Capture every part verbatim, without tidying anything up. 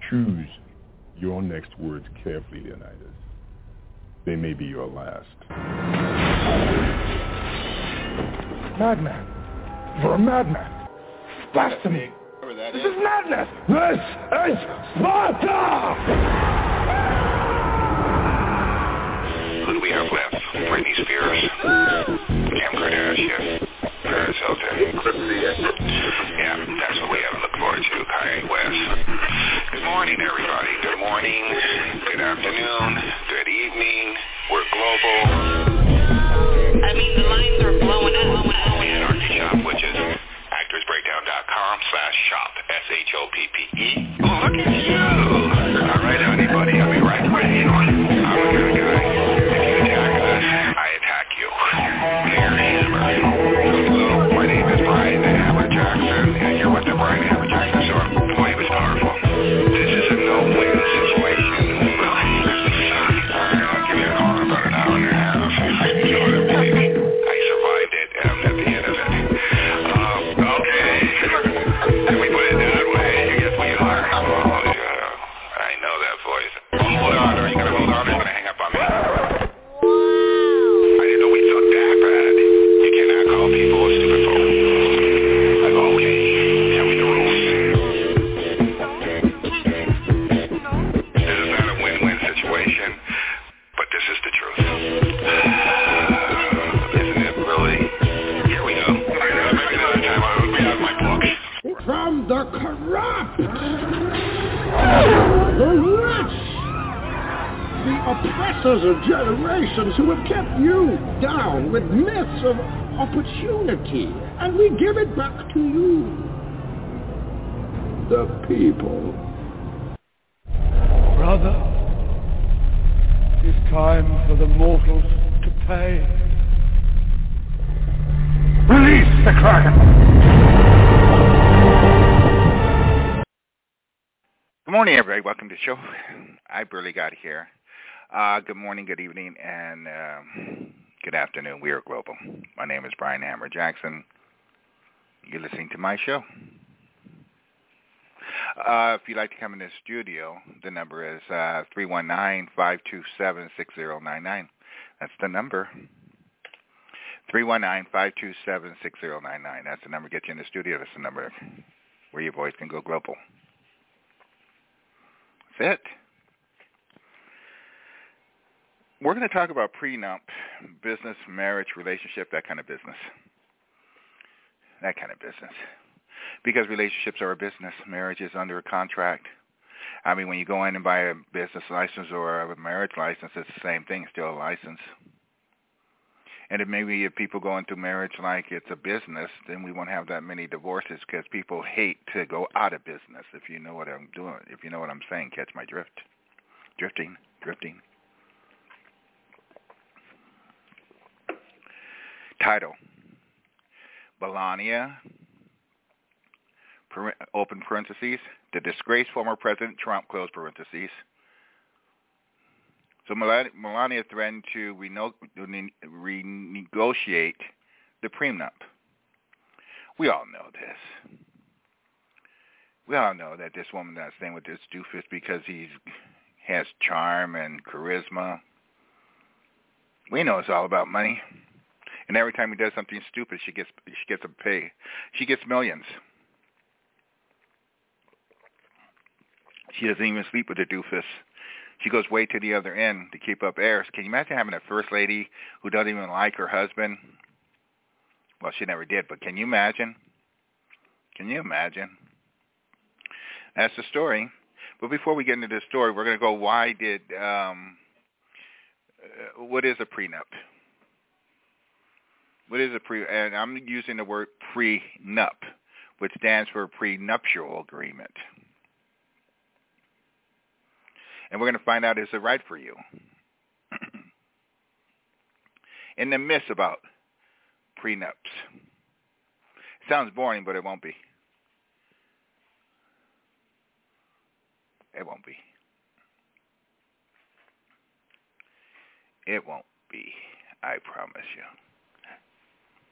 Choose your next words carefully, Leonidas. They may be your last. Madman. You're a madman. Blasphemy. This is madness. This is Sparta! Who do we have left? Britney Spears, Kim Kardashian, Paris Hilton. Yeah, that's what we have to look forward to. Kanye West. Good morning, everybody. Good morning. Good afternoon. Good evening. We're global. I mean, the lines are blowing up. And our shop, which is actorsbreakdown.com slash shop, S H O P P E. Oh, look at you. All right, anybody, I'll be right with you. I'm the kind of guy, if you attack us, I attack you. Here, Hammer. Hello, my name is Brian Hammer Jackson, and you're with the Brian Hammer Jackson Show. Boy, it was powerful. This is a no-win situation. I'll give you a call in about an hour and a half. You know what I mean? I survived it, and I'm at the end of it. Um, okay. Can we put it that way? I guess we are. Oh, yeah. I know that voice. Hold on. Are you going to hold on? Or are you going to hang up on me? I didn't know we sucked that bad. You cannot call people a stupid phone. Like, okay. Tell me the rules. This is not a win-win situation, but this is the truth. Isn't it really? Here we go. Maybe another time I'll be out of my book. From the corrupt, the rich, the oppressors of generations who have kept you down with myths of opportunity, and we give it back to you, the people. Brother, it's time for the mortals to pay. Release the Kraken! Good morning, everybody. Welcome to the show. I barely got here. Uh, good morning, good evening, and um, good afternoon. We are global. My name is Brian Hammer Jackson. You're listening to my show. Uh, if you'd like to come in the studio, the number is uh, three one nine, five two seven, six zero nine nine. That's the number. three one nine, five two seven, six zero nine nine. That's the number to get you in the studio. That's the number where your voice can go global. That's it. We're going to talk about prenup, business, marriage, relationship, that kind of business. That kind of business. Because relationships are a business. Marriage is under a contract. I mean, when you go in and buy a business license or a marriage license, it's the same thing, still a license. And it maybe if people go into marriage like it's a business, then we won't have that many divorces because people hate to go out of business, if you know what I'm doing. If you know what I'm saying, catch my drift. Drifting, drifting. Title, Melania, open parentheses, the disgraced former President Trump, close parentheses. So Melania threatened to reno- renegotiate the prenup. We all know this. We all know that this woman that's staying with this doofus because he has charm and charisma. We know it's all about money. And every time he does something stupid, she gets she gets a pay. She gets millions. She doesn't even sleep with the doofus. She goes way to the other end to keep up airs. Can you imagine having a first lady who doesn't even like her husband? Well, she never did, but can you imagine? Can you imagine? That's the story. But before we get into this story, we're going to go, why did, um, uh, what is a prenup? What is a pre, and I'm using the word prenup, which stands for prenuptial agreement. And we're going to find out, is it right for you? And the myths about prenups. It sounds boring, but it won't be. It won't be. It won't be. I promise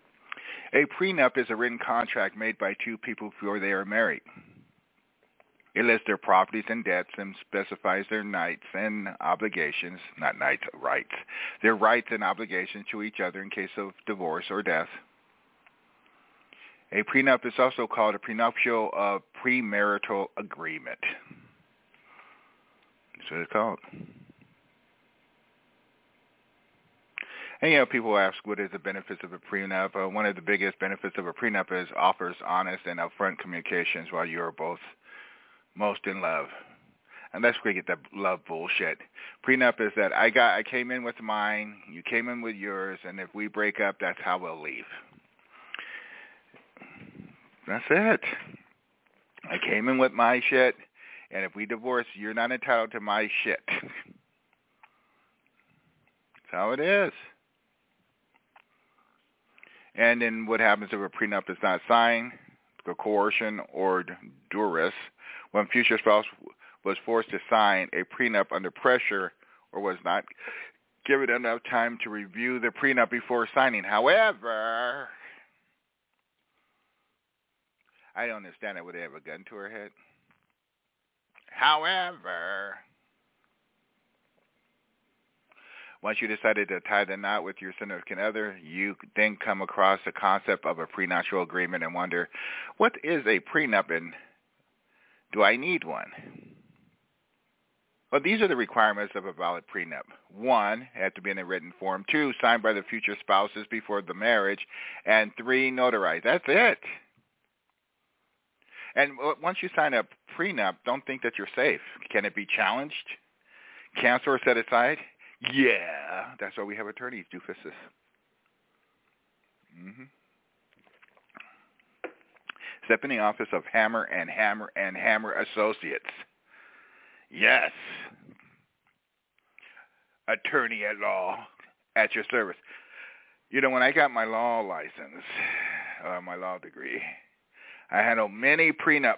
you. A prenup is a written contract made by two people before they are married. It lists their properties and debts and specifies their rights and obligations, not rights, rights, their rights and obligations to each other in case of divorce or death. A prenup is also called a prenuptial uh, premarital agreement. That's what it's called. And, you know, people ask, what is the benefits of a prenup? Uh, one of the biggest benefits of a prenup is offers honest and upfront communications while you are both most in love. And let's forget that love bullshit. Prenup is that I got, I came in with mine, you came in with yours, and if we break up, that's how we'll leave. That's it. I came in with my shit, and if we divorce, you're not entitled to my shit. That's how it is. And then what happens if a prenup is not signed, the coercion or duress? When future spouse was forced to sign a prenup under pressure or was not given enough time to review the prenup before signing. However, I don't understand it. Would they have a gun to her head? However, once you decided to tie the knot with your significant other, you then come across the concept of a prenuptial agreement and wonder, what is a prenup and do I need one? Well, these are the requirements of a valid prenup. One, it has to be in a written form. Two, signed by the future spouses before the marriage. And three, notarized. That's it. And once you sign a prenup, don't think that you're safe. Can it be challenged, canceled, or set aside? Yeah, that's why we have attorneys, doofuses. Mm-hmm. Step in the office of Hammer and Hammer and Hammer Associates. Yes. Attorney at law at your service. You know, when I got my law license, uh, my law degree, I handled many prenups.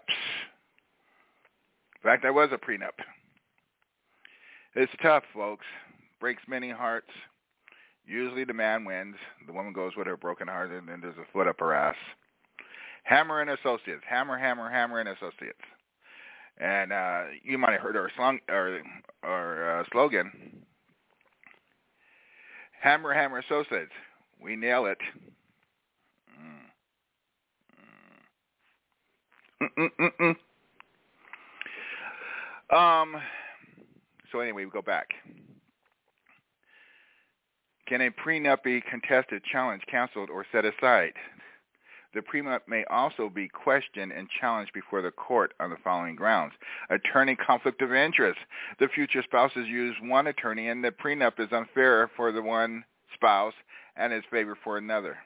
In fact, I was a prenup. It's tough, folks. Breaks many hearts. Usually the man wins. The woman goes with her broken heart, and then there's a foot up her ass. Hammer and Associates. Hammer, Hammer, Hammer and Associates. And uh, you might have heard our, slung, our, our uh, slogan. Hammer, Hammer Associates. We nail it. Mm. Mm, mm, mm. Um. So anyway, we go back. Can a prenup be contested, challenged, canceled, or set aside? The prenup may also be questioned and challenged before the court on the following grounds. Attorney conflict of interest. The future spouses use one attorney, and the prenup is unfair for the one spouse and is favored for another,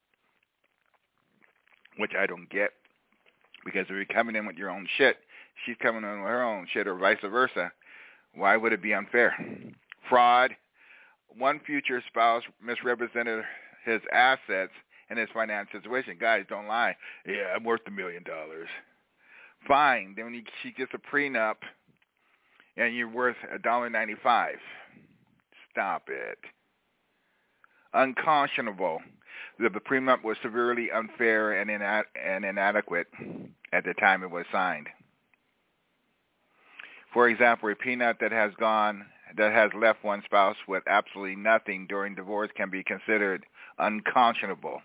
which I don't get, because if you're coming in with your own shit, she's coming in with her own shit, or vice versa. Why would it be unfair? Fraud. One future spouse misrepresented his assets and his financial situation. Guys, don't lie. Yeah, I'm worth a million dollars. Fine. Then when you, she gets a prenup and you're worth a dollar ninety-five. Stop it. Unconscionable. The, the prenup was severely unfair and, ina- and inadequate at the time it was signed. For example, a prenup that has gone that has left one spouse with absolutely nothing during divorce can be considered unconscionable.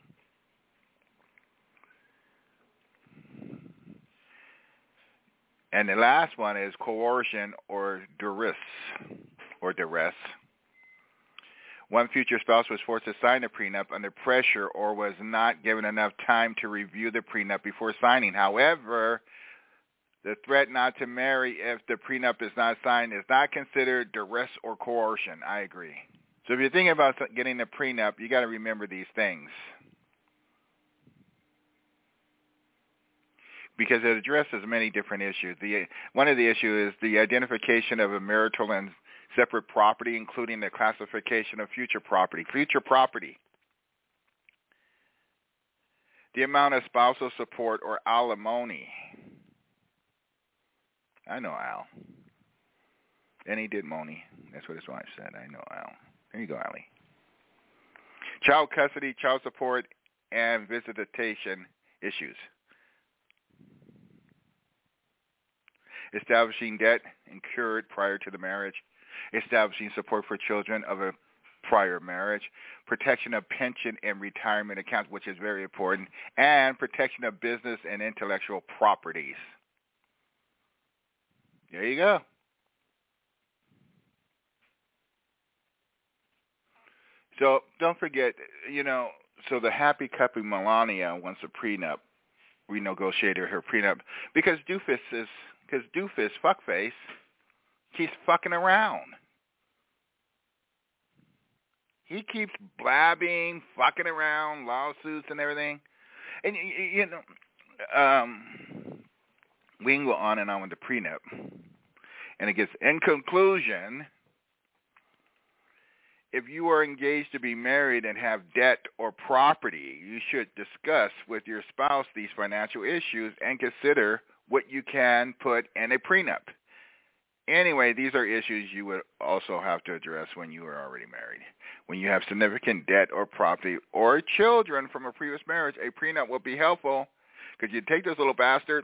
And the last one is coercion or duress, or duress. One future spouse was forced to sign a prenup under pressure or was not given enough time to review the prenup before signing. However, the threat not to marry if the prenup is not signed is not considered duress or coercion. I agree. So if you're thinking about getting a prenup, you got to remember these things, because it addresses many different issues. The one of the issues is the identification of a marital and separate property, including the classification of future property. Future property. The amount of spousal support or alimony. I know Al. And he did Moni. That's what his wife said. I know Al. There you go, Allie. Child custody, child support, and visitation issues. establishing debt incurred prior to the marriage, establishing support for children of a prior marriage, protection of pension and retirement accounts, which is very important, and protection of business and intellectual properties. There you go. So don't forget, you know, so the happy couple Melania wants a prenup, renegotiated her prenup, because Doofus is, because Doofus, fuckface, keeps fucking around. He keeps blabbing, fucking around, lawsuits and everything. And, you know, um, we can go on and on with the prenup. And it gets, in conclusion, if you are engaged to be married and have debt or property, you should discuss with your spouse these financial issues and consider what you can put in a prenup. Anyway, these are issues you would also have to address when you are already married. When you have significant debt or property or children from a previous marriage, a prenup will be helpful because you take those little bastards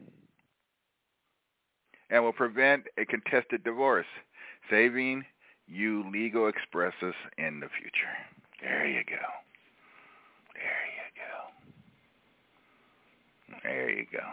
and will prevent a contested divorce, saving you legal expresses in the future. There you go. There you go. There you go.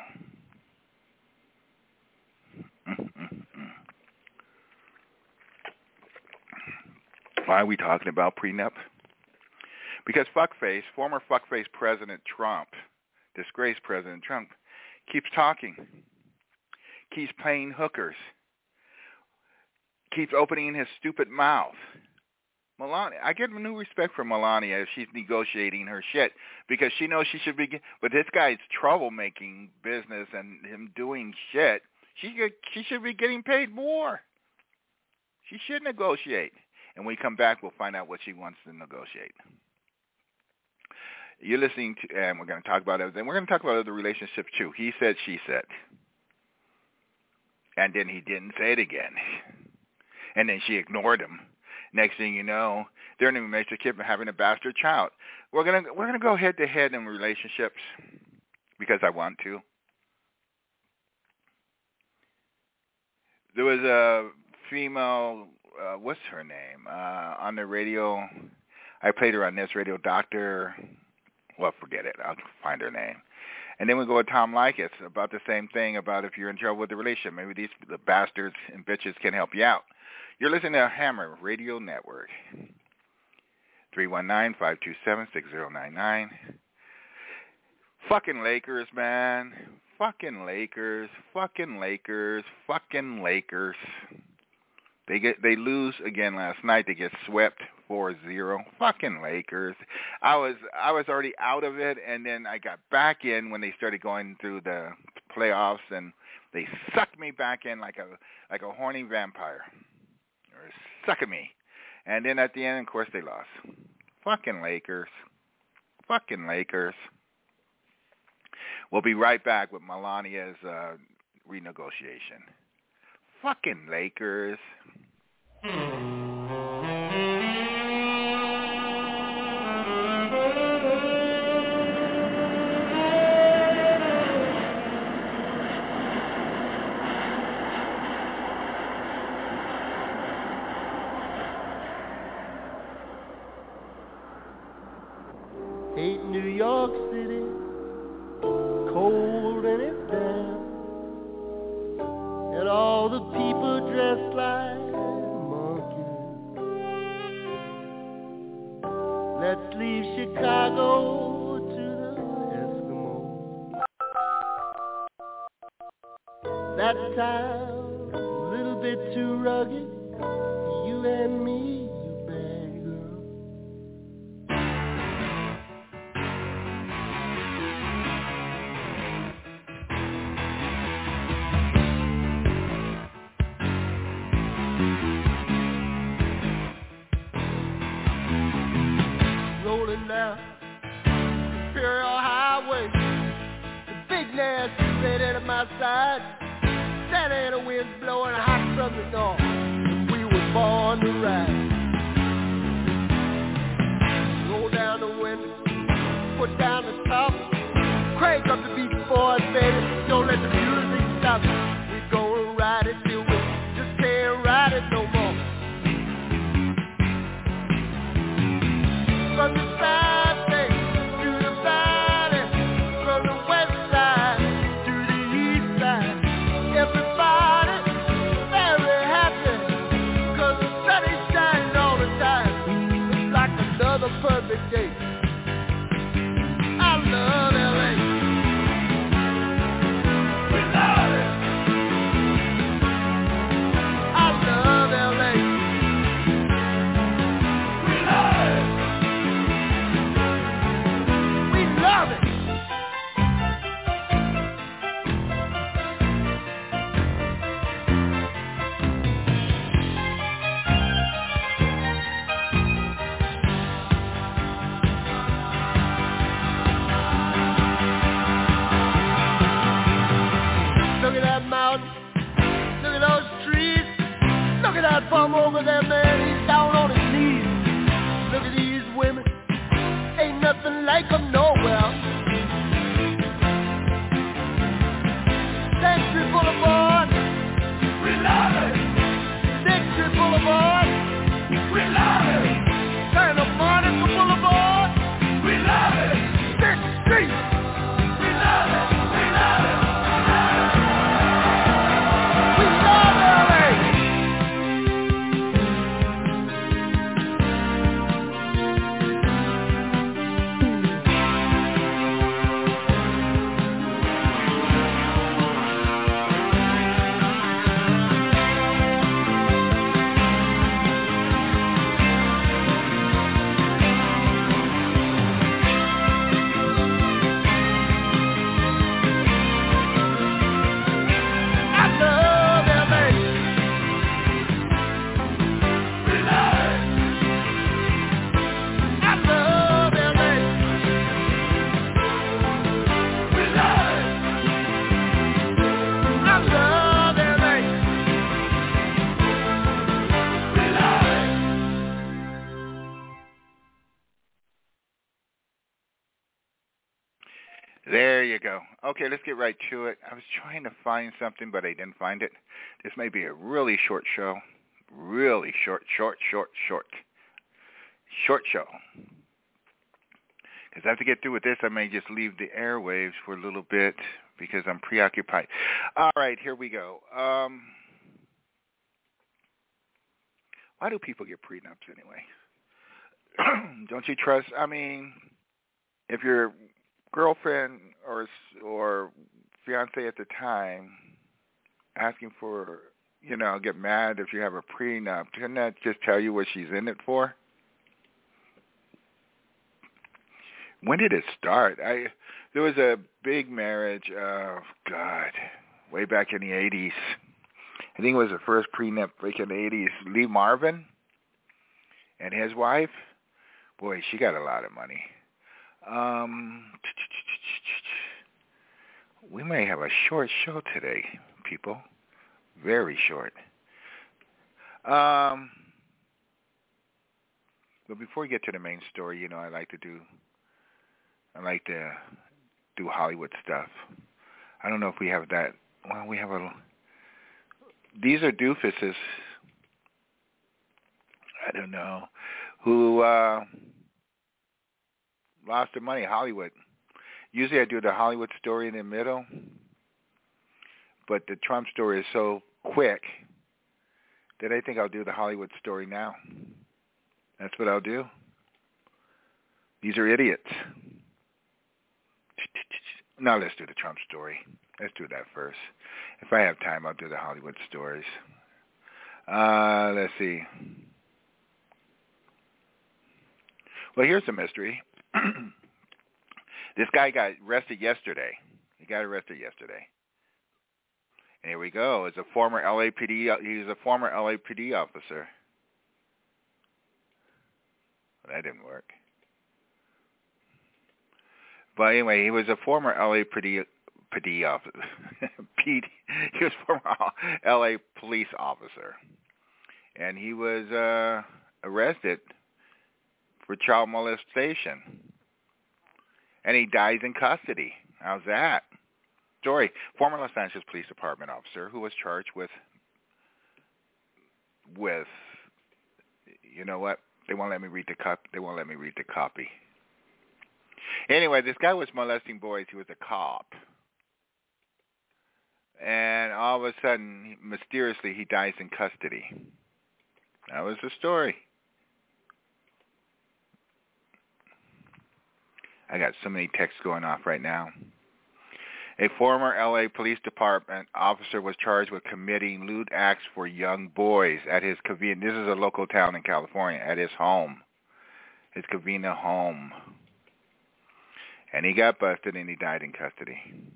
Why are we talking about prenup? Because fuckface, former fuckface President Trump, disgraced President Trump, keeps talking, keeps playing hookers, keeps opening his stupid mouth. Melania, I get new respect for Melania if she's negotiating her shit because she knows she should be, but this guy's troublemaking business and him doing shit, she she should be getting paid more. She should negotiate. And when we come back, we'll find out what she wants to negotiate. You're listening to, and we're going to talk about everything. We're going to talk about other relationships too. He said, she said. And then he didn't say it again. And then she ignored him. Next thing you know, they're in a relationship and having a bastard child. We're gonna we're gonna go head to head in relationships because I want to. There was a female, uh, what's her name, uh, on the radio. I played her on this radio, Doctor. Well, forget it. I'll find her name. And then we go with Tom Leykis about the same thing about if you're in trouble with the relationship. Maybe these the bastards and bitches can help you out. You're listening to Hammer Radio Network. three one nine, five two seven, six zero nine nine. Fucking Lakers, man. Fucking Lakers. Fucking Lakers. Fucking Lakers. They get they lose again last night. They get swept four zero. Fucking Lakers. I was I was already out of it, and then I got back in when they started going through the playoffs, and they sucked me back in like a like a horny vampire. Or sucking me. And then at the end, of course, they lost. Fucking Lakers. Fucking Lakers. We'll be right back with Melania's uh, renegotiation. Fucking Lakers. Hate New York City, cold and it's damp, and all the people dressed like monkeys. Let's leave Chicago to the Eskimos. That town, a little bit too rugged for you and me. Side. That ain't a wind blowing hot from the north. We were born to ride. Roll down the window, put down the top, crank up the beat, boys, baby. Don't let the music stop. We gonna platform over there, man, he's down on his knees. Look at these women, ain't nothing like them nowhere. Century Boulevard, we love it. Victory Boulevard, we love it. Santa Monica Boulevard, we love it. Sixth Street, we love it, we love it. We love L A. There you go. Okay, let's get right to it. I was trying to find something, but I didn't find it. This may be a really short show. Really short, short, short, short. Short show. Because after I get through with this, I may just leave the airwaves for a little bit because I'm preoccupied. All right, here we go. Um, why do people get prenups anyway? Don't you trust? I mean, if your girlfriend or or fiance at the time asking for, you know, get mad if you have a prenup, didn't that just tell you what she's in it for? When did it start? I there was a big marriage, uh, God, way back in the eighties. I think it was the first prenup back in the eighties. Lee Marvin and his wife. Boy, she got a lot of money. Um, we may have a short show today, people. Very short. Um, but before we get to the main story, you know, I like to do, I like to do Hollywood stuff. I don't know if we have that. Well, we have a. These are doofuses. I don't know who. Uh, Lost their money, Hollywood. Usually I do the Hollywood story in the middle, but the Trump story is so quick that I think I'll do the Hollywood story now. That's what I'll do. These are idiots. Now let's do the Trump story. Let's do that first. If I have time, I'll do the Hollywood stories. Uh, let's see. Well, here's the mystery. This guy got arrested yesterday. He got arrested yesterday. And here we go. It's a former L A P D. He's a former L A P D officer. Well, that didn't work. But anyway, he was a former L A P D, P D officer. P D, he was a former L A police officer, and he was uh, arrested for child molestation, and he dies in custody. How's that? Story. Former Los Angeles Police Department officer who was charged with, with, you know what? They won't let me read the cop. They won't let me read the copy. Anyway, this guy was molesting boys. He was a cop, and all of a sudden, mysteriously, he dies in custody. That was the story. I got so many texts going off right now. A former L A Police Department officer was charged with committing lewd acts for young boys at his Covina. This is a local town in California. At his home, his Covina home, and he got busted and he died in custody.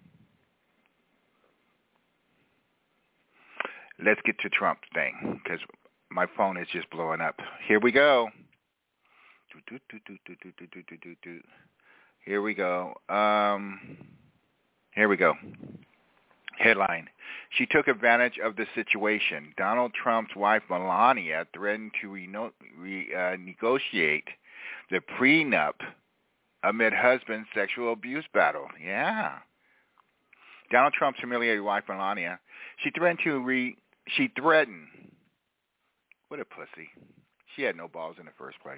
Let's get to Trump's thing because my phone is just blowing up. Here we go. Do, do, do, do, do, do, do, do, do, do. Here we go. Um, here we go. Headline, she took advantage of the situation. Donald Trump's wife, Melania, threatened to re- re- uh, negotiate the prenup amid husband's sexual abuse battle. Yeah. Donald Trump's humiliated wife, Melania, she threatened to re... She threatened... What a pussy. She had no balls in the first place.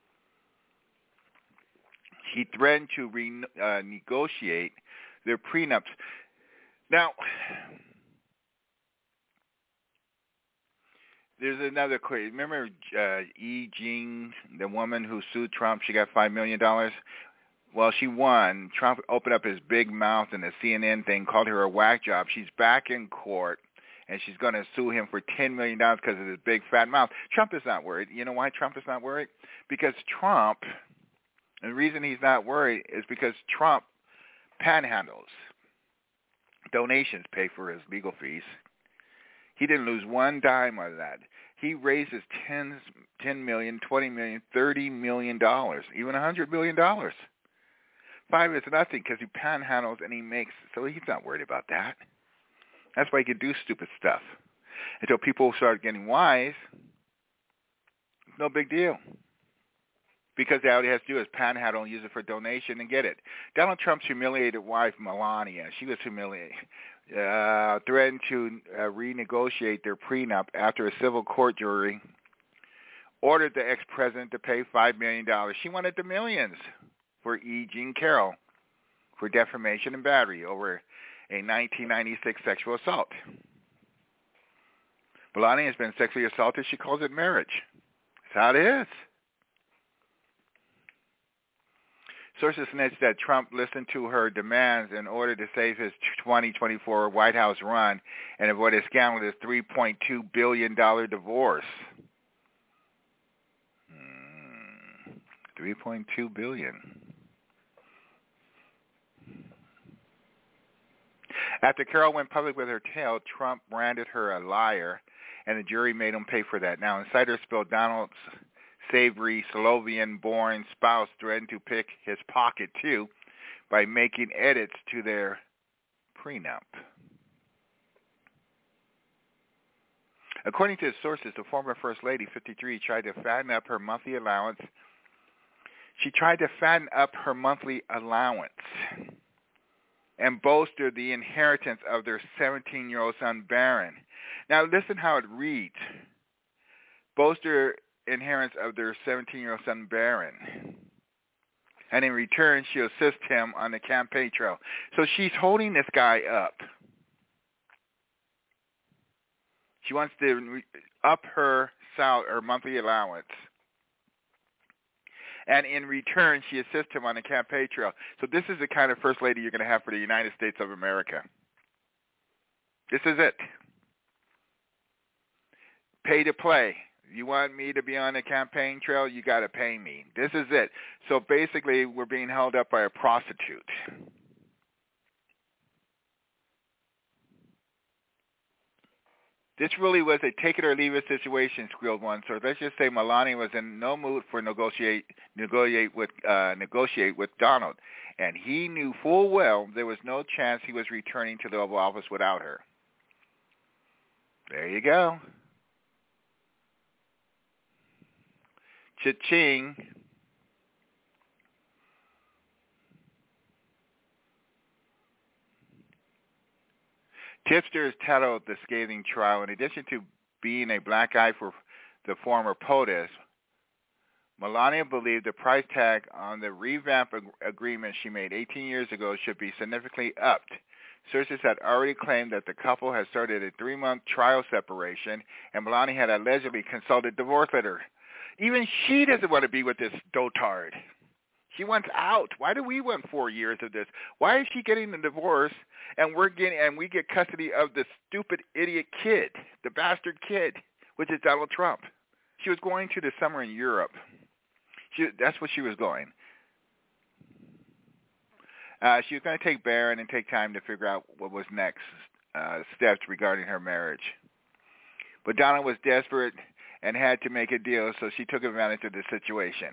She threatened to re- uh, negotiate their prenups. Now, there's another question. Remember uh, E. Jean, the woman who sued Trump? She got five million dollars. Well, she won. Trump opened up his big mouth in the C N N thing, called her a whack job. She's back in court, and she's going to sue him for ten million dollars because of his big fat mouth. Trump is not worried. You know why Trump is not worried? Because Trump, and the reason he's not worried is because Trump panhandles. Donations pay for his legal fees. He didn't lose one dime out of that. He raises tens, ten million, twenty million, thirty million dollars, even a hundred million dollars. Five is nothing because he panhandles and he makes. So he's not worried about that. That's why he can do stupid stuff. Until people start getting wise, it's no big deal. Because all he has to do is panhandle and use it for donation and get it. Donald Trump's humiliated wife, Melania, she was humiliated, uh, threatened to uh, renegotiate their prenup after a civil court jury ordered the ex-president to pay five million dollars. She wanted the millions for E. Jean Carroll for defamation and battery over a nineteen ninety-six sexual assault. Melania has been sexually assaulted. She calls it marriage. That's how it is. Sources snitched that Trump listened to her demands in order to save his twenty twenty-four White House run and avoid a scandal with his three point two billion dollars divorce. Hmm. three point two billion dollars. After Carol went public with her tale, Trump branded her a liar, and the jury made him pay for that. Now, insiders spilled Donald's savory Slovakian-born spouse threatened to pick his pocket, too, by making edits to their prenup. According to sources, the former First Lady, fifty-three, tried to fatten up her monthly allowance. She tried to fatten up her monthly allowance and bolster the inheritance of their seventeen-year-old son, Barron. Now, listen how it reads. Bolster inheritance of their seventeen-year-old son, Barron. And in return, she'll assist him on the campaign trail. So she's holding this guy up. She wants to up her sal- her monthly allowance. And in return, she assists him on the campaign trail. So this is the kind of First Lady you're going to have for the United States of America. This is it. Pay to play. You want me to be on the campaign trail, you got to pay me. This is it. So basically, we're being held up by a prostitute. This really was a take-it-or-leave-it situation, squealed one. So let's just say Melania was in no mood for negotiate negotiate with uh, negotiate with Donald, and he knew full well there was no chance he was returning to the Oval Office without her. There you go. Cha-ching. Tipsters titled the scathing trial. In addition to being a black eye for the former POTUS, Melania believed the price tag on the revamp ag- agreement she made eighteen years ago should be significantly upped. Sources had already claimed that the couple had started a three-month trial separation, and Melania had allegedly consulted divorce letter. Even she doesn't want to be with this dotard. She wants out. Why do we want four years of this? Why is she getting the divorce and we're getting and we get custody of the stupid idiot kid, the bastard kid, which is Donald Trump? She was going to the summer in Europe. She, that's what she was going. Uh, she was going to take Barron and take time to figure out what was next uh, steps regarding her marriage. But Donald was desperate and had to make a deal, so she took advantage of the situation.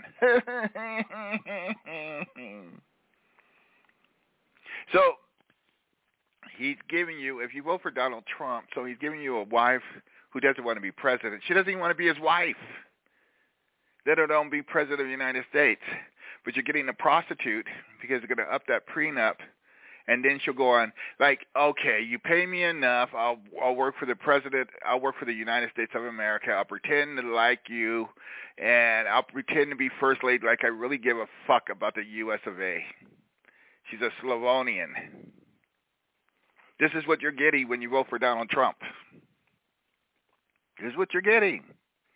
So he's giving you, if you vote for Donald Trump, so he's giving you a wife who doesn't want to be president. She doesn't even want to be his wife. Let alone be president of the United States. But you're getting a prostitute because they're going to up that prenup, and then she'll go on, like, okay, you pay me enough, I'll I'll work for the president, I'll work for the United States of America, I'll pretend to like you, and I'll pretend to be first lady like I really give a fuck about the U S of A. She's a Slavonian. This is what you're getting when you vote for Donald Trump. This is what you're getting.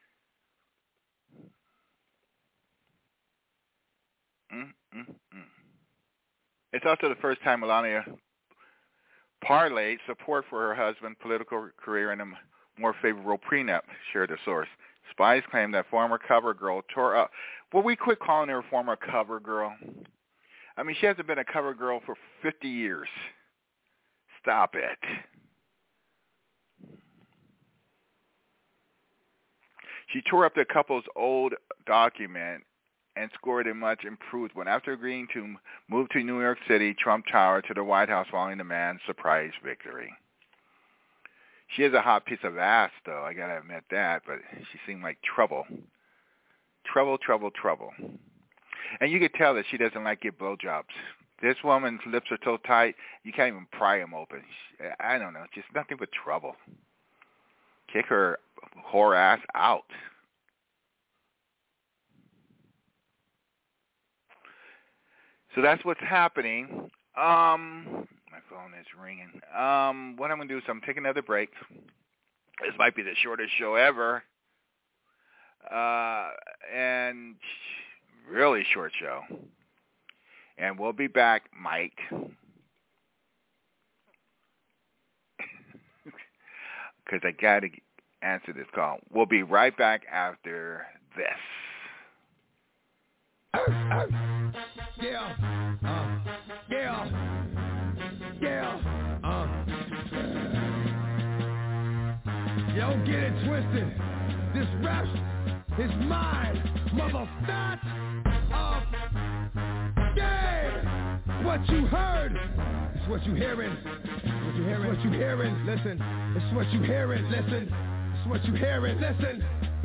Mm-mm-mm. It's also the first time Melania parlayed support for her husband's political career in a more favorable prenup, shared the source. Spies claim that former cover girl tore up. Will we quit calling her a former cover girl? I mean, she hasn't been a cover girl for fifty years. Stop it. She tore up the couple's old document and scored a much improved one. After agreeing to move to New York City, Trump Tower to the White House following the man's surprise victory. She is a hot piece of ass, though. I got to admit that, but she seemed like trouble. Trouble, trouble, trouble. And you could tell that she doesn't like get blowjobs. This woman's lips are so tight, you can't even pry them open. I don't know, just nothing but trouble. Kick her whore ass out. So that's what's happening. Um, my phone is ringing. Um, what I'm going to do is I'm taking another break. This might be the shortest show ever. Uh, and really short show. And we'll be back, Mike. Because I got to answer this call. We'll be right back after this. Yeah, uh, yeah, yeah, uh. Yo, get it twisted. This rap is mine, motherfucker. Uh, yeah. What you heard, it's what you hearing. What you hearing, what you hearing. Listen, it's what you hearing. Listen, it's what you hearing. Listen.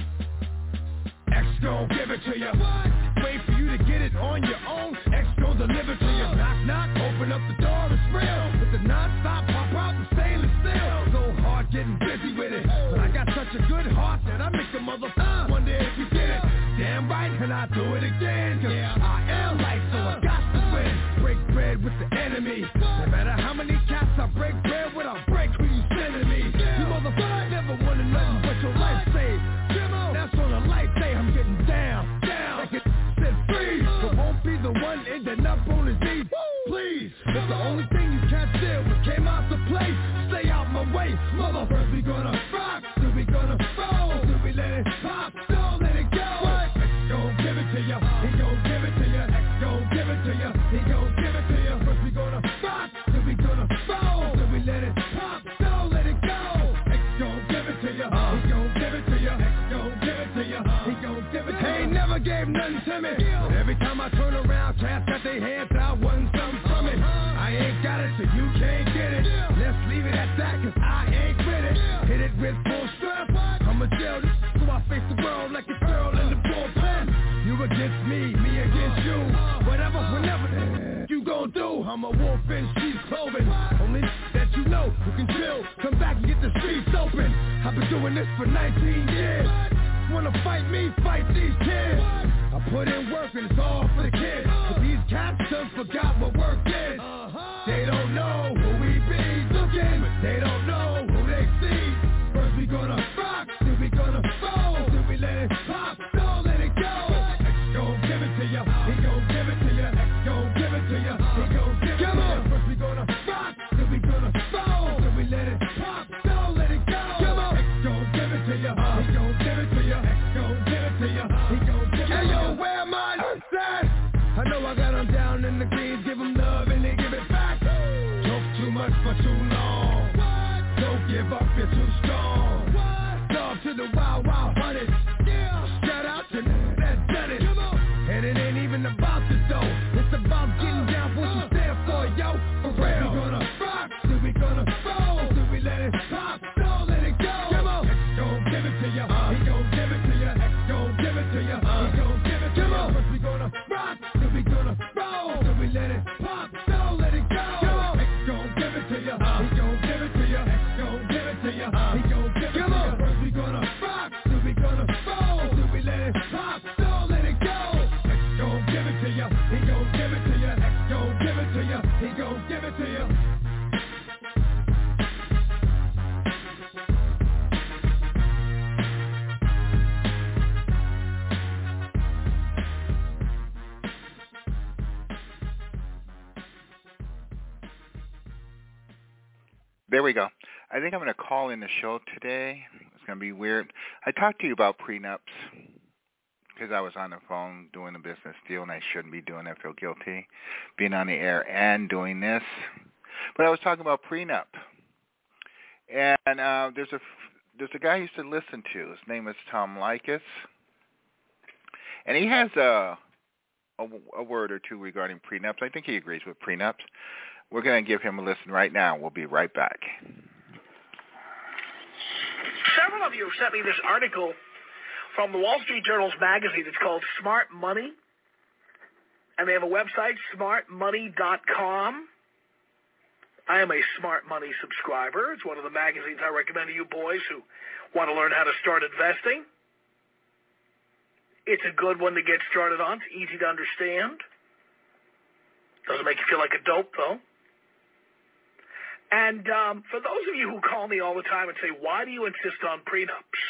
X gon' give it to you. What? Wait for you to get it on your own. X gon' deliver to you. Knock, knock, open up the door, it's real. With the non-stop pop out the stainless steel. So hard getting busy with it. But I got such a good heart that I make the motherfucker wonder if you get it. Damn right, and I do it again. Cause yeah. I am life, so I got to win. Break bread with the enemy. No matter how many cats I break bread with, I'll break who you sending me. You motherfucker never wanted nothing but your life saved. That's on a life day, I'm getting down, down. Like it said freeze, but won't be the one ending up on his knees. Please, it's the only thing you can't steal. We came out to play, stay out my way. Motherfuckers, we gonna rock, then we gonna roll, then we let it pop, don't let it go. What? X gon' give it to ya, he gon' give it to ya. X gon' give it to ya, he gon' give it to ya. First we gonna rock, then we gonna roll, then we let it pop, don't let it go. X gon' give it to ya, he gon' give it to ya. X gon' give it to ya, he gon' give it to ya. He ain't never gave nothing to me, but every time I turn around, cats got their hands out, wanting something from it. I ain't got it, so you can't get it. Let's leave it at that, cause I ain't with it. Hit it with full strength, I'ma jail this, so I face the world like a girl in the bullpen. You against me, me against you, whatever, whenever you gon' do. I'm a wolf in sheep's clothing, only that you know who can chill. Come back and get the streets open. I've been doing this for nineteen years. Wanna fight me, fight these kids. I put in work and it's all for the kids. But these cats done forgot what work is. They don't know who we be looking, but they don't know who they see. First we gonna rock, then we gonna roll, then we let it pop, don't let it go. X gon' give it to ya, he gon' give it to ya. X gon' give it to ya, he gon' give it to ya. First we gonna rock, then we gonna roll, then we let it pop, don't let it go. X gon' give it to ya, he gon' give it to ya. X gon' give it to ya, he gon' give it to ya. Hey yo, where am I? I know I got them down in the greens, give them love and they give it back. Talk too much for too long. Don't give up, you're too strong. Love to the wild, wild hunters. Shout out to that done it. And it ain't even about the dough. It's about getting down for what you stand for, yo. For real. We gonna rock, then we gonna there we go. I think I'm going to call in the show today. It's going to be weird. I talked to you about prenups because I was on the phone doing a business deal, and I shouldn't be doing it. I feel guilty being on the air and doing this. But I was talking about prenup. And uh, there's a there's a guy I used to listen to. His name is Tom Leykis. And he has a, a, a word or two regarding prenups. I think he agrees with prenups. We're going to give him a listen right now. We'll be right back. Several of you have sent me this article from the Wall Street Journal's magazine. It's called Smart Money. And they have a website, smart money dot com. I am a Smart Money subscriber. It's one of the magazines I recommend to you boys who want to learn how to start investing. It's a good one to get started on. It's easy to understand. Doesn't make you feel like a dope, though. And um, for those of you who call me all the time and say, why do you insist on prenups?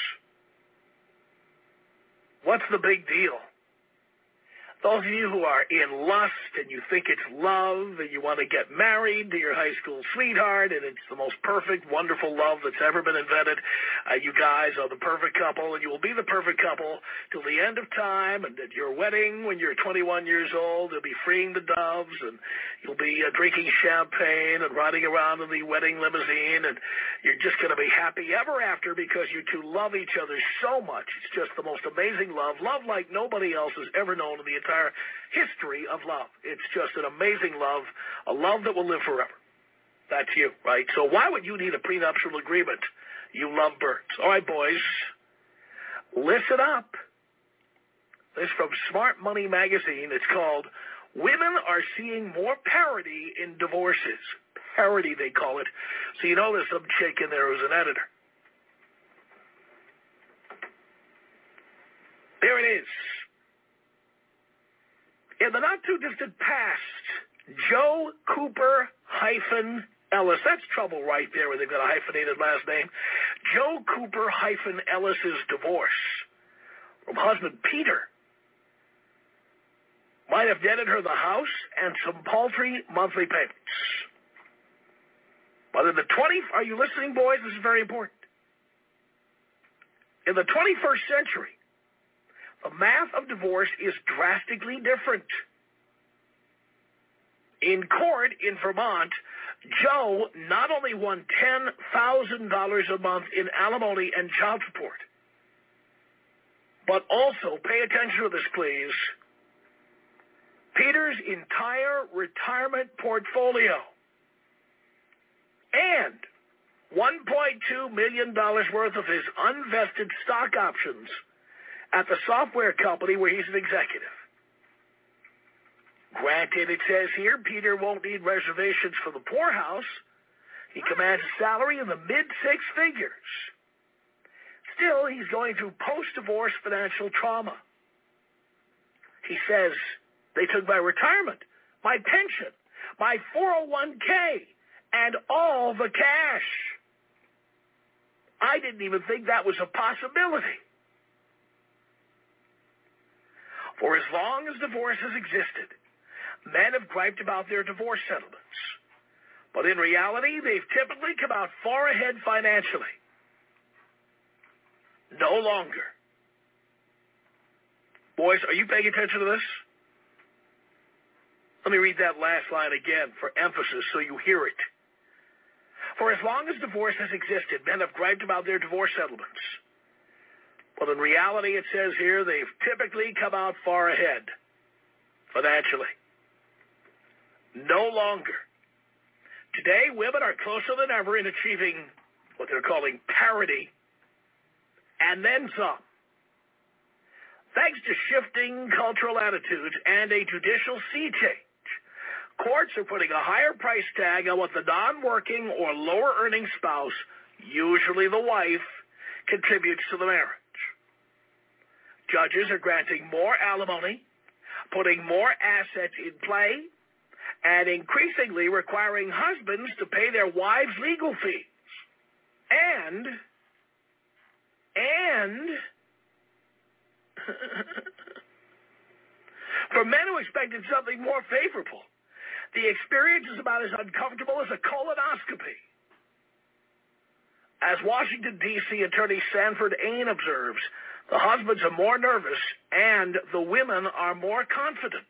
What's the big deal? Those of you who are in lust and you think it's love and you want to get married to your high school sweetheart and it's the most perfect, wonderful love that's ever been invented, uh, you guys are the perfect couple and you will be the perfect couple till the end of time, and at your wedding when you're twenty-one years old, you'll be freeing the doves and you'll be uh, drinking champagne and riding around in the wedding limousine, and you're just going to be happy ever after because you two love each other so much. It's just the most amazing love, love like nobody else has ever known in the entire history of love. It's just an amazing love, a love that will live forever. That's you, right? So why would you need a prenuptial agreement, you lovebirds? All right, boys, listen up. This is from Smart Money magazine. It's called Women Are Seeing More Parity in Divorces. Parity, they call it. So you know there's some chick in there who's an editor. There it is. In the not-too-distant past, Joe Cooper hyphen Ellis. That's trouble right there where they've got a hyphenated last name. Joe Cooper hyphen Ellis's divorce from husband Peter might have netted her the house and some paltry monthly payments. But in the twentieth, are you listening, boys? This is very important. In the twenty-first century, the math of divorce is drastically different. In court in Vermont, Joe not only won ten thousand dollars a month in alimony and child support, but also, pay attention to this, please, Peter's entire retirement portfolio and one point two million dollars worth of his unvested stock options at the software company where he's an executive. Granted, it says here, Peter won't need reservations for the poorhouse. He commands a salary in the mid-six figures. Still, he's going through post-divorce financial trauma. He says, they took my retirement, my pension, my four oh one k, and all the cash. I didn't even think that was a possibility. For as long as divorce has existed, men have griped about their divorce settlements. But in reality, they've typically come out far ahead financially. No longer. Boys, are you paying attention to this? Let me read that last line again for emphasis so you hear it. For as long as divorce has existed, men have griped about their divorce settlements. But in reality, it says here, they've typically come out far ahead financially. No longer. Today, women are closer than ever in achieving what they're calling parity, and then some. Thanks to shifting cultural attitudes and a judicial sea change, courts are putting a higher price tag on what the non-working or lower-earning spouse, usually the wife, contributes to the marriage. Judges are granting more alimony, putting more assets in play, and increasingly requiring husbands to pay their wives' legal fees. And, and, for men who expected something more favorable, the experience is about as uncomfortable as a colonoscopy. As Washington, D C Attorney Sanford Ain observes, the husbands are more nervous and the women are more confident.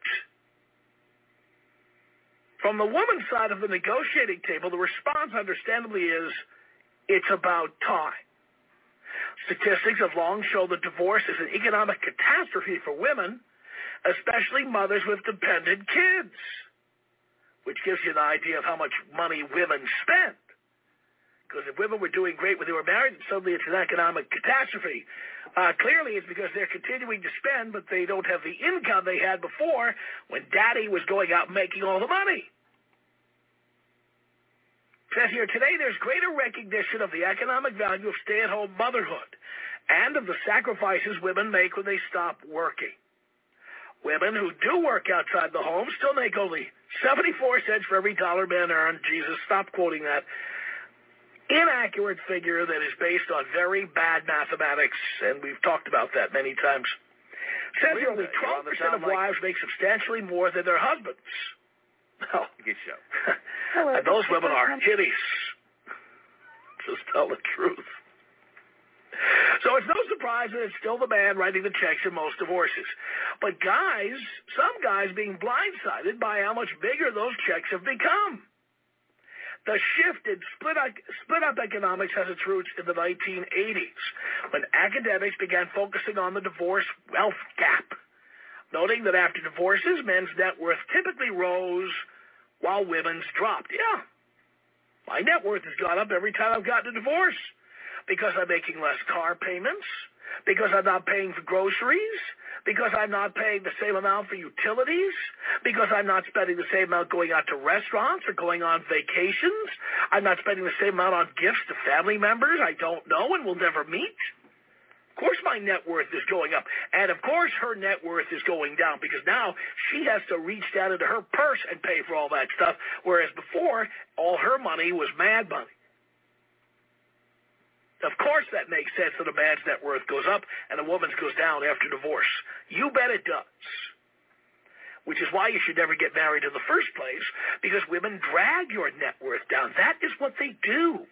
From the woman's side of the negotiating table, the response understandably is, it's about time. Statistics have long shown that divorce is an economic catastrophe for women, especially mothers with dependent kids, which gives you an idea of how much money women spend. Because if women were doing great when they were married, suddenly it's an economic catastrophe. Uh, clearly it's because they're continuing to spend, but they don't have the income they had before when daddy was going out and making all the money. It says here, today there's greater recognition of the economic value of stay-at-home motherhood and of the sacrifices women make when they stop working. Women who do work outside the home still make only seventy-four cents for every dollar men earn. Jesus, stop quoting that inaccurate figure that is based on very bad mathematics, and we've talked about that many times. Says here only twelve percent of wives make substantially more than their husbands. Well, good show. And those women are hideous. Just tell the truth. So it's no surprise that it's still the man writing the checks in most divorces. But guys, some guys being blindsided by how much bigger those checks have become. The shift in split up, split up economics has its roots in the nineteen eighties, when academics began focusing on the divorce wealth gap, noting that after divorces, men's net worth typically rose while women's dropped. Yeah, my net worth has gone up every time I've gotten a divorce because I'm making less car payments, because I'm not paying for groceries, because I'm not paying the same amount for utilities, because I'm not spending the same amount going out to restaurants or going on vacations. I'm not spending the same amount on gifts to family members I don't know and will never meet. Of course my net worth is going up. And of course her net worth is going down because now she has to reach down into her purse and pay for all that stuff, whereas before all her money was mad money. Of course that makes sense that a man's net worth goes up and a woman's goes down after divorce. You bet it does. Which is why you should never get married in the first place, because women drag your net worth down. That is what they do.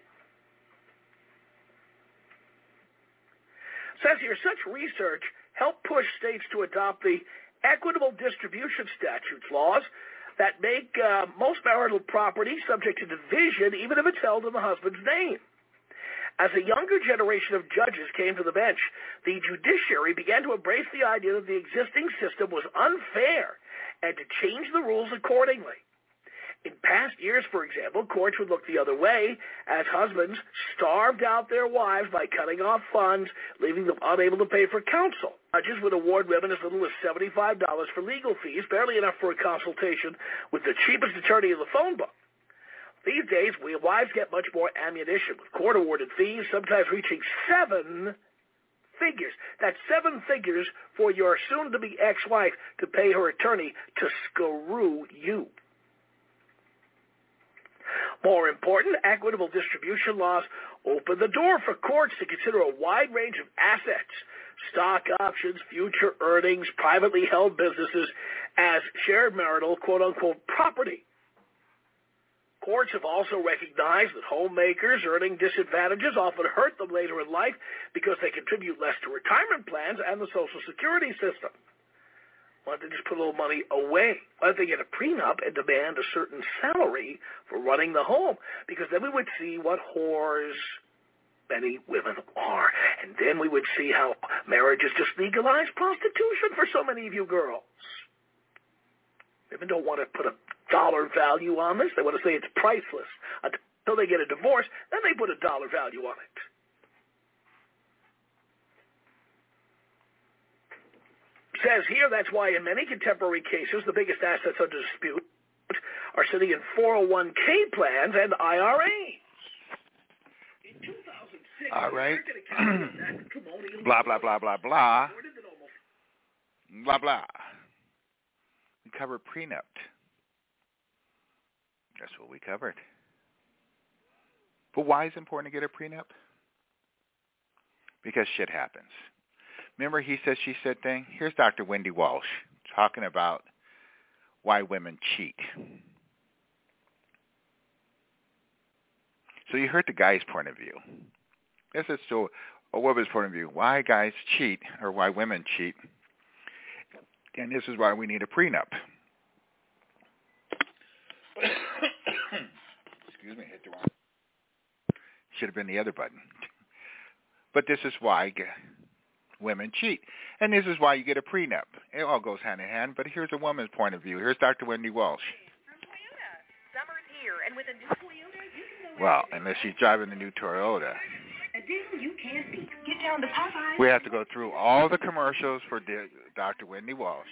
It says here, such research helped push states to adopt the equitable distribution statutes laws that make uh, most marital property subject to division even if it's held in the husband's name. As a younger generation of judges came to the bench, the judiciary began to embrace the idea that the existing system was unfair and to change the rules accordingly. In past years, for example, courts would look the other way as husbands starved out their wives by cutting off funds, leaving them unable to pay for counsel. Judges would award women as little as seventy-five dollars for legal fees, barely enough for a consultation with the cheapest attorney in the phone book. These days, we wives get much more ammunition with court-awarded fees, sometimes reaching seven figures. That's seven figures for your soon-to-be ex-wife to pay her attorney to screw you. More important, equitable distribution laws open the door for courts to consider a wide range of assets, stock options, future earnings, privately held businesses as shared marital, quote-unquote, property. Courts have also recognized that homemakers earning disadvantages often hurt them later in life because they contribute less to retirement plans and the Social Security system. Why don't they just put a little money away? Why don't they get a prenup and demand a certain salary for running the home? Because then we would see what whores many women are. And then we would see how marriage is just legalized prostitution for so many of you girls. Women don't want to put a dollar value on this. They want to say it's priceless. Until they get a divorce, then they put a dollar value on it. Says here that's why in many contemporary cases the biggest assets under dispute are sitting in four oh one k plans and I R As. In two thousand six, all right. blah, blah, blah, blah, blah. Blah, blah. We covered prenup. That's what we covered. But why is it important to get a prenup? Because shit happens. Remember he said, she said thing? Here's Doctor Wendy Walsh talking about why women cheat. So you heard the guy's point of view. This is to a woman's point of view. Why guys cheat or why women cheat. And this is why we need a prenup. Excuse me, hit the wrong. Should have been the other button. But this is why women cheat. And this is why you get a prenup. It all goes hand in hand. But here's a woman's point of view. Here's Doctor Wendy Walsh. Summer's here, and with a new Toyota, you can go well, unless she's driving a new Toyota. A deal you can't beat. Get down to Popeyes. We have to go through all the commercials for Doctor Wendy Walsh.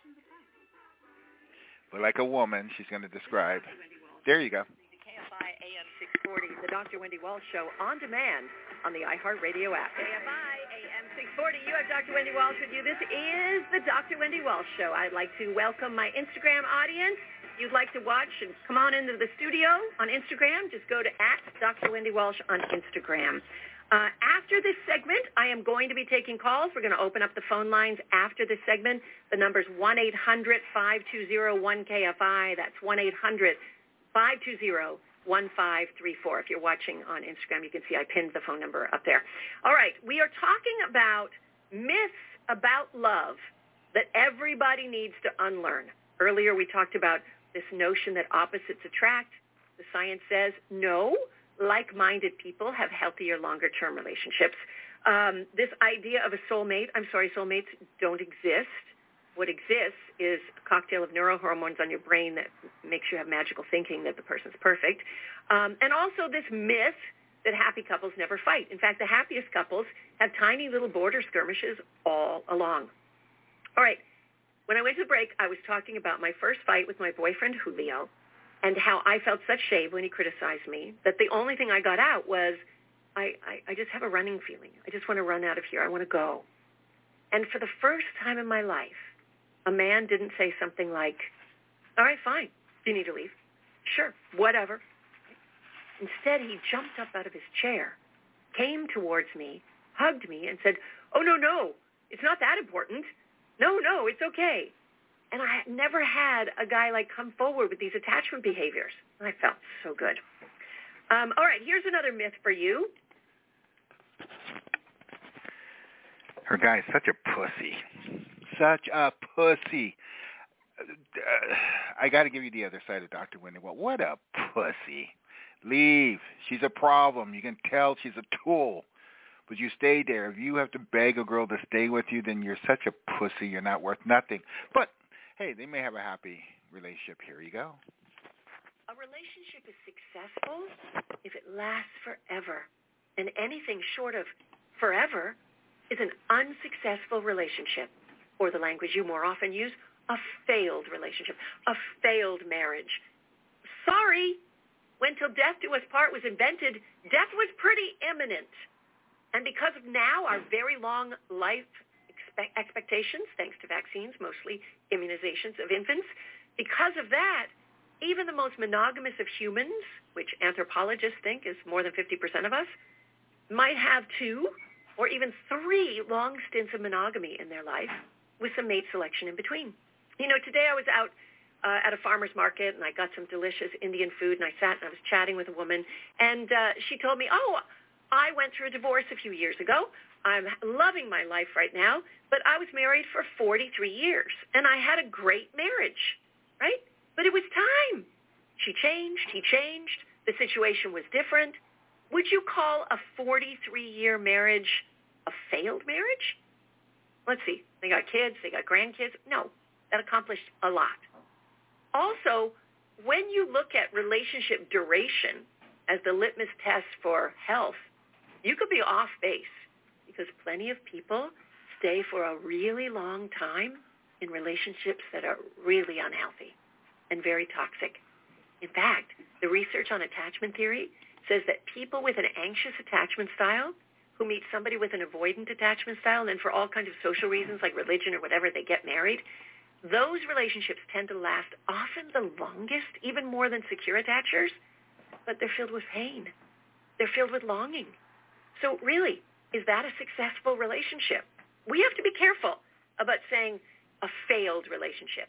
But like a woman, she's going to describe. There you go. K F I A M six forty, the Doctor Wendy Walsh Show, on demand on the iHeartRadio app. K F I A M six forty, you have Doctor Wendy Walsh with you. This is the Doctor Wendy Walsh Show. I'd like to welcome my Instagram audience. If you'd like to watch and come on into the studio on Instagram, just go to at Doctor Wendy Walsh on Instagram. Uh, after this segment, I am going to be taking calls. We're going to open up the phone lines after this segment. The number's one eight hundred five two zero one K F I. That's one eight hundred five two zero one five three four. If you're watching on Instagram, you can see I pinned the phone number up there. All right, we are talking about myths about love that everybody needs to unlearn. Earlier, we talked about this notion that opposites attract. The science says no. Like-minded people have healthier, longer-term relationships. Um, this idea of a soulmate, I'm sorry, soulmates don't exist. What exists is a cocktail of neurohormones on your brain that makes you have magical thinking that the person's perfect. Um, and also this myth that happy couples never fight. In fact, the happiest couples have tiny little border skirmishes all along. All right, when I went to the break, I was talking about my first fight with my boyfriend, Julio, and how I felt such shame when he criticized me that the only thing I got out was, I, I, I just have a running feeling. I just want to run out of here. I want to go. And for the first time in my life, a man didn't say something like, all right, fine. Do you need to leave? Sure, whatever. Instead, he jumped up out of his chair, came towards me, hugged me, and said, oh, no, no, it's not that important. No, no, it's okay. And I had never had a guy like come forward with these attachment behaviors. I felt so good. Um, all right, here's another myth for you. Her guy is such a pussy. Such a pussy. Uh, I got to give you the other side of Doctor Wendy. Well, what a pussy. Leave. She's a problem. You can tell she's a tool. But you stay there. If you have to beg a girl to stay with you, then you're such a pussy. You're not worth nothing. But hey, they may have a happy relationship. Here you go. A relationship is successful if it lasts forever. And anything short of forever is an unsuccessful relationship. Or the language you more often use, a failed relationship, a failed marriage. Sorry, when Till Death Do Us Part was invented, death was pretty imminent. And because of now our very long life expectations, thanks to vaccines, mostly immunizations of infants. Because of that, even the most monogamous of humans, which anthropologists think is more than fifty percent of us, might have two or even three long stints of monogamy in their life with some mate selection in between. You know, today I was out uh, at a farmer's market and I got some delicious Indian food and I sat and I was chatting with a woman and uh, she told me, oh, I went through a divorce a few years ago. I'm loving my life right now, but I was married for forty-three years, and I had a great marriage, right? But it was time. She changed, he changed, the situation was different. Would you call a forty-three-year marriage a failed marriage? Let's see. They got kids, they got grandkids. No, that accomplished a lot. Also, when you look at relationship duration as the litmus test for health, you could be off base. Because plenty of people stay for a really long time in relationships that are really unhealthy and very toxic. In fact, the research on attachment theory says that people with an anxious attachment style who meet somebody with an avoidant attachment style, and then for all kinds of social reasons like religion or whatever, they get married, those relationships tend to last often the longest, even more than secure attachers, but they're filled with pain. They're filled with longing. So really, is that a successful relationship? We have to be careful about saying a failed relationship.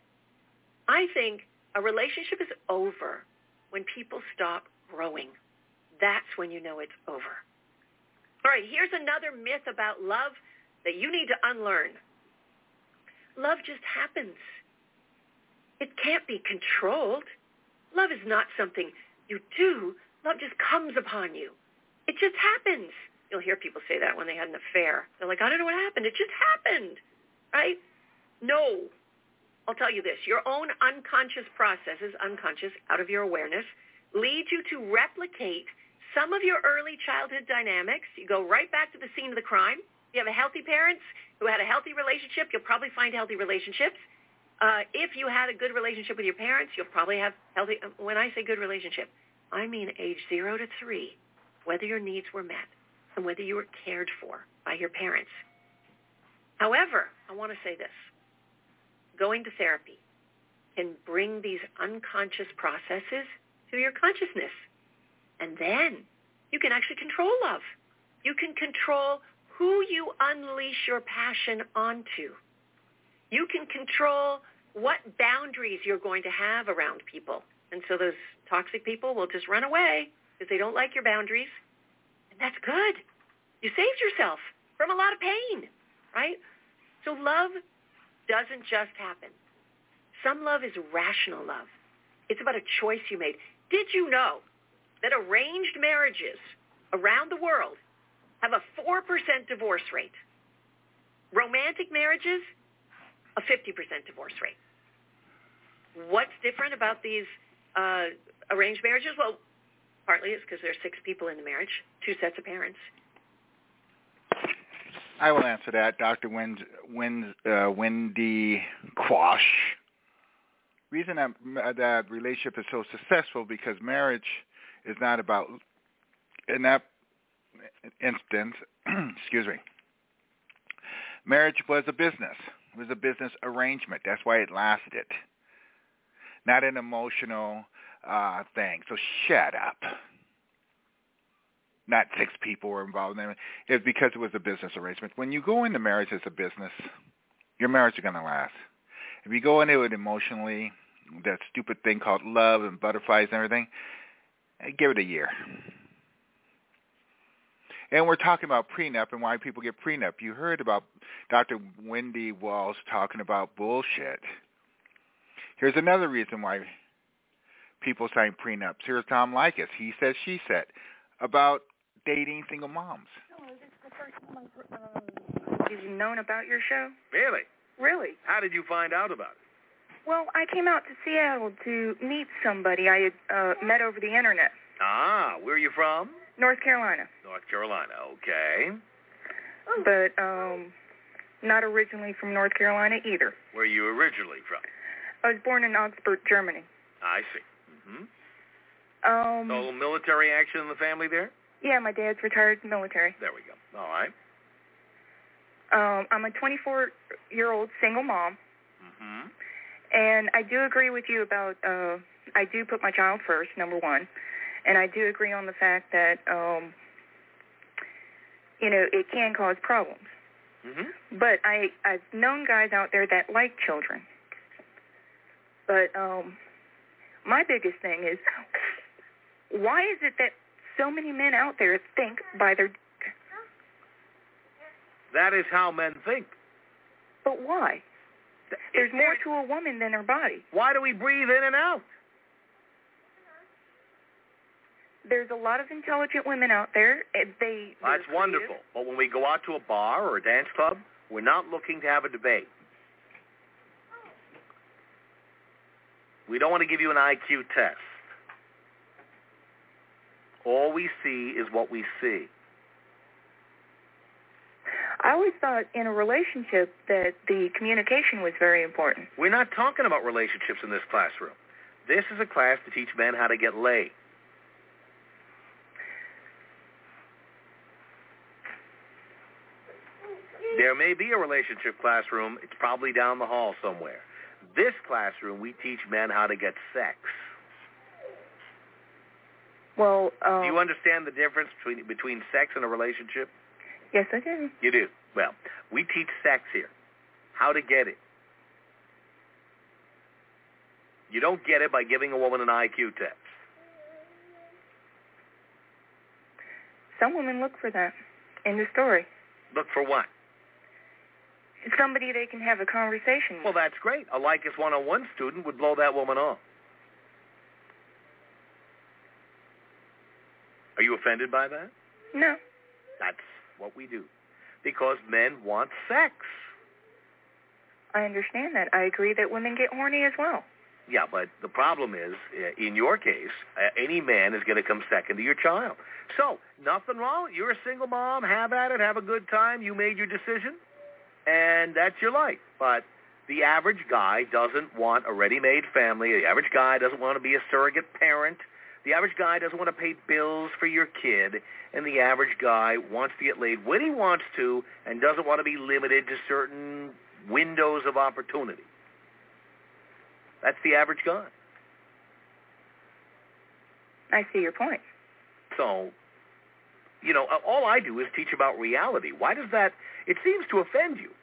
I think a relationship is over when people stop growing. That's when you know it's over. All right, here's another myth about love that you need to unlearn. Love just happens. It can't be controlled. Love is not something you do. Love just comes upon you. It just happens. You'll hear people say that when they had an affair. They're like, I don't know what happened. It just happened, right? No. I'll tell you this. Your own unconscious processes, unconscious, out of your awareness, lead you to replicate some of your early childhood dynamics. You go right back to the scene of the crime. You have a healthy parents who had a healthy relationship, you'll probably find healthy relationships. Uh, if you had a good relationship with your parents, you'll probably have healthy. When I say good relationship, I mean age zero to three, whether your needs were met and whether you were cared for by your parents. However, I want to say this. Going to therapy can bring these unconscious processes to your consciousness. And then you can actually control love. You can control who you unleash your passion onto. You can control what boundaries you're going to have around people. And so those toxic people will just run away because they don't like your boundaries. And that's good. You saved yourself from a lot of pain, right? So love doesn't just happen. Some love is rational love. It's about a choice you made. Did you know that arranged marriages around the world have a four percent divorce rate? Romantic marriages, a fifty percent divorce rate. What's different about these uh, arranged marriages? Well, partly it's because there's six people in the marriage, two sets of parents. I will answer that, Doctor Wind, Wind, uh, Wendy Quash. Reason that, that relationship is so successful because marriage is not about, in that instance, excuse me, marriage was a business. It was a business arrangement. That's why it lasted. Not an emotional uh, thing. So shut up. Not six people were involved in it. It's because it was a business arrangement. When you go into marriage as a business, your marriage is going to last. If you go into it emotionally, that stupid thing called love and butterflies and everything, give it a year. And we're talking about prenup and why people get prenup. You heard about Doctor Wendy Walsh talking about bullshit. Here's another reason why people sign prenups. Here's Tom Likas. He said, she said, about dating single moms. Oh, this is the first time I've um, known about your show. Really? Really? How did you find out about it? Well, I came out to Seattle to meet somebody I had uh, met over the Internet. Ah, where are you from? North Carolina. North Carolina, okay. But um, not originally from North Carolina either. Where are you originally from? I was born in Augsburg, Germany. I see. Mm-hmm. Um, so a little military action in the family there? Yeah, my dad's retired military. There we go. All right. Um, I'm a twenty-four-year-old single mom. Mm-hmm. And I do agree with you about, uh, I do put my child first, number one. And I do agree on the fact that, um, you know, it can cause problems. Mm-hmm. But I, I've known guys out there that like children. But um, my biggest thing is, why is it that so many men out there think by their... That is how men think. But why? There's more to a woman than her body. Why do we breathe in and out? There's a lot of intelligent women out there. They That's wonderful. But when we go out to a bar or a dance club, we're not looking to have a debate. We don't want to give you an I Q test. All we see is what we see. I always thought in a relationship that the communication was very important. We're not talking about relationships in this classroom. This is a class to teach men how to get laid. There may be a relationship classroom. It's probably down the hall somewhere. This classroom, we teach men how to get sex. Well, um, do you understand the difference between between sex and a relationship? Yes, I do. You do. Well, we teach sex here. How to get it. You don't get it by giving a woman an I Q test. Some women look for that. End of story. Look for what? Somebody they can have a conversation with. Well, that's great. A Lycus one oh one student would blow that woman off. Are you offended by that? No. That's what we do. Because men want sex. I understand that. I agree that women get horny as well. Yeah, but the problem is, uh, in your case, uh, any man is going to come second to your child. So, nothing wrong. You're a single mom. Have at it. Have a good time. You made your decision, and that's your life. But the average guy doesn't want a ready-made family. The average guy doesn't want to be a surrogate parent. The average guy doesn't want to pay bills for your kid. And the average guy wants to get laid when he wants to and doesn't want to be limited to certain windows of opportunity. That's the average guy. I see your point. So, you know, all I do is teach about reality. Why does that, it seems to offend you.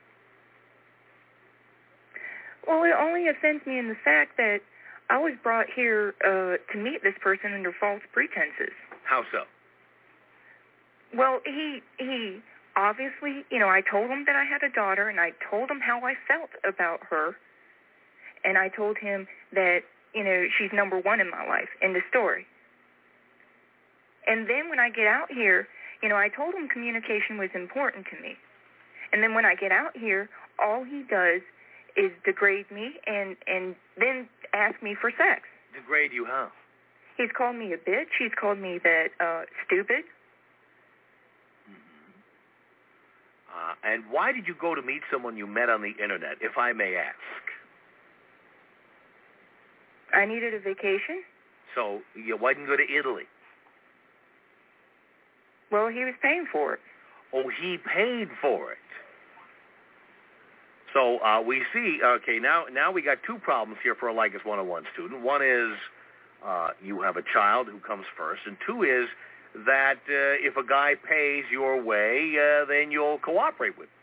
Well, it only offends me in the fact that I was brought here uh, to meet this person under false pretenses. How so? Well, he he obviously, you know, I told him that I had a daughter, and I told him how I felt about her, and I told him that, you know, she's number one in my life, in the story. And then when I get out here, you know, I told him communication was important to me. And then when I get out here, all he does is degrade me and, and then ask me for sex. Degrade you how? He's called me a bitch. He's called me that uh, stupid. Uh, and why did you go to meet someone you met on the Internet, if I may ask? I needed a vacation. So you why didn't go to Italy? Well, he was paying for it. Oh, he paid for it. So uh, we see, okay, now now we got two problems here for a Lycus one oh one student. One is uh, you have a child who comes first, and two is that uh, if a guy pays your way, uh, then you'll cooperate with him.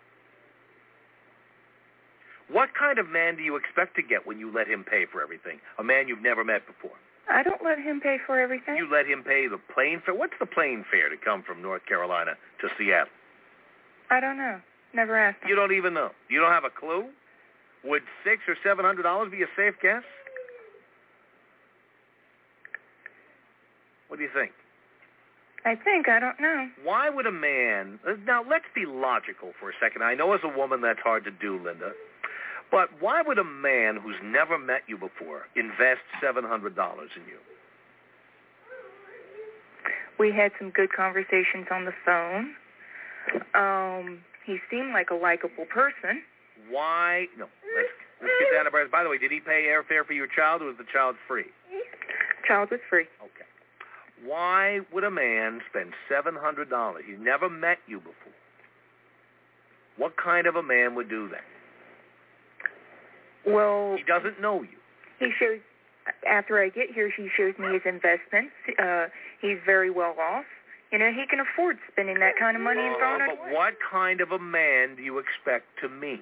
What kind of man do you expect to get when you let him pay for everything? A man you've never met before. I don't let him pay for everything. You let him pay the plane fare? What's the plane fare to come from North Carolina to Seattle? I don't know. Never asked him. You don't even know. You don't have a clue? Would six or seven hundred dollars be a safe guess? What do you think? I think. I don't know. Why would a man... Now, let's be logical for a second. I know as a woman that's hard to do, Linda. But why would a man who's never met you before invest seven hundred dollars in you? We had some good conversations on the phone. Um, he seemed like a likable person. Why? No, let's, let's get down to brass. By the way, did he pay airfare for your child, or was the child free? Child was free. Okay. Why would a man spend seven hundred dollars? He's never met you before. What kind of a man would do that? Well, he doesn't know you. He shows, after I get here, he shows me his investments. Uh, he's very well off. You know, he can afford spending that kind of money in throwing it away. But what kind of a man do you expect to meet?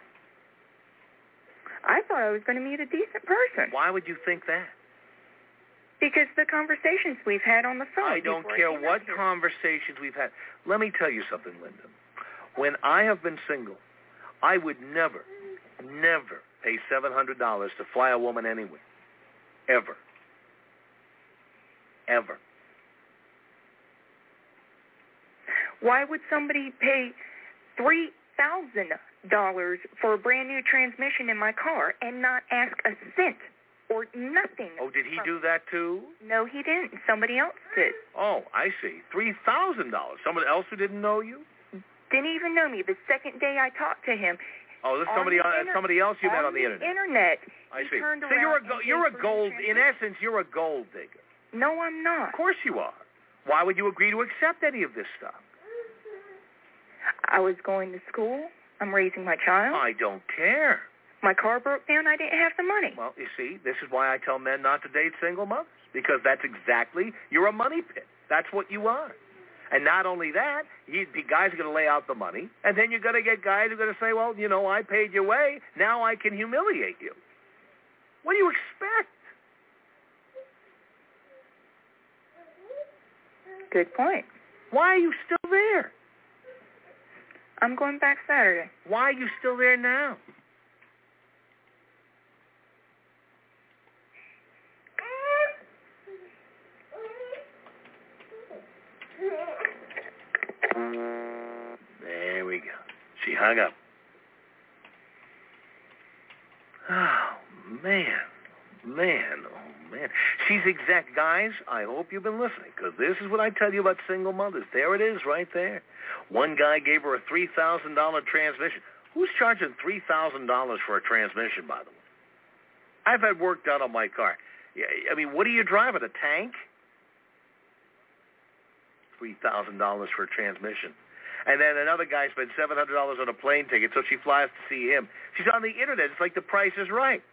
I thought I was going to meet a decent person. Why would you think that? Because the conversations we've had on the phone. I don't care what conversations we've had. Let me tell you something, Linda. When I have been single, I would never, never pay seven hundred dollars to fly a woman anywhere. Ever. Ever. Why would somebody pay three thousand dollars for a brand new transmission in my car and not ask a cent or nothing? Oh, did he do that too? No, he didn't. Somebody else did. Oh, I see. three thousand dollars. Somebody else who didn't know you? Didn't even know me. The second day I talked to him. Oh, this is somebody else, inter- somebody else you met on the, the internet. internet. I he see. Turned so around you're a go- you're a gold. In essence, you're a gold digger. No, I'm not. Of course you are. Why would you agree to accept any of this stuff? I was going to school. I'm raising my child. I don't care. My car broke down. I didn't have the money. Well, you see, this is why I tell men not to date single mothers, because that's exactly, you're a money pit. That's what you are. And not only that, you, the guys are going to lay out the money, and then you're going to get guys who are going to say, well, you know, I paid your way. Now I can humiliate you. What do you expect? Good point. Why are you still there? I'm going back Saturday. Why are you still there now? There we go. She hung up. Oh, man. Man, oh, man. She's exact. Guys, I hope you've been listening, because this is what I tell you about single mothers. There it is right there. One guy gave her a three thousand dollars transmission. Who's charging three thousand dollars for a transmission, by the way? I've had work done on my car. I mean, what are you driving, a tank? three thousand dollars for a transmission. And then another guy spent seven hundred dollars on a plane ticket, so she flies to see him. She's on the Internet. It's like The Price is Right.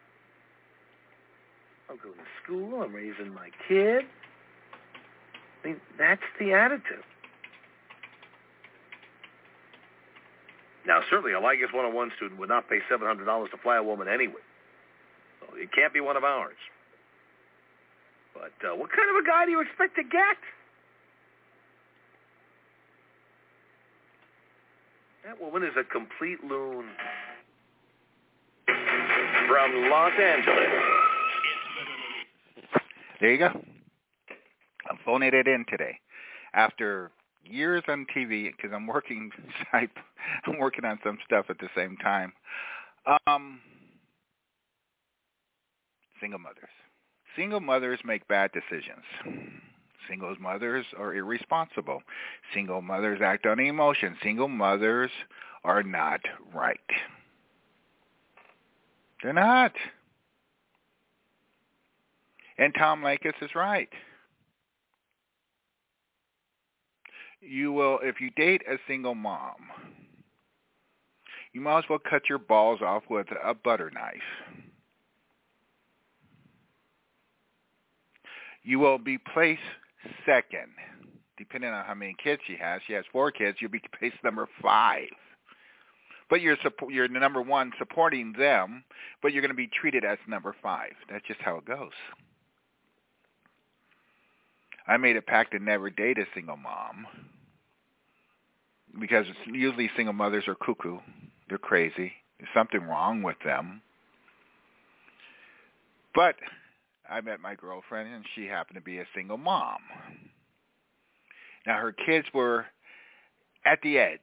I'm going to school. I'm raising my kid. I mean, that's the attitude. Now, certainly a Lycus one oh one student would not pay seven hundred dollars to fly a woman anyway. So it can't be one of ours. But uh, what kind of a guy do you expect to get? That woman is a complete loon. From Los Angeles. There you go. I'm phoning it in today. After years on T V, because I'm working, I'm working on some stuff at the same time. Um, single mothers. Single mothers make bad decisions. Single mothers are irresponsible. Single mothers act on emotion. Single mothers are not right. They're not. And Tom Lakis is right. You will, if you date a single mom, you might as well cut your balls off with a butter knife. You will be placed second, depending on how many kids she has. She has four kids. You'll be placed number five. But you're you're number one supporting them, but you're going to be treated as number five. That's just how it goes. I made a pact to never date a single mom because usually single mothers are cuckoo. They're crazy. There's something wrong with them. But I met my girlfriend, and she happened to be a single mom. Now, her kids were at the edge.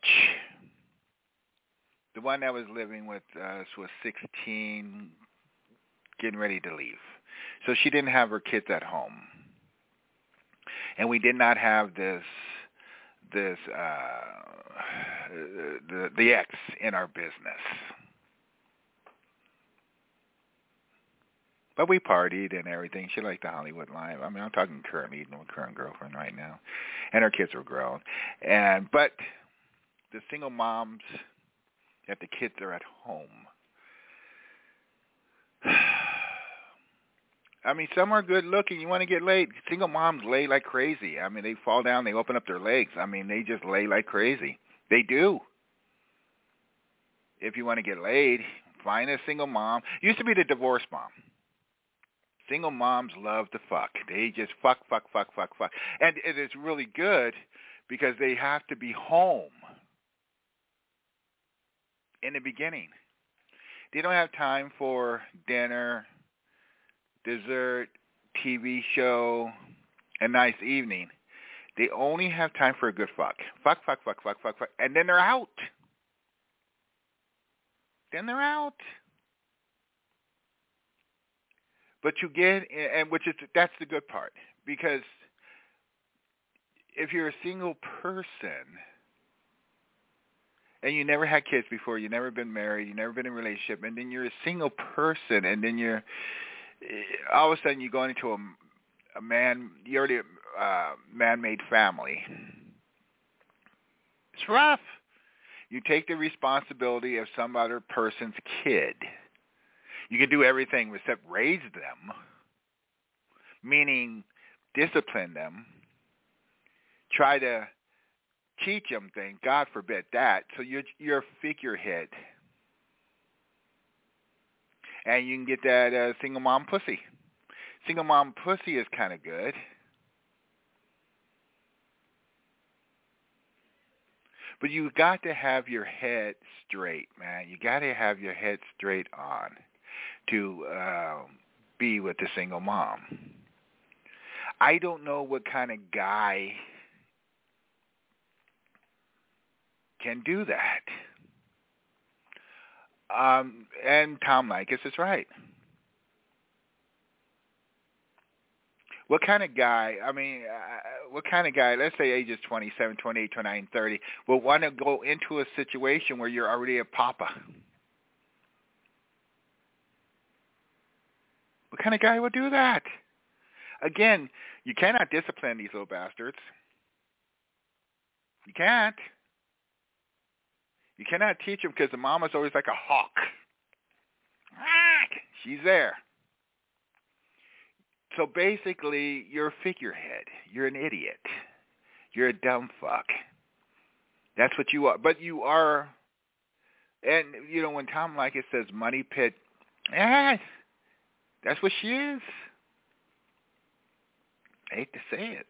The one that was living with us was sixteen, getting ready to leave. So she didn't have her kids at home. And we did not have this, this uh, the, the ex in our business. But we partied and everything. She liked the Hollywood life. I mean, I'm talking currently, you know, current girlfriend right now. And her kids were grown. And but the single moms, that the kids are at home. I mean, some are good looking. You want to get laid. Single moms lay like crazy. I mean, they fall down. They open up their legs. I mean, they just lay like crazy. They do. If you want to get laid, find a single mom. Used to be the divorce mom. Single moms love to fuck. They just fuck, fuck, fuck, fuck, fuck. And it is really good because they have to be home in the beginning. They don't have time for dinner, dessert, T V show, a nice evening. They only have time for a good fuck. Fuck, fuck, fuck, fuck, fuck, fuck. And then they're out. Then they're out. But you get, and which is, that's the good part. Because if you're a single person and you never had kids before, you never been married, you never been in a relationship, and then you're a single person, and then you're, all of a sudden you go into a, a man, you're already a uh, man-made family. It's rough. You take the responsibility of some other person's kid. You can do everything except raise them, meaning discipline them, try to teach them things, God forbid that, so you're, you're a figurehead. And you can get that uh, single mom pussy. Single mom pussy is kind of good. But you got to have your head straight, man. You got to have your head straight on to uh, be with a single mom. I don't know what kind of guy can do that. Um, and Tom Leykis is right. What kind of guy, I mean, uh, what kind of guy, let's say ages twenty-seven, twenty-eight, twenty-nine, thirty, will want to go into a situation where you're already a papa? What kind of guy would do that? Again, you cannot discipline these little bastards. You can't. You cannot teach them because the mama's always like a hawk. She's there. So basically, you're a figurehead. You're an idiot. You're a dumb fuck. That's what you are. But you are, and, you know, when Tom Leykis says money pit, eh, that's what she is. I hate to say it.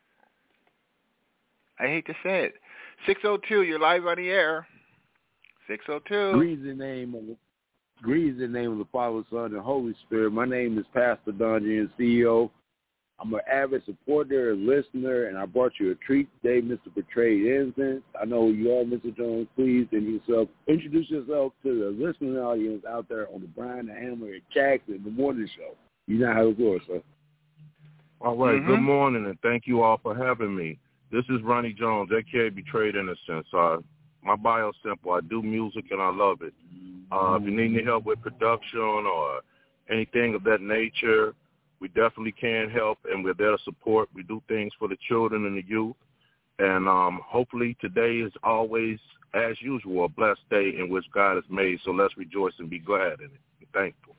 I hate to say it. six oh two, you're live on the air. six oh two. Grease the name of it. Grease the name of the Father, Son, and Holy Spirit. My name is Pastor Don Junior, C E O. I'm an avid supporter and listener, and I brought you a treat today, Mister Betrayed Innocence. I know who you are, Mister Jones. Please yourself, introduce yourself to the listening audience out there on the Brian, the Hammer, and Jackson, the morning show. You know how it goes, sir. All right. Mm-hmm. Good morning, and thank you all for having me. This is Ronnie Jones, a k a. Betrayed Innocence. Uh, my bio is simple. I do music, and I love it. Uh, if you need any help with production or anything of that nature, we definitely can help, and we're there to support. We do things for the children and the youth. And um, hopefully today is always, as usual, a blessed day in which God has made. So let's rejoice and be glad in it. And thankful.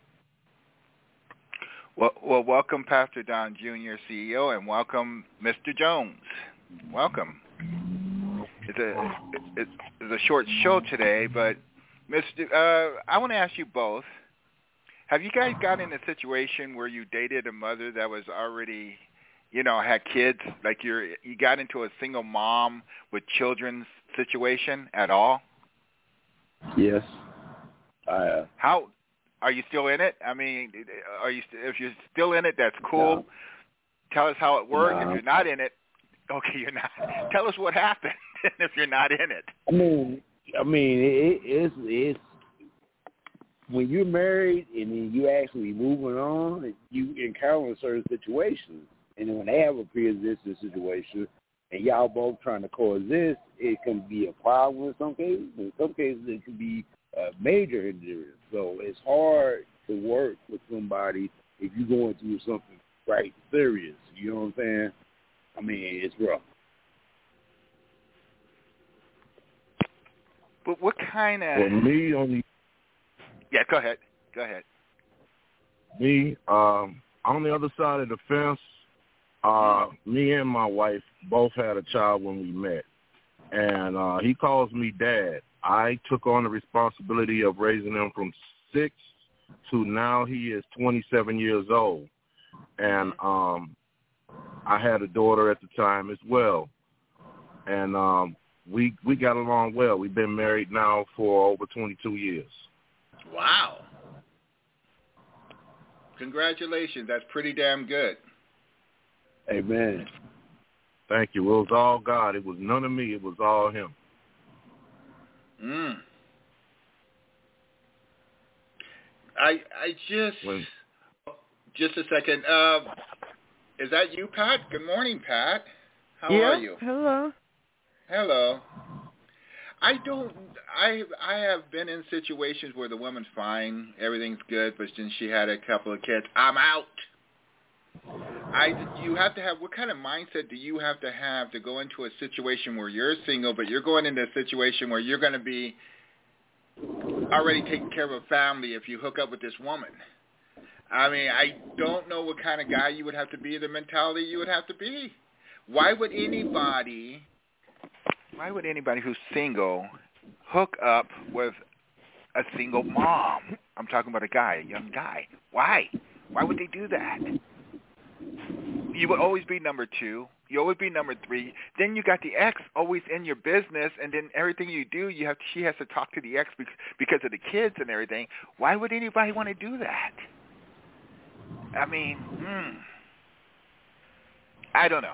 Well, well, welcome, Pastor Don Junior, C E O, and welcome, Mister Jones. Welcome. It's a it's, it's a short show today, but Mister Uh, I want to ask you both: have you guys gotten in a situation where you dated a mother that was already, you know, had kids? Like you're you got into a single mom with children situation at all? Yes. I have. How are you still in it? I mean, are you? If you're still in it, that's cool. No. Tell us how it worked. No. If you're not in it, okay, you're not. Tell us what happened if you're not in it. I mean, I mean, it, it's it's when you're married and then you actually moving on, you encounter certain situations, and then when they have a pre-existing situation and y'all both trying to coexist, it can be a problem in some cases. In some cases, it can be a major injury. So it's hard to work with somebody if you're going through something right serious. You know what I'm saying? I mean, it's rough. But what kind of? For me, only. Yeah, go ahead. Go ahead. Me, um, on the other side of the fence, uh, me and my wife both had a child when we met, and uh, he calls me dad. I took on the responsibility of raising him from six to now he is twenty-seven years old, and um, I had a daughter at the time as well, and um, we we got along well. We've been married now for over twenty-two years. Wow. Congratulations. That's pretty damn good. Amen. Thank you. It was all God. It was none of me. It was all him. Mm. I I just When, just a second. Uh, is that you, Pat? Good morning, Pat. How yeah. are you? Hello. Hello. I don't. I I have been in situations where the woman's fine, everything's good, but then she had a couple of kids. I'm out. I you have to have. What kind of mindset do you have to have to go into a situation where you're single, but you're going into a situation where you're going to be already taking care of a family if you hook up with this woman? I mean, I don't know what kind of guy you would have to be, the mentality you would have to be. Why would anybody? Why would anybody who's single hook up with a single mom? I'm talking about a guy, a young guy. Why? Why would they do that? You would always be number two. You always be number three. Then you got the ex always in your business, and then everything you do, you have she has to talk to the ex because of the kids and everything. Why would anybody want to do that? I mean, hmm. I don't know.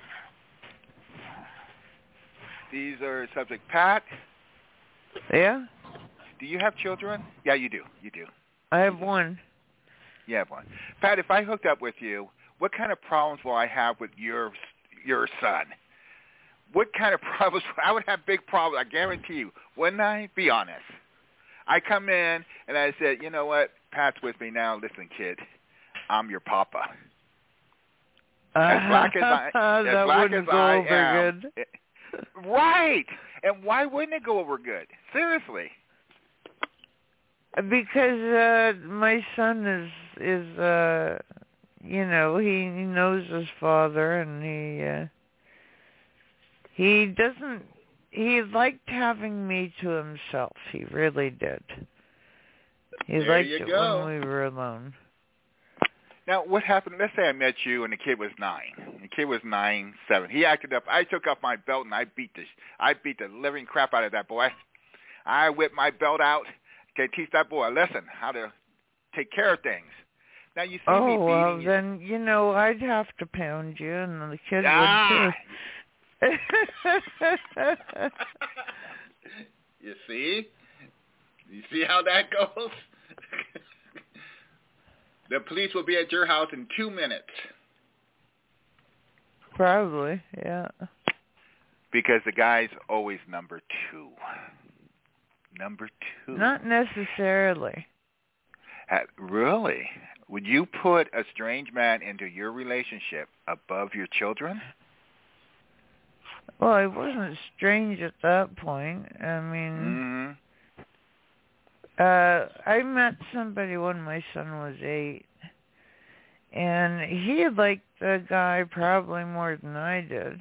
These are subject. Pat? Yeah? Do you have children? Yeah, you do. You do. I have one. You have one. Pat, if I hooked up with you, what kind of problems will I have with your your son? What kind of problems? I would have big problems, I guarantee you. Wouldn't I? Be honest. I come in and I said, you know what? Pat's with me now. Listen, kid, I'm your papa. As black as I, as that black wouldn't as go I over am, good. It, right. And why wouldn't it go over good? Seriously. Because uh, my son is is uh, you know he, he knows his father, and he uh, he doesn't he liked having me to himself. He really did. He there liked you it go. when we were alone. Now, what happened? Let's say I met you and the kid was nine. The kid was nine, seven. He acted up. I took off my belt and I beat the I beat the living crap out of that boy. I whipped my belt out. Okay, teach that boy a lesson how to take care of things. Now you see oh, me beating well, you. then you know I'd have to pound you, and the kid ah! would too. You see? You see how that goes? The police will be at your house in two minutes. Probably, yeah. Because the guy's always number two. Number two. Not necessarily. Uh, really? Would you put a strange man into your relationship above your children? Well, I wasn't strange at that point. I mean, mm-hmm. uh, I met somebody when my son was eight, and he liked the guy probably more than I did.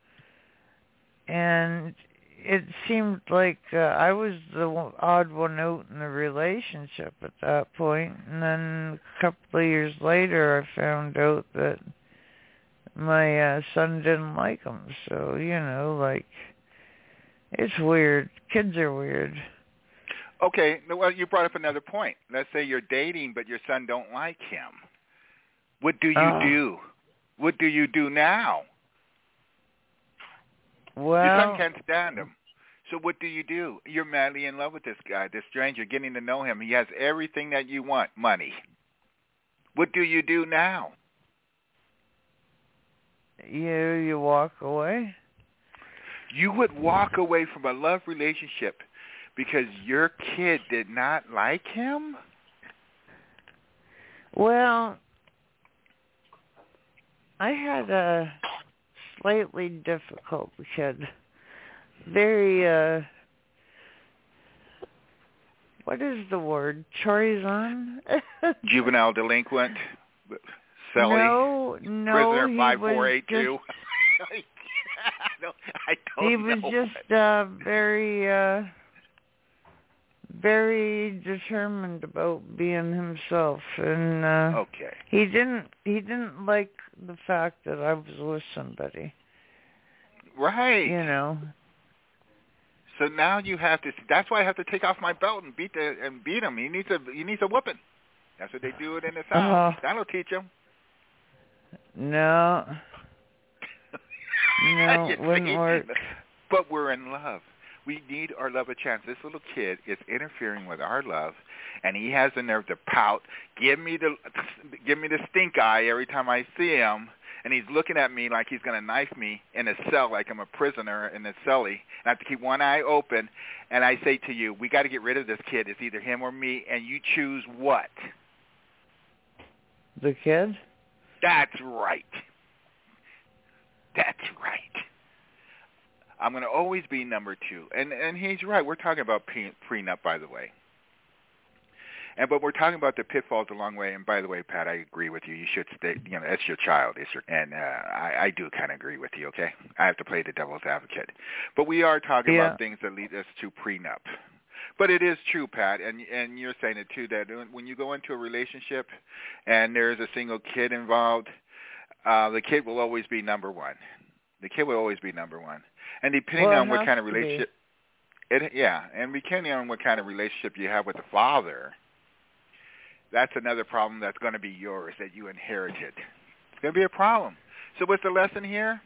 And it seemed like uh, I was the odd one out in the relationship at that point. And then a couple of years later, I found out that my uh, son didn't like him. So, you know, like, it's weird. Kids are weird. Okay, well, you brought up another point. Let's say you're dating, but your son don't like him. What do you uh, do? What do you do now? Well, your son can't stand him. So what do you do? You're madly in love with this guy, this stranger, getting to know him. He has everything that you want, money. What do you do now? You you walk away. You would walk away from a love relationship because your kid did not like him? Well, I had a slightly difficult kid. Very, uh, what is the word? Chorizon? Juvenile delinquent? Selly? No, no, Prisoner he five four eight two? was I don't, I don't He was know. just uh, very, uh, very determined about being himself, and uh, okay. he didn't. He didn't like the fact that I was with somebody. Right. You know. So now you have to. That's why I have to take off my belt and beat the and beat him. He needs a he needs a whooping. That's what they do it in the South. Uh, That'll teach him. No. No, You wouldn't see? work. But we're in love. We need our love a chance. This little kid is interfering with our love, and he has the nerve to pout, give me the give me the stink eye every time I see him, and he's looking at me like he's going to knife me in a cell, like I'm a prisoner in a cellie. And I have to keep one eye open, and I say to you, we got to get rid of this kid. It's either him or me, and you choose what? The kid? That's right. That's right. I'm going to always be number two. And and he's right. We're talking about pre- prenup, by the way. And but we're talking about the pitfalls along the way. And by the way, Pat, I agree with you. You should stay. You know, that's your child. It's your, and uh, I, I do kind of agree with you. Okay, I have to play the devil's advocate. But we are talking yeah. about things that lead us to prenup. But it is true, Pat, and and you're saying it too, that when you go into a relationship and there's a single kid involved, uh, the kid will always be number one. The kid will always be number one. And depending well, on what kind of relationship, it, yeah, and depending on what kind of relationship you have with the father, that's another problem that's going to be yours that you inherited. It's going to be a problem. So what's the lesson here?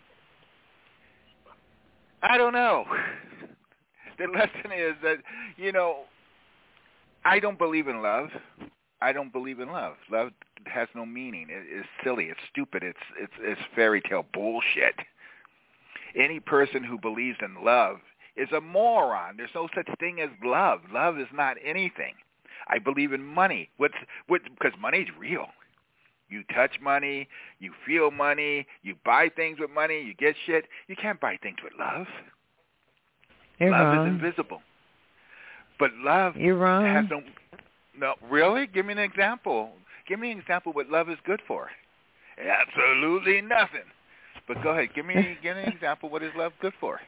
I don't know. The lesson is that, you know, I don't believe in love. I don't believe in love. Love has no meaning. It, it's silly. It's stupid. It's it's it's fairy tale bullshit. Any person who believes in love is a moron. There's no such thing as love. Love is not anything. I believe in money. What's what? Because money's real. You touch money. You feel money. You buy things with money. You get shit. You can't buy things with love. You're love wrong. is invisible. But love You're wrong. has no. No, really? Give me an example. Give me an example what love is good for. Absolutely nothing. But go ahead. Give me, give me an example. What is love good for?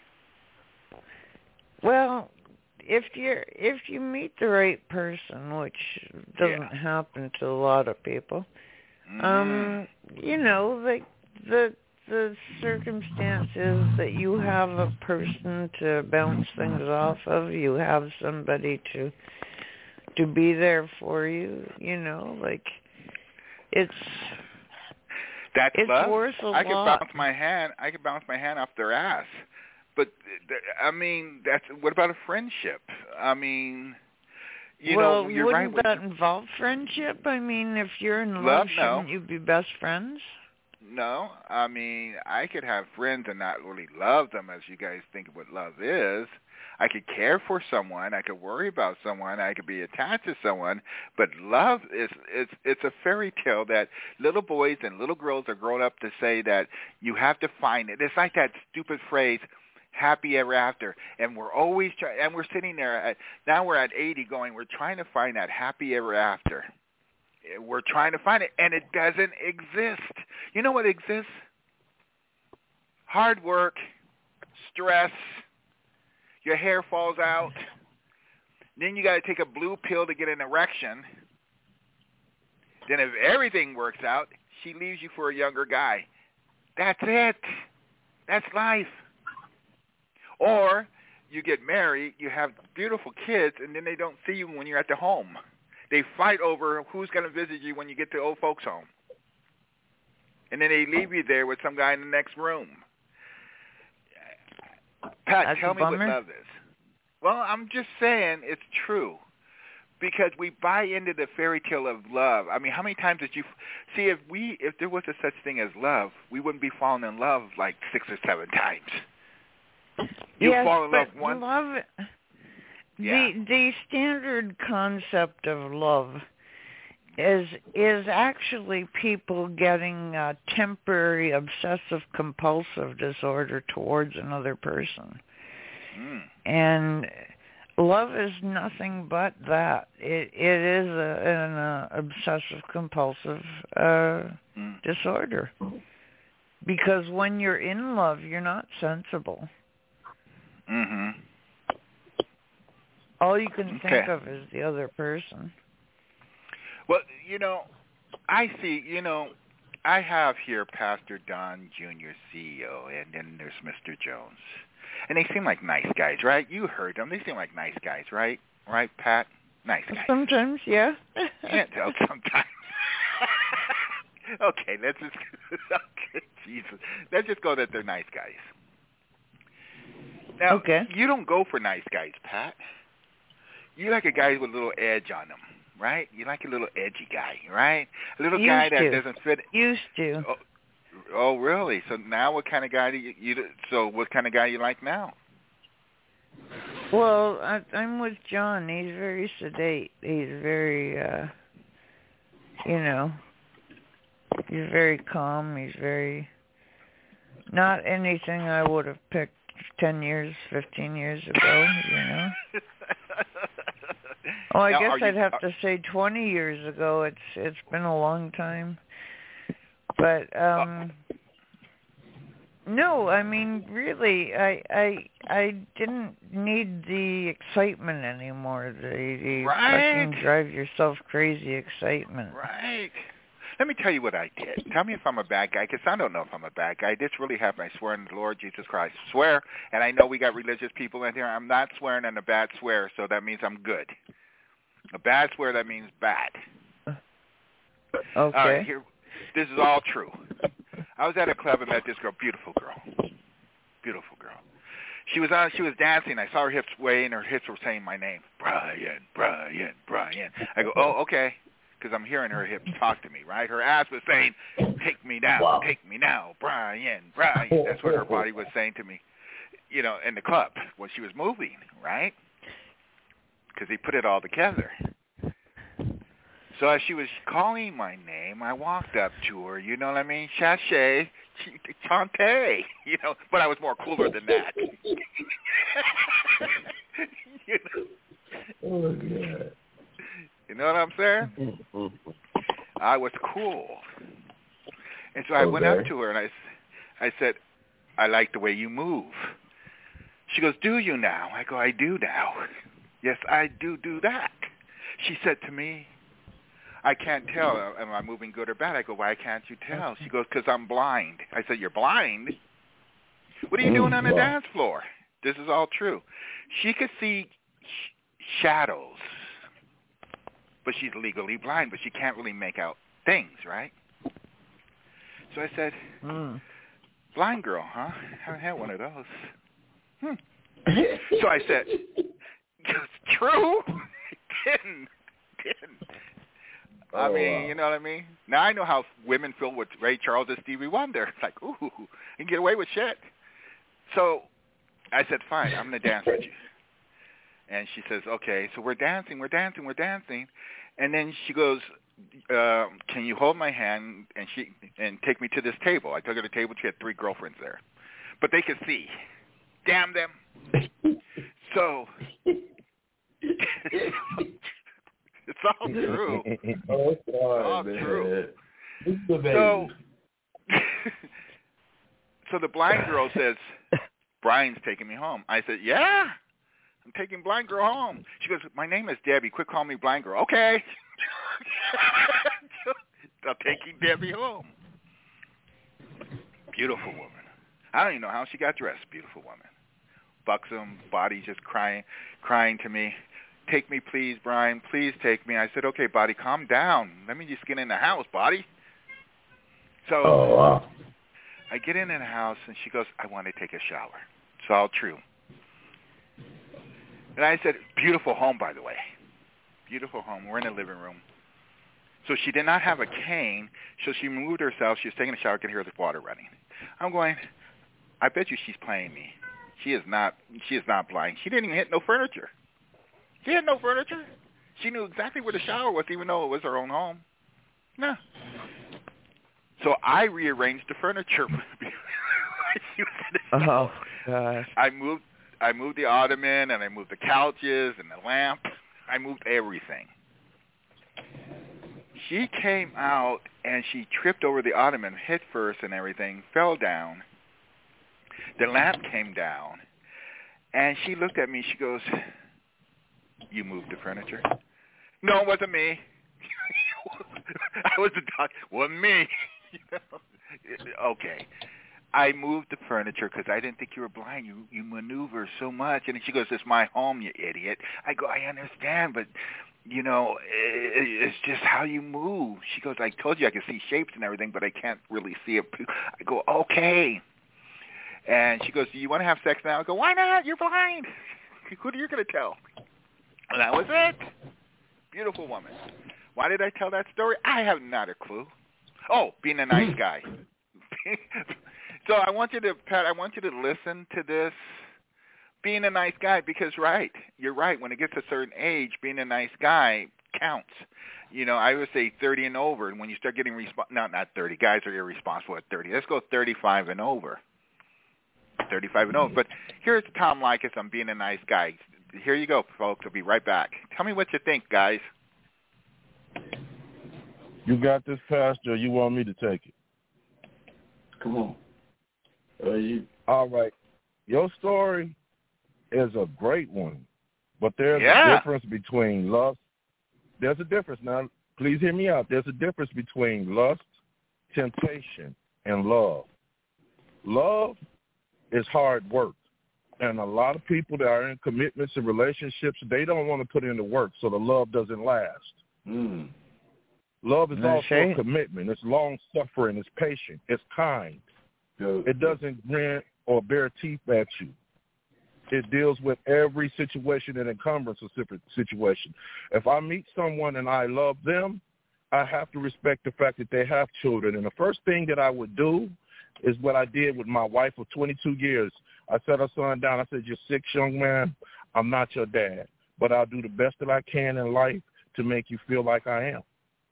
Well, if you're if you meet the right person, which doesn't Yeah. happen to a lot of people, Mm. um, you know, the the the circumstance is that you have a person to bounce things off of. You have somebody to to be there for you. You know, like it's. That's it's love. worth a I could lot. bounce my hand. I could bounce my hand off their ass. But th- I mean, that's what about a friendship? I mean, you well, know, you're wouldn't right. that involve friendship? I mean, if you're in love, Love, no. shouldn't you be best friends? No, I mean, I could have friends and not really love them as you guys think of what love is. I could care for someone. I could worry about someone. I could be attached to someone. But love is it's it's a fairy tale that little boys and little girls are grown up to say that you have to find it. It's like that stupid phrase, happy ever after. And we're always trying, and we're sitting there at, now we're at eighty going, we're trying to find that happy ever after. We're trying to find it, and it doesn't exist. You know what exists? Hard work, stress, your hair falls out, then you got to take a blue pill to get an erection. Then if everything works out, she leaves you for a younger guy. That's it. That's life. Or you get married, you have beautiful kids, and then they don't see you when you're at the home. They fight over who's going to visit you when you get to old folks' home. And then they leave you there with some guy in the next room. Pat, That's tell a me what bummer. love is. Well, I'm just saying it's true. Because we buy into the fairy tale of love. I mean, how many times did you see if we if there was a such thing as love, we wouldn't be falling in love like six or seven times. You yes, fall in but love once. love, Yeah. the the standard concept of love is is actually people getting a temporary obsessive compulsive disorder towards another person. Mm. And love is nothing but that. It it is a, an uh, obsessive compulsive uh, Mm. disorder. Because when you're in love, you're not sensible. Mhm. All you can think Okay. of is the other person. Well, you know, I see, you know, I have here Pastor Don Junior, C E O, and then there's Mister Jones. And they seem like nice guys, right? You heard them. They seem like nice guys, right? Right, Pat? Nice guys. Sometimes, yeah. Can't tell sometimes. Okay, let's just, okay, Jesus. Let's just go that they're nice guys. Now, Okay. you don't go for nice guys, Pat. You like a guy with a little edge on him, right? You like a little edgy guy, right? A little guy Used that to. doesn't fit. Used to. Oh, oh, really? So now, what kind of guy do you, you? So, what kind of guy you like now? Well, I, I'm with John. He's very sedate. He's very, uh, you know, he's very calm. He's very, not anything I would have picked ten years, fifteen years ago, you know. Oh, I Now, guess are you- I'd have to say twenty years ago. It's it's been a long time. But um no, I mean really I I I didn't need the excitement anymore. The, the Right. fucking drive yourself crazy excitement. Right. Let me tell you what I did. Tell me if I'm a bad guy, because I don't know if I'm a bad guy. This really happened. I swear in the Lord Jesus Christ. Swear, and I know we got religious people in here. I'm not swearing on a bad swear, so that means I'm good. A bad swear, that means bad. Okay. All right, here. This is all true. I was at a club and met this girl, beautiful girl, beautiful girl. She was on. She was dancing. I saw her hips sway, and her hips were saying my name, Brian, Brian, Brian. I go, oh, okay, because I'm hearing her hips talk to me, right? Her ass was saying, take me down, wow. take me now, Brian, Brian. That's what her body was saying to me, you know, in the club when she was moving, right? Because he put it all together. So as she was calling my name, I walked up to her, you know what I mean? Sachet, Chante, you know, but I was more cooler than that. you know? Oh, God. You know what I'm saying? I was cool. And so I okay. went up to her and I, I said, I like the way you move. She goes, do you now? I go, I do now. Yes, I do do that. She said to me, I can't tell. Am I moving good or bad? I go, why can't you tell? She goes, because I'm blind. I said, you're blind? What are you doing on the dance floor? This is all true. She could see sh- shadows, but she's legally blind, but she can't really make out things, right? So I said, mm. blind girl, huh? Haven't had one of those. Hmm. So I said, it's true? didn't. Didn't. I oh, mean, wow. you know what I mean? Now I know how women feel with Ray Charles and Stevie Wonder. It's like, ooh, you can get away with shit. So I said, fine, I'm going to dance with you. And she says, okay. So we're dancing, we're dancing, we're dancing. And then she goes, uh, can you hold my hand and she and take me to this table? I took her to the table. She had three girlfriends there. But they could see. Damn them. So... It's all true. Oh, it's all man. true. It's the baby. So, so the blind girl says, Brian's taking me home. I said, yeah, I'm taking blind girl home. She goes, my name is Debbie. Quit calling me blind girl. Okay. I'm taking Debbie home. Beautiful woman. I don't even know how she got dressed. Beautiful woman. Buxom, body just crying, crying to me. Take me, please, Brian. Please take me. I said, okay, body, calm down. Let me just get in the house, body. So oh, wow. I get in the house, and she goes, I want to take a shower. It's all true. And I said, beautiful home, by the way. Beautiful home. We're in the living room. So she did not have a cane, so she moved herself. She was taking a shower. I could hear the water running. I'm going, I bet you she's playing me. She is not. She is not blind. She didn't even hit no furniture. She had no furniture. She knew exactly where the shower was, even though it was her own home. No. So I rearranged the furniture. Oh gosh. I moved. I moved the ottoman, and I moved the couches and the lamp. I moved everything. She came out and she tripped over the ottoman head first and everything, fell down. The lamp came down, and she looked at me. She goes, you moved the furniture? No, it wasn't me. I was the doc. Wasn't me. You know? Okay. I moved the furniture because I didn't think you were blind. You you maneuver so much. And she goes, it's my home, you idiot. I go, I understand, but, you know, it, it's just how you move. She goes, I told you I could see shapes and everything, but I can't really see it. I go, okay. And she goes, do you want to have sex now? I go, why not? You're blind. Who are you going to tell? And that was it. Beautiful woman. Why did I tell that story? I have not a clue. Oh, being a nice guy. So I want you to, Pat, I want you to listen to this. Being a nice guy, because, right, you're right. When it gets a certain age, being a nice guy counts. You know, I would say thirty and over. And when you start getting, resp- no, not thirty. Guys are irresponsible at thirty. Let's go thirty-five and over. thirty-five and over. But here's Tom Leykis on being a nice guy. Here you go, folks. I'll be right back. Tell me what you think, guys. You got this, Pastor. You want me to take it? Come on. Uh, you... All right. Your story is a great one, but there's yeah. a difference between lust. There's a difference. Now, please hear me out. There's a difference between lust, temptation, and love. Love is hard work. And a lot of people that are in commitments and relationships, they don't want to put in the work, so the love doesn't last. Mm. Love is No also shame. a commitment. It's long-suffering. It's patient. It's kind. Good. It doesn't grin or bear teeth at you. It deals with every situation and encumbrance of situation. If I meet someone and I love them, I have to respect the fact that they have children. And the first thing that I would do is what I did with my wife for twenty-two years. I set her son down. I said, you're six, young man. I'm not your dad, but I'll do the best that I can in life to make you feel like I am.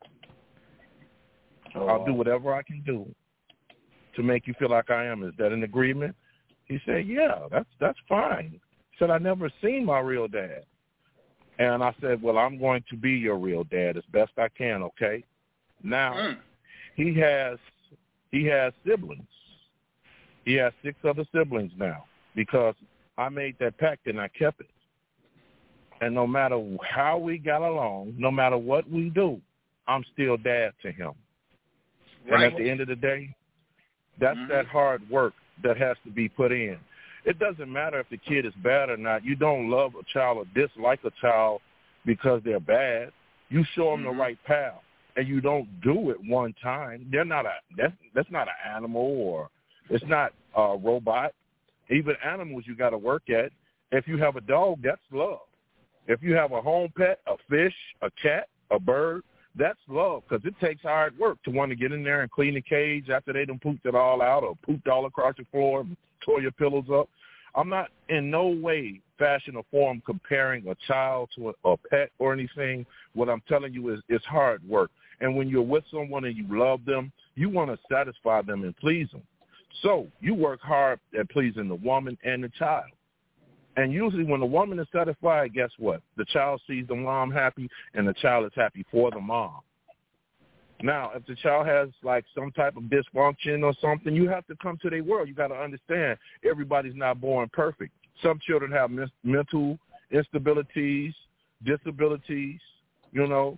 Oh, I'll do whatever I can do to make you feel like I am. Is that an agreement? He said, yeah, that's that's fine. He said, I never seen my real dad. And I said, well, I'm going to be your real dad as best I can, okay? Now, mm. he has he has siblings. He has six other siblings now because I made that pact and I kept it. And no matter how we got along, no matter what we do, I'm still dad to him. Right. And at the end of the day, that's mm-hmm. that hard work that has to be put in. It doesn't matter if the kid is bad or not. You don't love a child or dislike a child because they're bad. You show them mm-hmm. the right path, and you don't do it one time. They're not a that's that's not an animal, or it's not a robot. Even animals you got to work at. If you have a dog, that's love. If you have a home pet, a fish, a cat, a bird, that's love, because it takes hard work to want to get in there and clean the cage after they done pooped it all out or pooped all across the floor and tore your pillows up. I'm not in no way, fashion, or form comparing a child to a, a pet or anything. What I'm telling you is it's hard work. And when you're with someone and you love them, you want to satisfy them and please them. So you work hard at pleasing the woman and the child. And usually when the woman is satisfied, guess what? The child sees the mom happy, and the child is happy for the mom. Now, if the child has, like, some type of dysfunction or something, you have to come to their world. You got to understand everybody's not born perfect. Some children have mis- mental instabilities, disabilities, you know,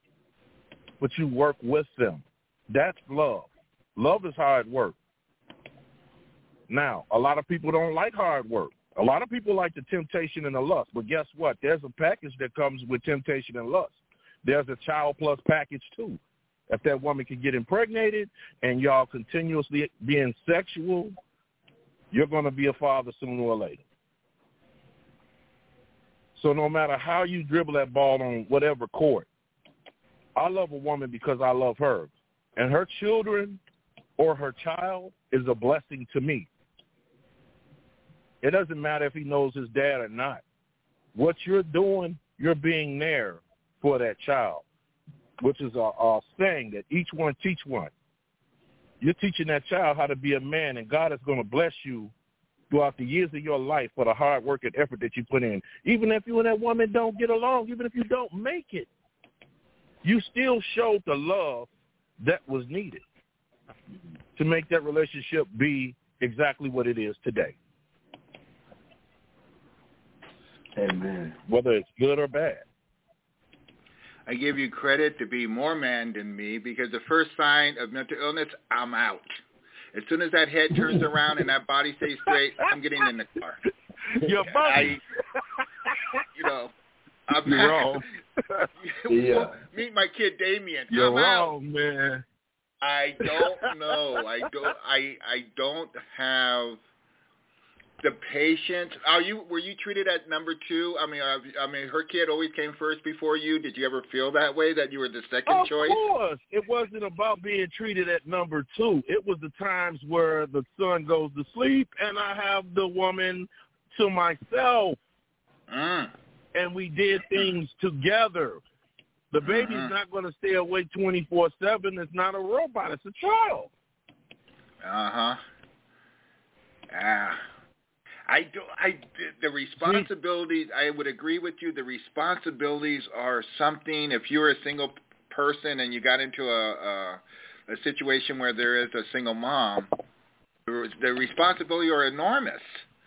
but you work with them. That's love. Love is hard work. Now, a lot of people don't like hard work. A lot of people like the temptation and the lust, but guess what? There's a package that comes with temptation and lust. There's a child plus package, too. If that woman can get impregnated and y'all continuously being sexual, you're going to be a father sooner or later. So no matter how you dribble that ball on whatever court, I love a woman because I love her. And her children or her child is a blessing to me. It doesn't matter if he knows his dad or not. What you're doing, you're being there for that child, which is a, a saying that each one teach one. You're teaching that child how to be a man, and God is going to bless you throughout the years of your life for the hard work and effort that you put in. Even if you and that woman don't get along, even if you don't make it, you still showed the love that was needed to make that relationship be exactly what it is today. Amen. Whether it's good or bad. I give you credit to be more man than me, because the first sign of mental illness, I'm out. As soon as that head turns around and that body stays straight, I'm getting in the car. You're I, you know, I'm You're wrong. Yeah. Meet my kid Damien. You're I'm wrong, out. man. I don't know. I don't. I I don't have the patience. Are you? Were you treated at number two? I mean, uh, I mean, her kid always came first before you. Did you ever feel that way, that you were the second of choice? Of course, it wasn't about being treated at number two. It was the times where the son goes to sleep and I have the woman to myself, mm. and we did things together. The baby's mm-hmm. not going to stay awake twenty-four seven. It's not a robot. It's a child. Uh-huh. Ah. I do. I the responsibilities. I would agree with you. The responsibilities are something. If you're a single person and you got into a a, a situation where there is a single mom, the responsibility are enormous.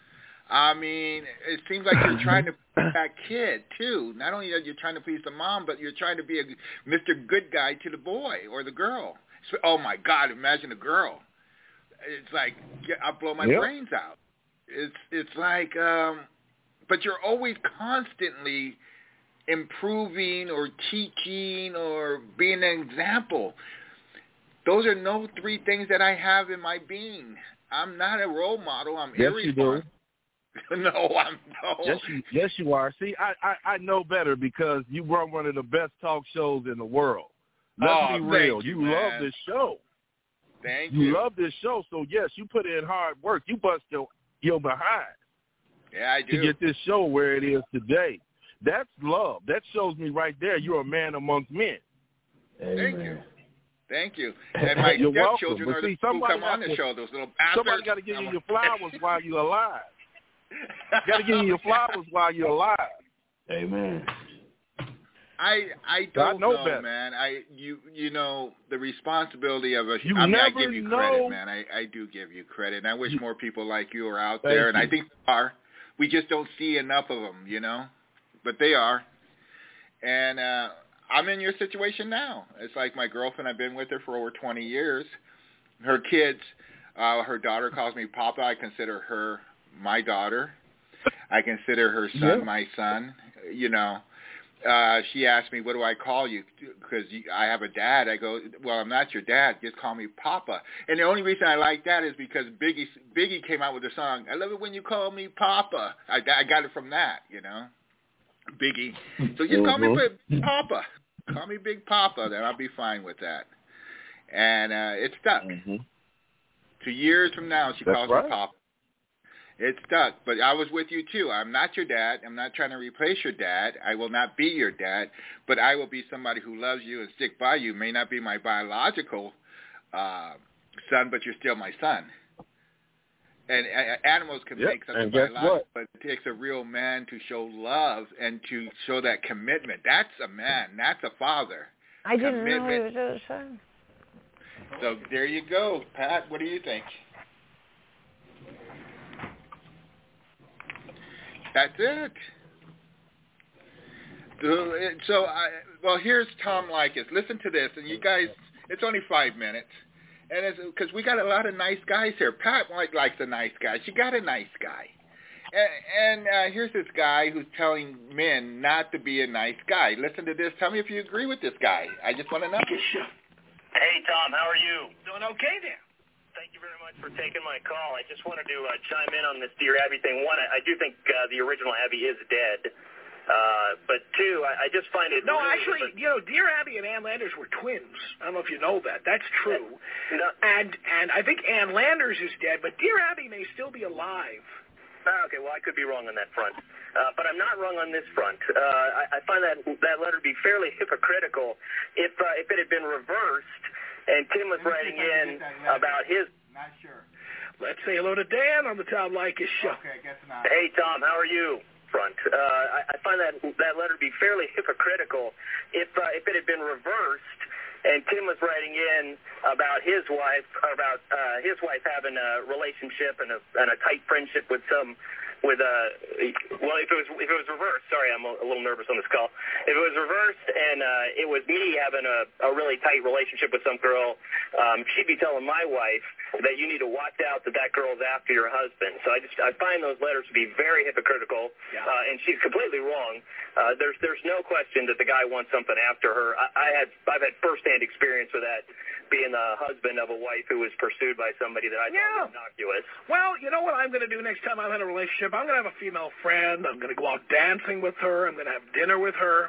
I mean, it seems like you're trying to please that kid, too. Not only that you're trying to please the mom, but you're trying to be a Mister Good Guy to the boy or the girl. So, oh, my God, imagine a girl. It's like, I'll blow my yep. brains out. It's it's like, um, but you're always constantly improving or teaching or being an example. Those are no three things that I have in my being. I'm not a role model. I'm yes, irresponsible. You do. No, I'm no. Yes, you, yes, you are. See, I, I, I know better because you run one of the best talk shows in the world. Let's oh, be real. You, you man. love this show. Thank you. You love this show, so yes, you put in hard work. You bust your your behind. Yeah, I do. To get this show where it is today. That's love. That shows me right there you're a man amongst men. Amen. Thank you. Thank you. And my You're stepchildren welcome. are the who come on the to, show, those little bastards. Somebody got to give you your flowers while you're alive. Got to give you your flowers while you're alive. Amen. I I don't know, know better. man. I you you know the responsibility of a. You I mean, never I give you know. credit, man. I I do give you credit, and I wish You, more people like you are out Thank there, and you. I think they are. We just don't see enough of them, you know. But they are, and uh, I'm in your situation now. It's like my girlfriend. I've been with her for over twenty years. Her kids, uh, her daughter calls me Papa. I consider her my daughter. I consider her son yeah. my son. You know, uh, she asked me, what do I call you? Because I have a dad. I go, well, I'm not your dad. Just call me Papa. And the only reason I like that is because Biggie Biggie came out with a song, I love it when you call me Papa. I, I got it from that, you know, Biggie. So just call me Big Papa. Call me Big Papa, then I'll be fine with that. And uh, it stuck. Mm-hmm. Two years from now, she That's calls right. me Papa. It stuck, but I was with you too. I'm not your dad. I'm not trying to replace your dad. I will not be your dad, but I will be somebody who loves you and stick by you. May not be my biological uh, son, but you're still my son. And uh, animals can yep. make such and a guess biological, what? but it takes a real man to show love and to show that commitment. That's a man. That's a father. I didn't commitment. know he was a son. So there you go, Pat. What do you think? That's it. So, I, well, here's Tom Leykis. Listen to this, and you guys, it's only five minutes, and it's because we got a lot of nice guys here. Pat like likes a nice guy. She got a nice guy, and, and uh, here's this guy who's telling men not to be a nice guy. Listen to this. Tell me if you agree with this guy. I just want to know. Hey, Tom, how are you? Doing okay there. Thank you very much for taking my call. I just wanted to uh, chime in on this Dear Abby thing. One, I, I do think uh, the original Abby is dead. Uh, but two, I, I just find it... No, really actually, different. you know, Dear Abby and Ann Landers were twins. I don't know if you know that. That's true. No. And and I think Ann Landers is dead, but Dear Abby may still be alive. Ah, okay, well, I could be wrong on that front. Uh, but I'm not wrong on this front. Uh, I, I find that that letter to be fairly hypocritical. If uh, if it had been reversed... And Tim was writing in about his... Not sure. Let's say hello to Dan on the Tom Leykis show. Okay, guess not. Hey, Tom, how are you? Front. Uh, I, I find that that letter to be fairly hypocritical. If uh, if it had been reversed, and Tim was writing in about his wife, about uh, his wife having a relationship and a and a tight friendship with some... With uh, well, if it was if it was reversed, sorry, I'm a, a little nervous on this call. If it was reversed and uh, it was me having a, a really tight relationship with some girl, um, she'd be telling my wife that you need to watch out that that girl's after your husband. So I just I find those letters to be very hypocritical, yeah. uh, and she's completely wrong. Uh, there's there's no question that the guy wants something after her. I, I had I've had firsthand experience with that, being the husband of a wife who was pursued by somebody that I thought yeah. was innocuous. Well, you know what I'm going to do next time I'm in a relationship? I'm going to have a female friend. I'm going to go out dancing with her. I'm going to have dinner with her.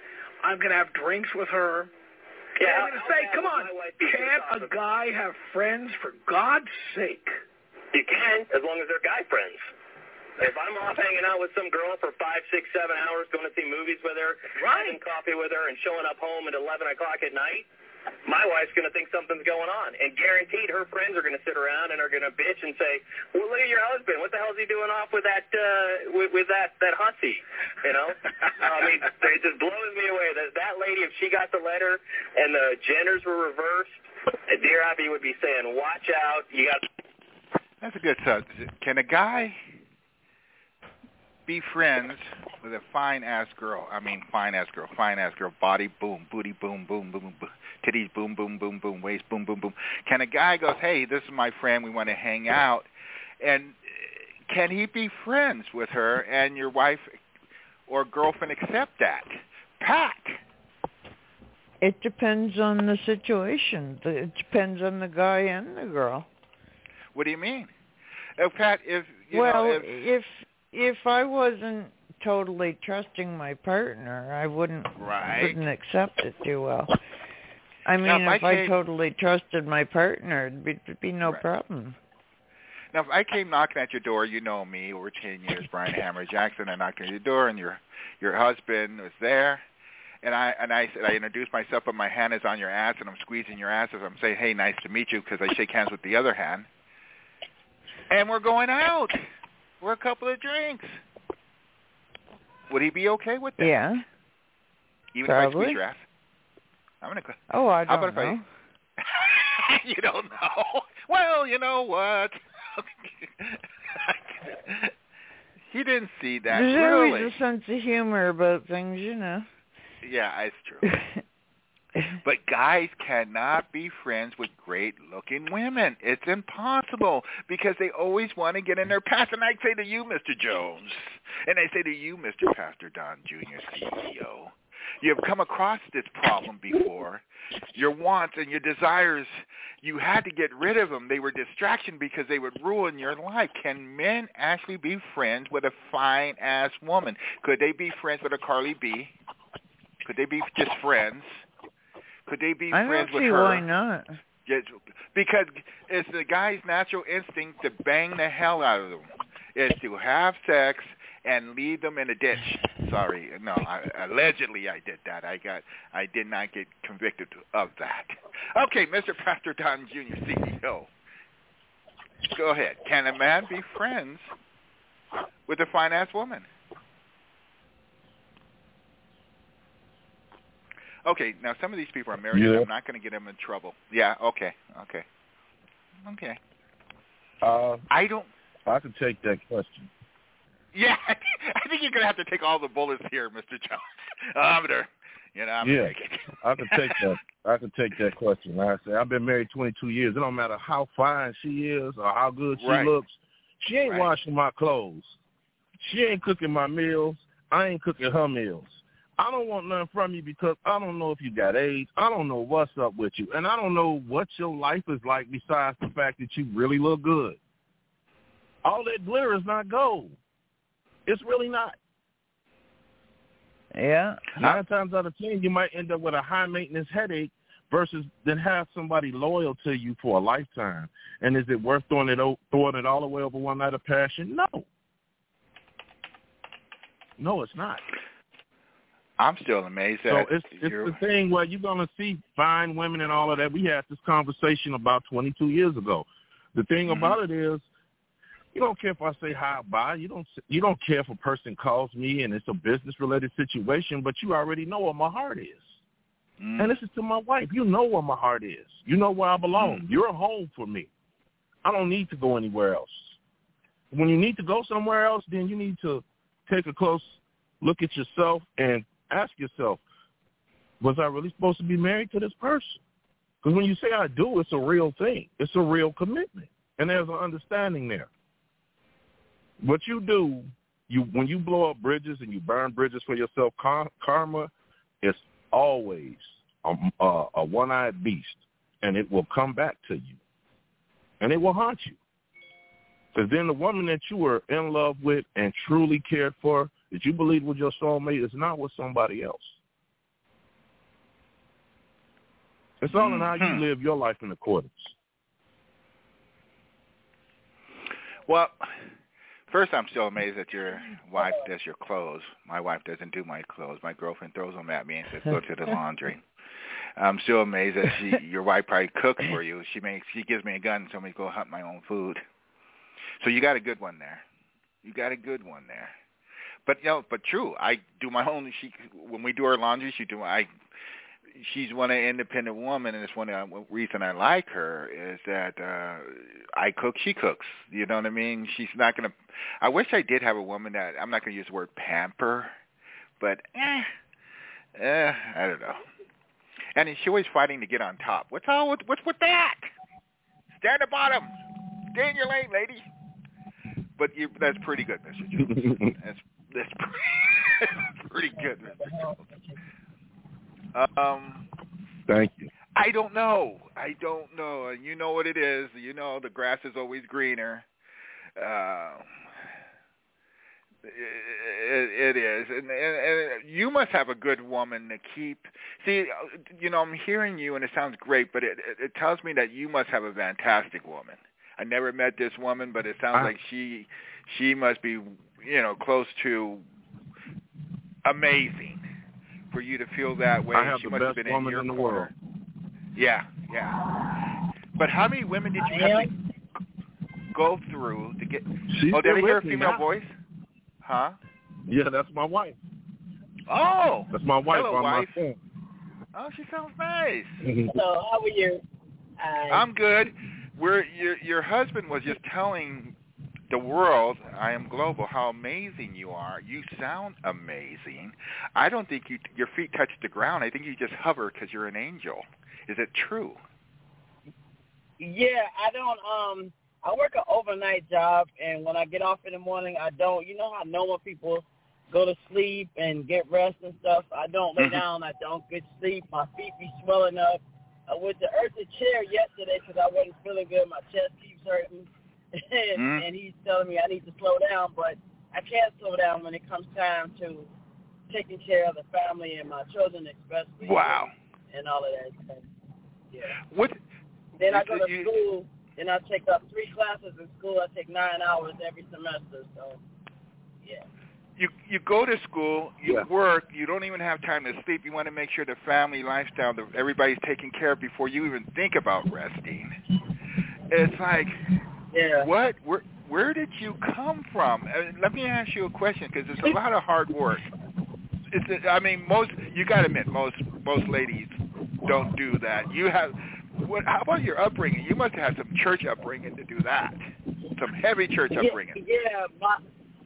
I'm going to have drinks with her. Yeah, I'm going to say, come on, can't a guy have friends for God's sake? You can, as long as they're guy friends. If I'm off hanging out with some girl for five, six, seven hours, going to see movies with her, right. having coffee with her, and showing up home at eleven o'clock at night, my wife's going to think something's going on. And guaranteed her friends are going to sit around and are going to bitch and say, well, look at your husband. What the hell is he doing off with that uh, with, with that, that hussy? You know? I mean, it just blows me away. That, that lady, if she got the letter and the genders were reversed, Dear Abby would be saying, watch out. You got. That's a good thought. Can a guy be friends with a fine-ass girl. I mean, fine-ass girl, fine-ass girl, body boom, booty boom, boom, boom, boom, titties boom, boom, boom, boom, waist boom, boom, boom. Can a guy goes, hey, this is my friend, we want to hang out, and can he be friends with her and your wife or girlfriend accept that? Pat. It depends on the situation. It depends on the guy and the girl. What do you mean? Oh, Pat, if you well, know, if, if if I wasn't totally trusting my partner, I wouldn't right. wouldn't accept it too well. I mean, now, if, if I, I came, totally trusted my partner, it'd be, it'd be no right. problem. Now, if I came knocking at your door, you know me, over ten years, Brian Hammer Jackson, I knocked at your door, and your your husband was there, and I and I said I introduced myself, but my hand is on your ass, and I'm squeezing your ass as I'm saying, hey, nice to meet you, because I shake hands with the other hand, and we're going out. We're a couple of drinks. Would he be okay with that? Yeah. Even probably. if I squeeze your ass? I'm gonna. Oh, I How don't about know. If I, you don't know. Well, you know what? He didn't see that. There's really. always a sense of humor about things, you know. Yeah, it's true. But guys cannot be friends with great-looking women. It's impossible because they always want to get in their past. And I say to you, Mister Jones, and I say to you, Mister Pastor Don Junior, C E O, you have come across this problem before. Your wants and your desires, you had to get rid of them. They were distraction because they would ruin your life. Can men actually be friends with a fine-ass woman? Could they be friends with a Carly B? Could they be just friends? Could they be I friends don't with see her? why not. Just because it's the guy's natural instinct to bang the hell out of them. Is to have sex and leave them in a ditch. Sorry, no, I, allegedly I did that. I got, I did not get convicted of that. Okay, Mister Pastor Don Junior, C E O. Go ahead. Can a man be friends with a fine-ass woman? Okay, now some of these people are married. Yeah. I'm not going to get them in trouble. Yeah, okay, okay. Okay. Uh, I don't... I can take that question. Yeah, I think you're going to have to take all the bullets here, Mister Jones. I'm going to, you know, I'm yeah, going to take it. I can take that. I can take that question. Like I said, I've been married twenty-two years. It don't matter how fine she is or how good she Right. looks. She ain't Right. washing my clothes. She ain't cooking my meals. I ain't cooking her meals. I don't want nothing from you because I don't know if you got AIDS. I don't know what's up with you. And I don't know what your life is like besides the fact that you really look good. All that glitter is not gold. It's really not. Yeah. Nine times out of ten, you might end up with a high-maintenance headache versus then have somebody loyal to you for a lifetime. And is it worth throwing it, o- throwing it all away over one night of passion? No. No, it's not. I'm still amazed So that it's it's you're... the thing where you're going to see fine women and all of that. We had this conversation about twenty-two years ago. The thing Mm-hmm. about it is, you don't care if I say hi, bye. You don't you don't care if a person calls me and it's a business-related situation, but you already know where my heart is. Mm. And this is to my wife. You know where my heart is. You know where I belong. Mm. You're a home for me. I don't need to go anywhere else. When you need to go somewhere else, then you need to take a close look at yourself and ask yourself, was I really supposed to be married to this person? Because when you say I do, it's a real thing. It's a real commitment. And there's an understanding there. What you do, you when you blow up bridges and you burn bridges for yourself, car- karma is always a, a, a one-eyed beast, and it will come back to you, and it will haunt you. Because then the woman that you were in love with and truly cared for, that you believe was your soulmate, is not with somebody else. It's all in how you Mm-hmm. live your life in accordance. Well, first, I'm still amazed that your wife does your clothes. My wife doesn't do my clothes. My girlfriend throws them at me and says, "Go to the laundry." I'm still amazed that she, your wife probably cooks for you. She makes, she gives me a gun and tells me to go hunt my own food. So you got a good one there. You got a good one there. But you know, but true. I do my own. She when we do our laundry, she do. I she's one an independent woman, and it's one uh, reason I like her is that uh, I cook, she cooks. You know what I mean? She's not gonna. I wish I did have a woman that I'm not gonna use the word pamper, but eh, eh, I don't know. And she's always fighting to get on top. What's all? With, what's with that? Stay at the bottom. Stay in your lane, lady. But you, that's pretty good, Mister Jones. That's that's pretty, that's pretty good, Mister Jones. Um, Thank you. I don't know. I don't know. You know what it is. You know the grass is always greener. Uh, it, it is, and, and, and you must have a good woman to keep. See, you know, I'm hearing you, and it sounds great, but it, it, it tells me that you must have a fantastic woman. I never met this woman, but it sounds I, like she she must be, you know, close to amazing for you to feel that way. I have she the must best have been woman in your in the corner. world. Yeah, yeah. But how many women did you have to go through to get? She's oh, did I hear a me female now. voice? Huh? Yeah, that's my wife. Oh, that's my wife hello, on wife. my phone. Oh, she sounds nice. Hello, how are you? Uh, I'm good. We're, your your husband was just telling the world, I am global, how amazing you are. You sound amazing. I don't think you your feet touch the ground. I think you just hover because you're an angel. Is it true? Yeah, I don't. Um, I work an overnight job, and when I get off in the morning, I don't. You know how normal people go to sleep and get rest and stuff. I don't lay Mm-hmm. down. I don't get sleep. My feet be swelling up. I went to earth the chair yesterday because I wasn't feeling good. My chest keeps hurting. and, Mm. and he's telling me I need to slow down, but I can't slow down when it comes time to taking care of the family and my children especially. Wow. And, and all of that stuff. Yeah. What? Then I go to you, school, and I take up three classes in school. I take nine hours every semester, so, yeah. You you go to school, you Yeah. work, you don't even have time to sleep. You want to make sure the family lifestyle, that everybody's taken care of before you even think about resting. It's like, yeah. what? Where, where did you come from? Uh, let me ask you a question, because it's a lot of hard work. It's, I mean, most, you got to admit, most most ladies don't do that. You have, what? How about your upbringing? You must have had some church upbringing to do that. Some heavy church upbringing. Yeah, yeah, my,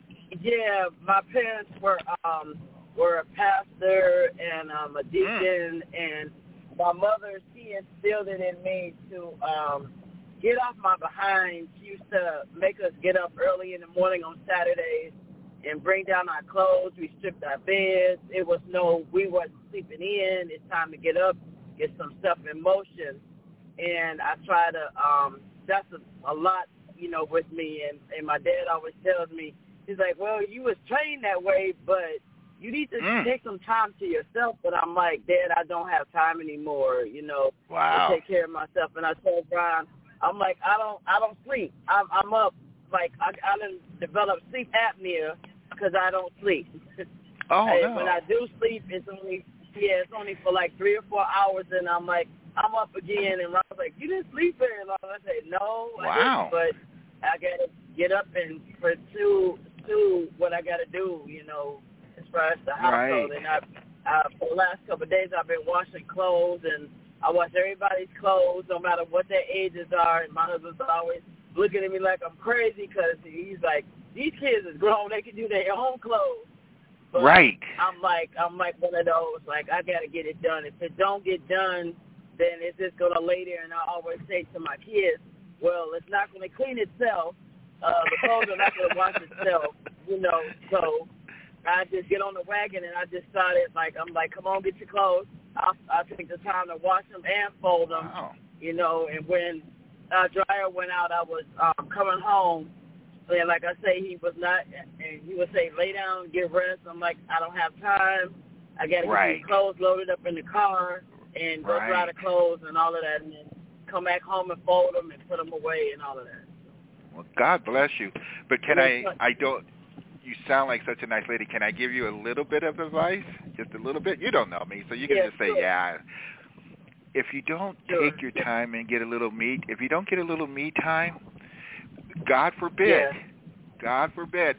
yeah, my parents were um were a pastor and um, a deacon, mm. and my mother, she instilled it in me to um get off my behind. She used to make us get up early in the morning on Saturdays and bring down our clothes. We stripped our beds. It was no, we wasn't sleeping in. It's time to get up, get some stuff in motion. And I try to, um, that's a, a lot, you know, with me. And, and my dad always tells me, he's like, well, you was trained that way, but you need to mm. take some time to yourself. But I'm like, Dad, I don't have time anymore, you know, wow. to take care of myself. And I told Brian, I'm like, I don't, I don't sleep. I'm, I'm up, like, I, I done developed sleep apnea because I don't sleep. Oh, and no. When I do sleep, it's only, yeah, it's only for like three or four hours, and I'm like, I'm up again, and Ron's like, you didn't sleep very long. I say, no, wow. I didn't, but I got to get up and pursue, pursue what I got to do, you know, as far as the household. Right. And I, I, for the last couple of days, I've been washing clothes, and I wash everybody's clothes, no matter what their ages are. And my husband's always looking at me like I'm crazy because he's like, these kids is grown; they can do their own clothes. But right. I'm like, I'm like one of those. Like, I gotta get it done. If it don't get done, then it's just gonna lay there. And I always say to my kids, well, it's not gonna clean itself. Uh, the clothes are not gonna wash itself. You know, so I just get on the wagon and I just started like, I'm like, come on, get your clothes. I'll, I'll take the time to wash them and fold them, wow. you know, and when uh, dryer went out, I was um, coming home, and like I say, he was not, and he would say, lay down, get rest. I'm like, I don't have time. I got to right. get these clothes loaded up in the car and go right. dry the clothes and all of that, and then come back home and fold them and put them away and all of that. Well, God bless you. But can I, I don't, you sound like such a nice lady. Can I give you a little bit of advice? Just a little bit? You don't know me, so you can yeah, just say, sure. yeah. If you don't sure. take your time and get a little me, if you don't get a little me time, God forbid, yeah. God forbid,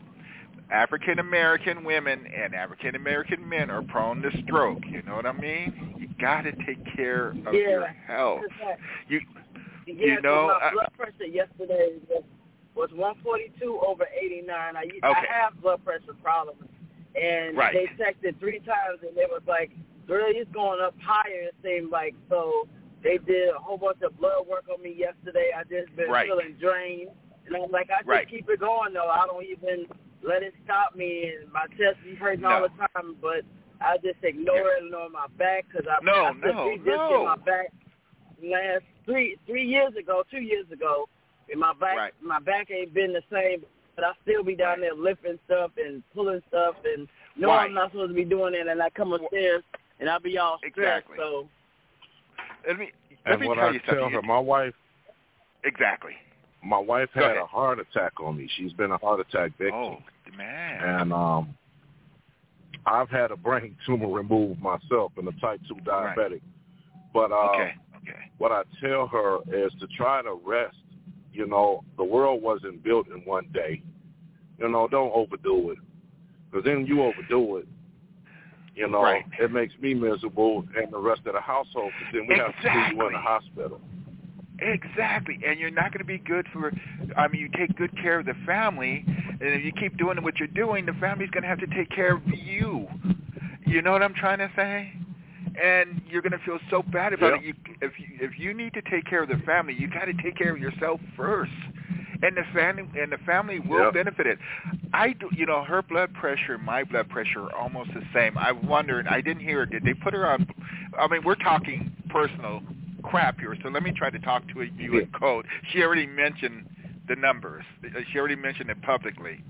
African-American women and African-American men are prone to stroke. You know what I mean? You got to take care of yeah, your health. You, yeah, you know, my uh, blood pressure yesterday was, was one forty-two over eighty-nine. I, okay. I have blood pressure problems, and right. they checked it three times, and it was like, really, it's going up higher, it seemed like. So they did a whole bunch of blood work on me yesterday. I just been right. feeling drained. And I'm like, I just right. keep it going, though. I don't even let it stop me. And my chest be hurting no. all the time, but I just ignore yeah. it and on my back because I, no, I took no, three discs no. in my back last three three years ago, two years ago. And my back, right. my back ain't been the same, but I still be down right. there lifting stuff and pulling stuff and know right. I'm not supposed to be doing it. And I come upstairs and I be all stressed. Exactly. So let me let and me what tell I you tell something. her, my wife. Exactly. My wife Go had ahead. a heart attack on me. She's been a heart attack victim. Oh man. And um, I've had a brain tumor removed myself and a type two diabetic. Right. But uh, okay. Okay. what I tell her is to try to rest. You know, the world wasn't built in one day. You know, don't overdo it. Because then you overdo it, you know, right. it makes me miserable and the rest of the household. Because then we exactly. have to see you in the hospital. Exactly, and you're not going to be good for, I mean, you take good care of the family, and if you keep doing what you're doing, the family's going to have to take care of you. You know what I'm trying to say? And you're going to feel so bad about yep. it. You, if, you, if you need to take care of the family, you got to take care of yourself first. And the family and the family will yep. benefit it. I do, you know, her blood pressure, my blood pressure are almost the same. I wondered, I didn't hear, did they put her on, I mean, we're talking personal crap here, so let me try to talk to you in code. She already mentioned the numbers. She already mentioned it publicly.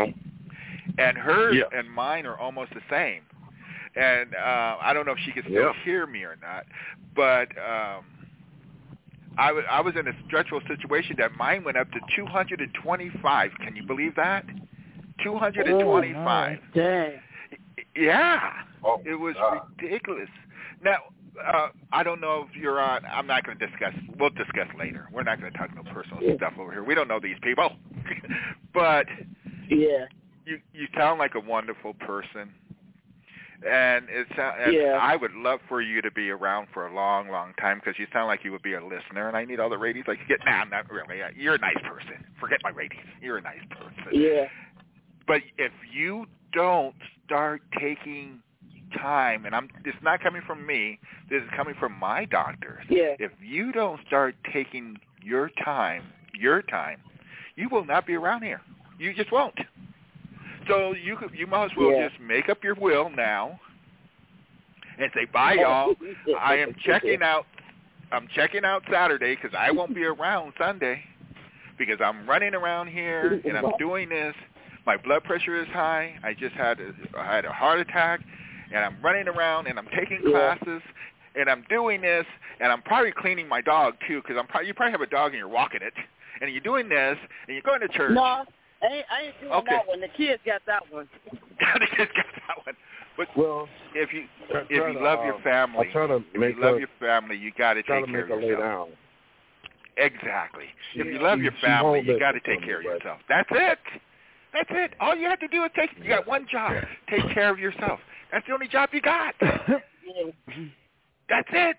And hers yeah. and mine are almost the same. And uh, I don't know if she can still yeah. hear me or not, but um, I, w- I was in a stressful situation that mine went up to two hundred twenty-five. Can you believe that? two hundred twenty-five. Oh, dang. Yeah. Oh, it was God. ridiculous. Now, uh, I don't know if you're on. I'm not going to discuss. We'll discuss later. We're not going to talk no personal yeah. stuff over here. We don't know these people. But yeah, you you sound like a wonderful person. And it's and yeah. I would love for you to be around for a long, long time because you sound like you would be a listener. And I need all the ratings. Like, get nah, not really. You're a nice person. Forget my ratings. You're a nice person. Yeah. But if you don't start taking time, and I'm, it's not coming from me. This is coming from my doctors. Yeah. If you don't start taking your time, your time, you will not be around here. You just won't. So you could, you might as well yeah. just make up your will now and say, bye, y'all. I am checking out. I'm checking out Saturday because I won't be around Sunday because I'm running around here and I'm doing this. My blood pressure is high. I just had a, I had a heart attack, and I'm running around and I'm taking yeah. classes and I'm doing this and I'm probably cleaning my dog too because I'm probably, you probably have a dog and you're walking it and you're doing this and you're going to church. No. I ain't, I ain't doing okay. that one. The kids got that one. The kids got that one. But well, if you if to, you love uh, your family, I try to if make you love her, your family, you got to take care to make of her yourself. lay down. Exactly. She, if you love she, your she family, won't you let got to you take care of right. yourself. That's it. That's it. All you have to do is take. You got one job. Take care of yourself. That's the only job you got. That's it.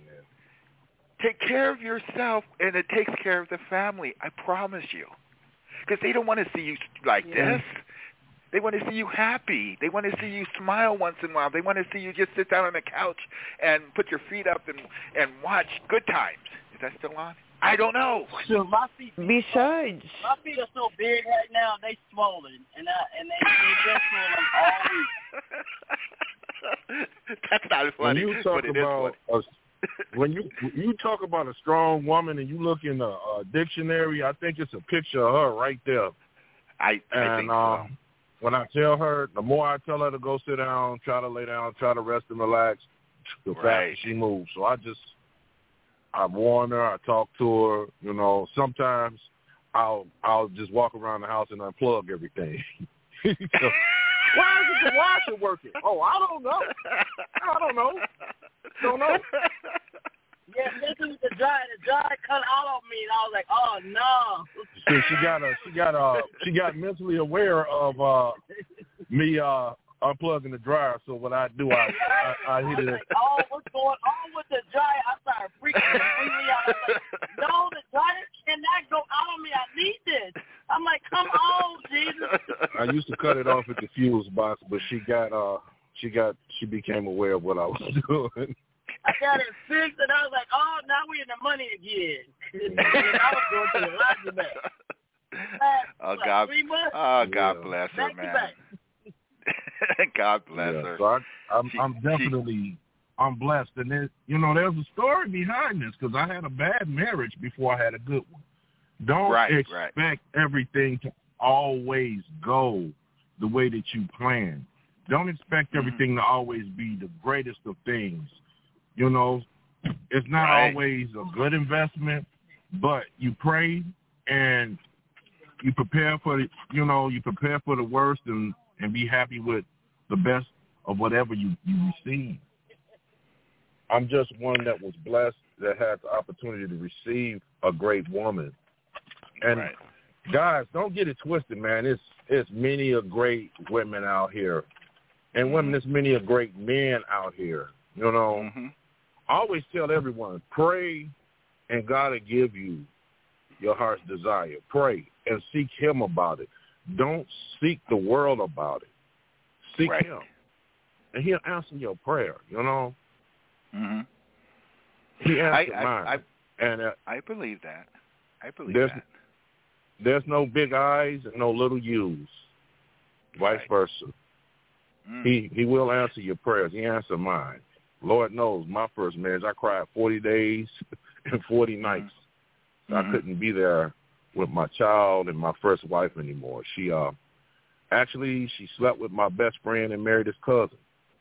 Take care of yourself, and it takes care of the family. I promise you. Because they don't want to see you like yeah. this. They want to see you happy. They want to see you smile once in a while. They want to see you just sit down on the couch and put your feet up and, and watch Good Times. Is that still on? I don't know. So my feet. Besides, my feet are so big right now. They swollen, and I, and they they just swollen all week. That's not funny. When you talk but it about is funny. a, when you you talk about a strong woman and you look in the uh, dictionary, I think it's a picture of her right there. I, I and think uh, so. when I tell her, the more I tell her to go sit down, try to lay down, try to rest and relax, the faster right. she moves. So I just. I warn her. I talk to her. You know, sometimes I'll I'll just walk around the house and unplug everything. So, why isn't the washer working? Oh, I don't know. I don't know. Don't know. Yeah, this is the dry. The dry cut out on me, and I was like, oh no. So she got a she got a she got mentally aware of uh, me uh, unplugging the dryer. So what I do, I I, I hit it. Like, oh, what's going freaking me out. I'm like, no, the dryer cannot go out on me. I need this. I'm like, come on, Jesus. I used to cut it off at the fuse box, but she got uh she got she became aware of what I was doing. I got it fixed, and I was like, oh, now we're in the money again. And I was going to the laundromat. Oh, like, God, oh, God Yeah. bless her, back to man. back. God bless Yeah, her. so I, I'm, She- I'm definitely, I'm blessed. And there, you know, there's a story behind this because I had a bad marriage before I had a good one. Don't Right, expect right. everything to always go the way that you plan. Don't expect Mm-hmm. everything to always be the greatest of things. You know, it's not Right. always a good investment, but you pray and you prepare for the, you know, you prepare for the worst and, and be happy with the best of whatever you, you receive. I'm just one that was blessed that had the opportunity to receive a great woman. And Right. guys, don't get it twisted, man. It's it's many a great women out here. And women, there's many a great men out here. You know, Mm-hmm. I always tell everyone, pray and God will give you your heart's desire. Pray and seek him about it. Don't seek the world about it. Seek Right. him. And he'll answer your prayer, you know. Mm-hmm. He answered I, mine. I, I, and uh, I believe that. I believe there's, that. there's no big I's and no little U's. Vice Right. versa. Mm. He he will answer your prayers. He answered mine. Lord knows, my first marriage, I cried forty days and forty nights. So Mm-hmm. I couldn't be there with my child and my first wife anymore. She uh, actually, she slept with my best friend and married his cousin.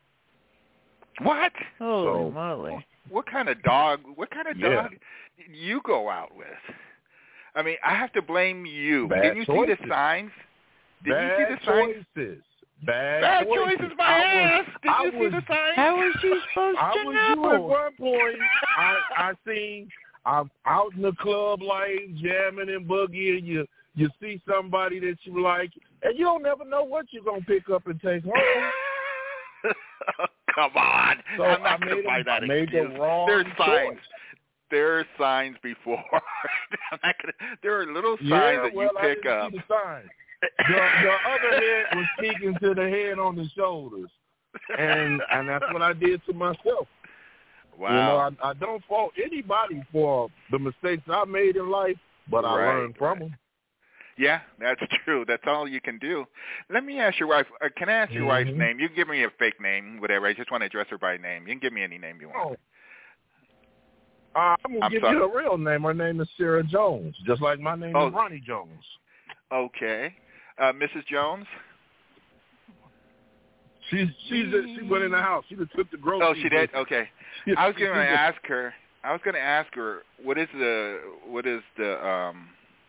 What? Holy So- moly. What kind of dog? What kind of Yeah. dog did you go out with? I mean, I have to blame you. Bad Didn't you choices. see the signs? Did Bad you see the signs? choices. Bad, Bad choices. choices, my I ass. was, Did I you see was, the signs? How was she supposed I to was know? you at one point. I I seen I'm out in the club like jamming and boogie, and you you see somebody that you like, and you don't never know what you're gonna pick up and take home. Come on. So I'm not I going made to buy a- that I made the excuse. wrong There's signs. choice. There are signs before. I'm not gonna, there are little signs Yeah, that well, you I pick didn't up. see the signs. The, the other head was speaking to the head on the shoulders, and and that's what I did to myself. Wow. You know, I, I don't fault anybody for the mistakes I made in life, but I Right, learned from right. them. Yeah, that's true. That's all you can do. Let me ask your wife. Uh, can I ask your wife's Mhm. name? You can give me a fake name, whatever. I just want to address her by name. You can give me any name you want. Oh. Uh, I'm going to I'm give sorry. you a real name. Her name is Sarah Jones, just like my name Oh. is Ronnie Jones. Okay. Uh, Missus Jones? She's she's a, she went in the house. She just took the groceries. Oh, she did? Okay. She- I was she going to just- ask her. I was going to ask her what is the what is the um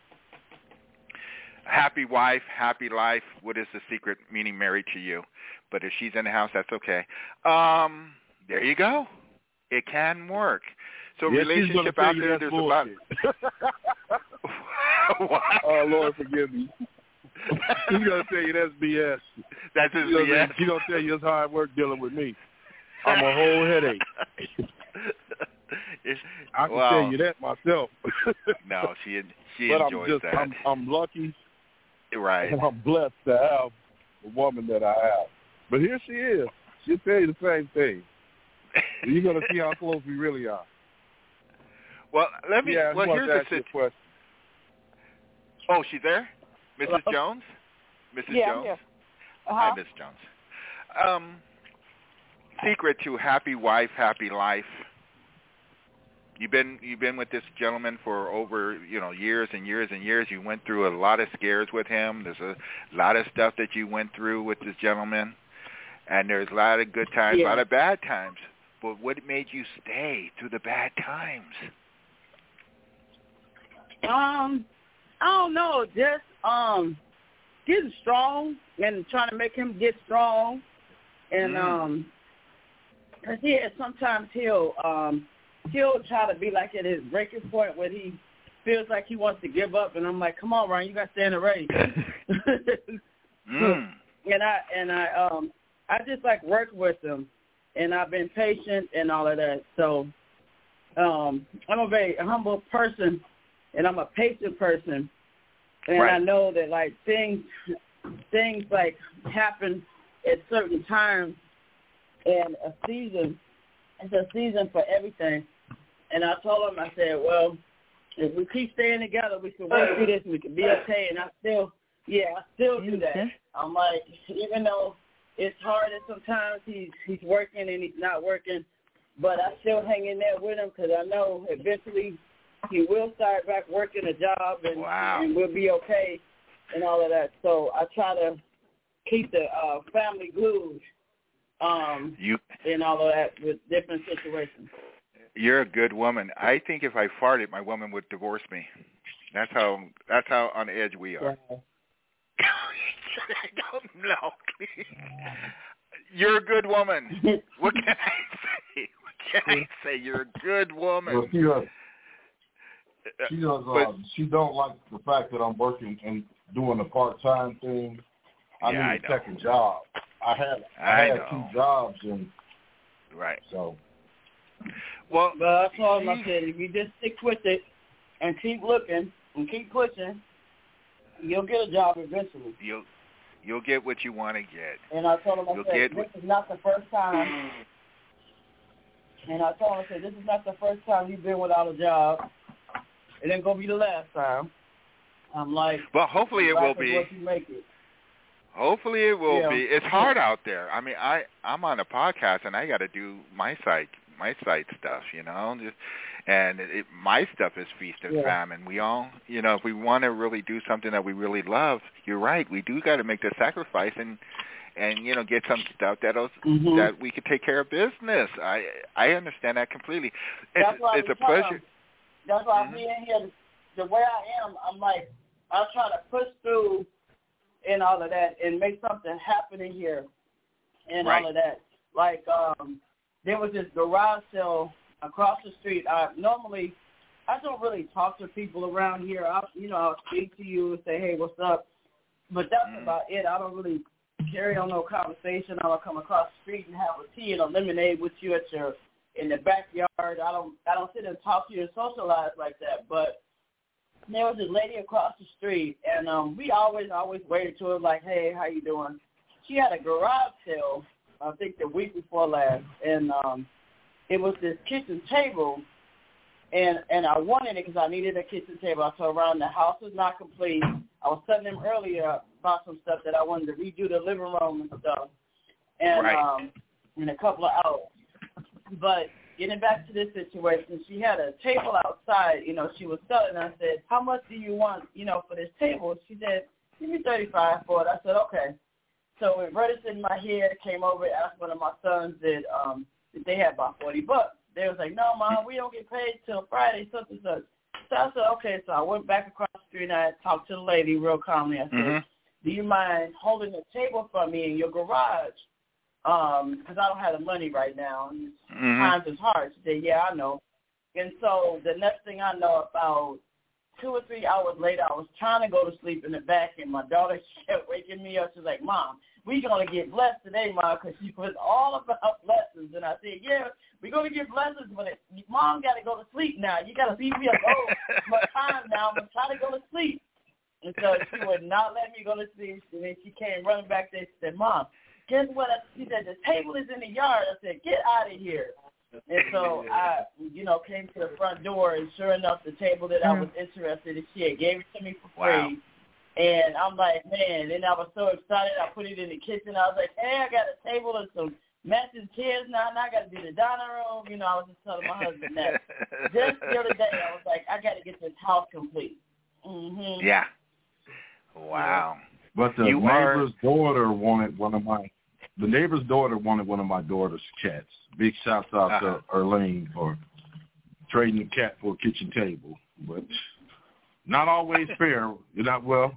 happy wife, happy life, what is the secret meaning married to you? But if she's in the house, that's okay. Um there you go. It can work. So Yeah, she's gonna relationship tell out you there, that's there's a lot. What? Oh, Lord, forgive me. She's gonna tell you that's B S. That's his She's B gonna, S. she's gonna tell you it's hard work dealing with me. I'm a whole headache. It's- I can wow. tell you that myself. No, she she but enjoys I'm just that. I'm, I'm lucky Right. and I'm blessed to have the woman that I have. But here she is. She'll tell you the same thing. You're gonna see how close we really are. Well, let me. Yeah, well, I here's want to the ask you a sit. question. Oh, she's there, Missus Hello? Jones. Missus Yeah, I'm Jones. here. Hi, Uh-huh. Miss Jones. Um, secret to happy wife, happy life. You've been you've been with this gentleman for over you know years and years and years. You went through a lot of scares with him. There's a lot of stuff that you went through with this gentleman, and there's a lot of good times, a Yeah. lot of bad times. But what made you stay through the bad times? Um, I don't know, just um, getting strong and trying to make him get strong, and Mm. um, cause he sometimes he'll um he'll try to be like at his breaking point where he feels like he wants to give up, and I'm like, come on, Ryan, you got to stay in the race. Mm. And I and I um I just like work with him, and I've been patient and all of that. So um, I'm a very humble person, and I'm a patient person, and right. I know that like things, things like happen at certain times in a season. It's a season for everything. And I told him, I said, well, if we keep staying together, we can work through this and we can be okay. And I still, yeah, I still do that. I'm like, even though it's hard and sometimes he's he's working and he's not working, but I still hang in there with him because I know eventually he will start back working a job and, wow. and we'll be okay and all of that. So I try to keep the uh, family glued um, you, and all of that with different situations. You're a good woman. I think if I farted, my woman would divorce me. That's how that's how on edge we are. Yeah. I don't know. You're a good woman. What can I say? What can I say? You're a good woman. Well, she, uh, she does. Uh, but, she don't like the fact that I'm working and doing a part-time thing. I yeah, need I a second job. I had I, I had know. two jobs and right. So. Well, but I told him, I said, if you just stick with it and keep looking and keep pushing, you'll get a job eventually. You'll you'll get what you want to get. And I told him, I you'll said, this what... is not the first time. And I told him, I said, this is not the first time you've been without a job. It ain't gonna be the last time. I'm like, well, hopefully it will be. What you make it. Hopefully it will yeah. be. It's hard out there. I mean, I I'm on a podcast and I got to do my site my site stuff, you know, just, and it, it, my stuff is feast and yeah. famine. We all, you know, if we want to really do something that we really love, you're right. We do got to make the sacrifice and and you know get some stuff that'll mm-hmm. that we could take care of business. I I understand that completely. It's, That's why it's a pleasure. That's why mm-hmm. I'm being here. The way I am, I'm like I try to push through and all of that and make something happen in here and right. all of that. Like um. There was this garage sale across the street. I normally, I don't really talk to people around here. I'll, you know, I'll speak to you and say, hey, what's up? But that's mm. about it. I don't really carry on no conversation. I'll come across the street and have a tea and a lemonade with you at your in the backyard. I don't, I don't sit and talk to you and socialize like that. But there was this lady across the street, and um, we always, always waited to her like, hey, how you doing? She had a garage sale. I think the week before last, and um, it was this kitchen table, and and I wanted it because I needed a kitchen table. I told Ron the house was not complete. I was telling him earlier about some stuff that I wanted to redo the living room and stuff, and right. um, in a couple of hours. But getting back to this situation, she had a table outside. You know, she was selling. I said, "How much do you want? You know, for this table?" She said, "Give me thirty-five for it." I said, "Okay." So it registered in my head, came over, asked one of my sons that um that they had about forty bucks. They was like, no, Mom, we don't get paid till Friday, such and such. So I said, okay. So I went back across the street and I talked to the lady real calmly. I said, mm-hmm. do you mind holding a table for me in your garage? Um, because I don't have the money right now. And mm-hmm. times is hard. She said, yeah, I know. And so the next thing I know, about two or three hours later, I was trying to go to sleep in the back, and my daughter kept waking me up. She's like, Mom, we're going to get blessed today, Mom, because she was all about blessings. And I said, yeah, we're going to get blessings, but it, Mom got to go to sleep now. You got to leave me alone for time now. I'm trying to go to sleep. And so she would not let me go to sleep. And then she came running back there. She said, Mom, guess what? She said, the table is in the yard. I said, get out of here. And so I, you know, came to the front door, and sure enough, the table that I was interested in, she had gave it to me for free. Wow. And I'm like, man, and I was so excited. I put it in the kitchen. I was like, hey, I got a table and some matching chairs now, and I got to do the dining room. You know, I was just telling my husband that. Just the other day, I was like, I got to get this house complete. Mm-hmm. Yeah. Wow. But the you neighbor's are... daughter wanted one of my, the neighbor's daughter wanted one of my daughter's cats. Big shouts out uh-huh. to Erlene for trading the cat for a kitchen table. But not always fair. You're not well.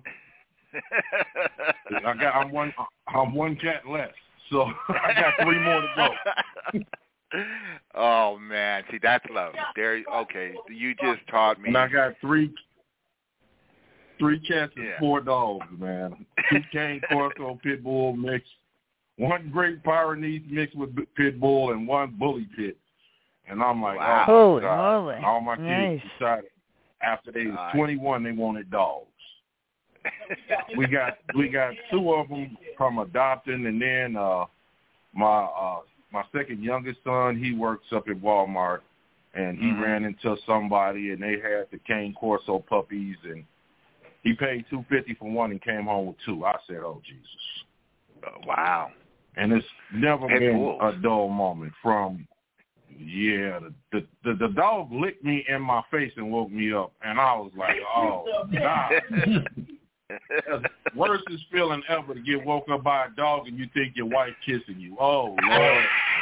I got. I'm one. I'm one cat less, so I got three more to go. Oh man, see that's love. There. Okay, you just taught me. And I got three. Three cats and yeah. four dogs, man. Two Cane Corso Pit Bull mix, one Great Pyrenees mixed with Pit Bull, and one Bully Pit. And I'm like, wow. oh, Holy God. moly. And all my Nice. kids decided after they was Nice. twenty-one, they wanted dogs. we got we got two of them from adopting, and then uh, my uh, my second youngest son, he works up at Walmart, and he mm-hmm. ran into somebody, and they had the Cane Corso puppies, and he paid two fifty for one and came home with two. I said, oh, Jesus. Oh, wow. And it's never Pit been bulls. a dull moment from, yeah, the, the the dog licked me in my face and woke me up, and I was like, oh, God. That's the worstest feeling ever to get woke up by a dog and you think your wife kissing you. Oh, Lord.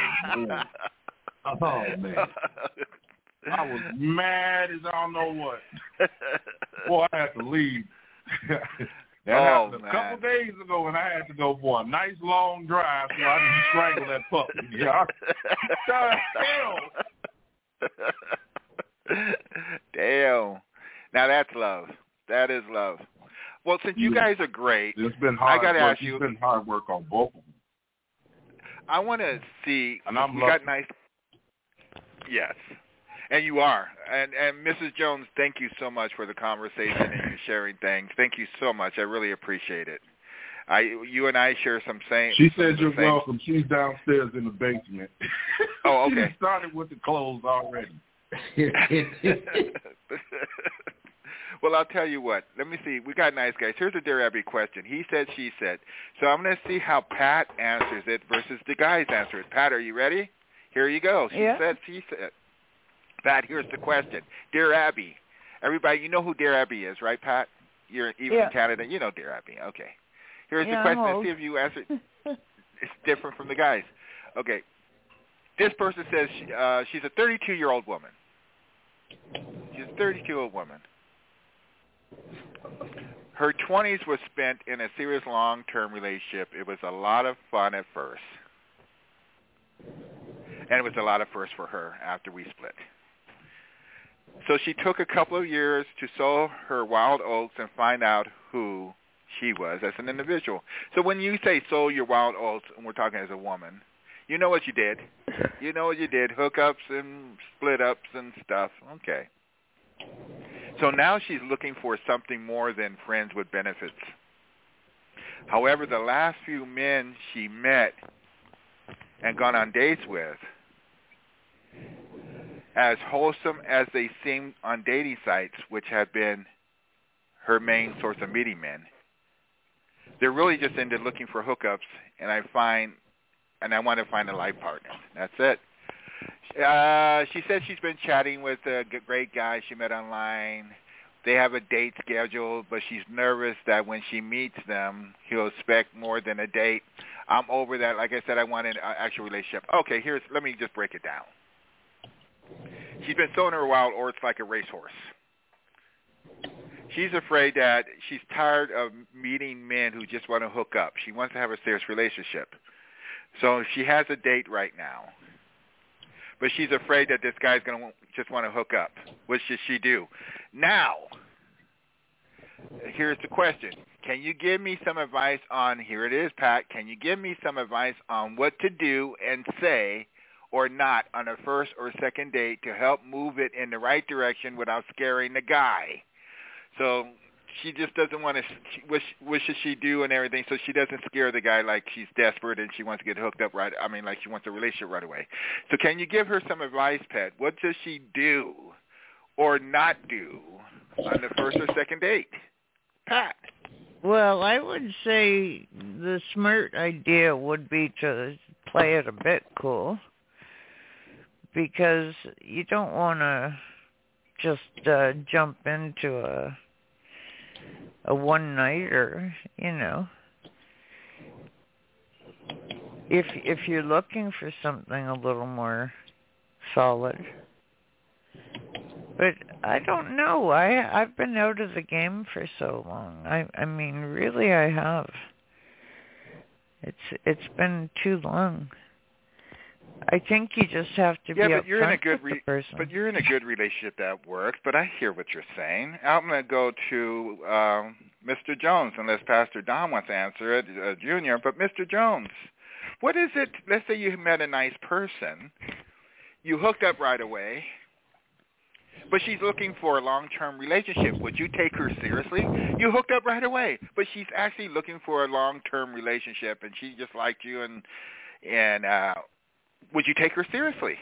Oh, man. I was mad as I don't know what. Boy, I had to leave. That oh, happened a man. couple days ago, and I had to go for a nice long drive so I didn't strangle that puppy. Yeah. The hell? Damn. Now that's love. That is love. Well, since you guys are great, it's been hard I got to work. ask you. It's been hard work on both of them. I want to see. And I'm we lucky. got nice. Yes. And you are. And and Missus Jones, thank you so much for the conversation and you sharing things. Thank you so much. I really appreciate it. I you and I share some same. She some said you're same. welcome. She's downstairs in the basement. Oh, okay. She started with the clothes already. Well, I'll tell you what. Let me see. We got nice guys. Here's a Dear Abby question. He said, she said. So I'm going to see how Pat answers it versus the guys answer it. Pat, are you ready? Here you go. She yeah. said, she said. Pat, here's the question. Dear Abby. Everybody, you know who Dear Abby is, right, Pat? You're even yeah. in Canada. You know Dear Abby. Okay. Here's yeah, the question. I'm Let's see if you answer it. It's different from the guys. Okay. This person says she, uh, she's a thirty-two-year-old woman. She's a thirty-two-year-old woman. Her twenties was spent in a serious long-term relationship. It was a lot of fun at first. And it was a lot of first for her after we split. So she took a couple of years to sow her wild oats and find out who she was as an individual. So when you say sow your wild oats, and we're talking as a woman, you know what you did. You know what you did, hookups and split-ups and stuff. Okay. So now she's looking for something more than friends with benefits. However, the last few men she met and gone on dates with, as wholesome as they seemed on dating sites, which have been her main source of meeting men, they're really just into looking for hookups, and I find, and I want to find a life partner. That's it. Uh, she said she's been chatting with a great guy she met online. They have a date scheduled, but she's nervous that when she meets them, he'll expect more than a date. I'm over that. Like I said, I want an actual relationship. Okay, here's. Let me just break it down. She's been sowing her wild oats like a racehorse. She's afraid that she's tired of meeting men who just want to hook up. She wants to have a serious relationship. So she has a date right now. But she's afraid that this guy's going to just want to hook up. What should she do? Now, here's the question. Can you give me some advice on, here it is, Pat, can you give me some advice on what to do and say or not on a first or second date to help move it in the right direction without scaring the guy? So she just doesn't want to, what, what should she do and everything so she doesn't scare the guy like she's desperate and she wants to get hooked up right, I mean like she wants a relationship right away. So can you give her some advice, Pat? What does she do or not do on the first or second date? Pat. Well, I would say the smart idea would be to play it a bit cool because you don't want to just uh, jump into a a one-nighter, you know. If if you're looking for something a little more solid. But I don't know. I I've been out of the game for so long. I I mean, really, I have. It's it's been too long. I think you just have to yeah, be but you're in a upfront good with re- the person. But you're in a good relationship that works. But I hear what you're saying. I'm going to go to um, Mister Jones, unless Pastor Don wants to answer it, uh, Junior. But Mister Jones, what is it? Let's say you met a nice person. you hooked up right away, but she's looking for a long-term relationship. Would you take her seriously? You hooked up right away, but she's actually looking for a long-term relationship, and she just liked you, and and uh, would you take her seriously?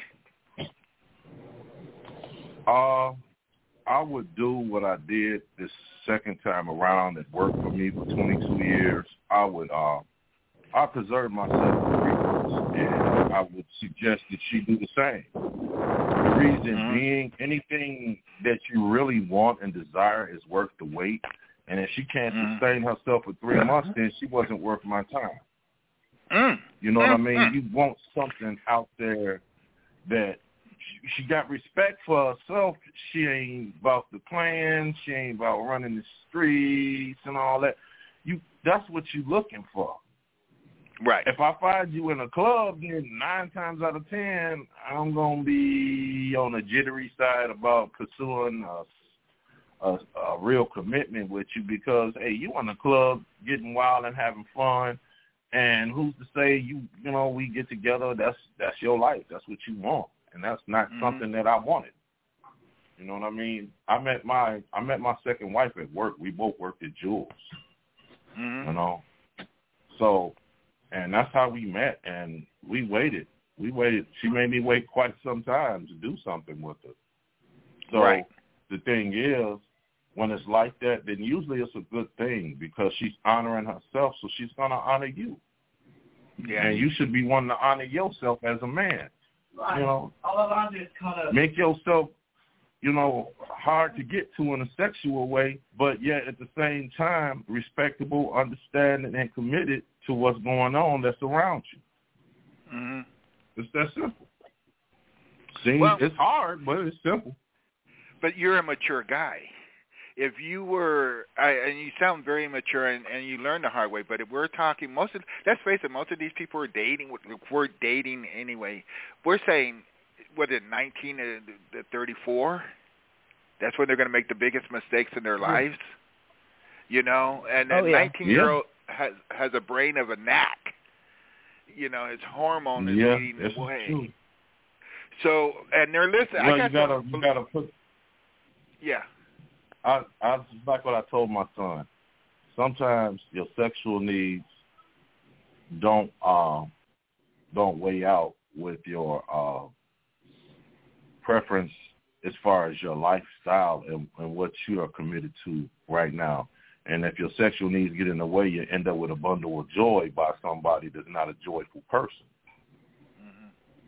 Uh, I would do what I did this second time around that worked for me for twenty-two years. I would uh, I preserve myself for three months, and I would suggest that she do the same. The reason mm-hmm. being, anything that you really want and desire is worth the wait. And if she can't mm-hmm. sustain herself for three months, then she wasn't worth my time. Mm. You know mm. what I mean? Mm. You want something out there that she, she got respect for herself. She ain't about the plan. She ain't about running the streets and all that. You That's what you're looking for. Right. If I find you in a club, then nine times out of ten, I'm going to be on the jittery side about pursuing a, a, a real commitment with you because, hey, you in the club getting wild and having fun, and who's to say you, you know, we get together, that's that's your life. That's what you want, and that's not mm-hmm. something that I wanted. You know what I mean? I met my I met my second wife at work. We both worked at Jules. Mm-hmm. You know? So... And that's how we met, and we waited. We waited. She made me wait quite some time to do something with her. So right. the thing is, when it's like that, then usually it's a good thing because she's honoring herself, so she's going to honor you. Yeah. And you should be wanting to honor yourself as a man. Right. You know, all around is kind of make yourself, you know, hard to get to in a sexual way, but yet at the same time, respectable, understanding, and committed to what's going on that's around you. Mm-hmm. It's that simple. Seems well, it's hard, but it's simple. But you're a mature guy. If you were, I, and you sound very mature, and, and you learned the hard way. But if we're talking, most of, let's face it, most of these people are dating. We're dating anyway. We're saying, what is it, nineteen to thirty-four? That's when they're going to make the biggest mistakes in their lives. You know, and a oh, yeah. nineteen-year-old yeah. has has a brain of a gnat. You know, his hormone is yeah, leading the way. True. So, and they're listening. Well, I got you gotta, to, you gotta put. Yeah. I, I it's like what I told my son. Sometimes your sexual needs don't um don't weigh out with your uh, preference as far as your lifestyle and, and what you are committed to right now. And if your sexual needs get in the way, you end up with a bundle of joy by somebody that's not a joyful person. Mm-hmm.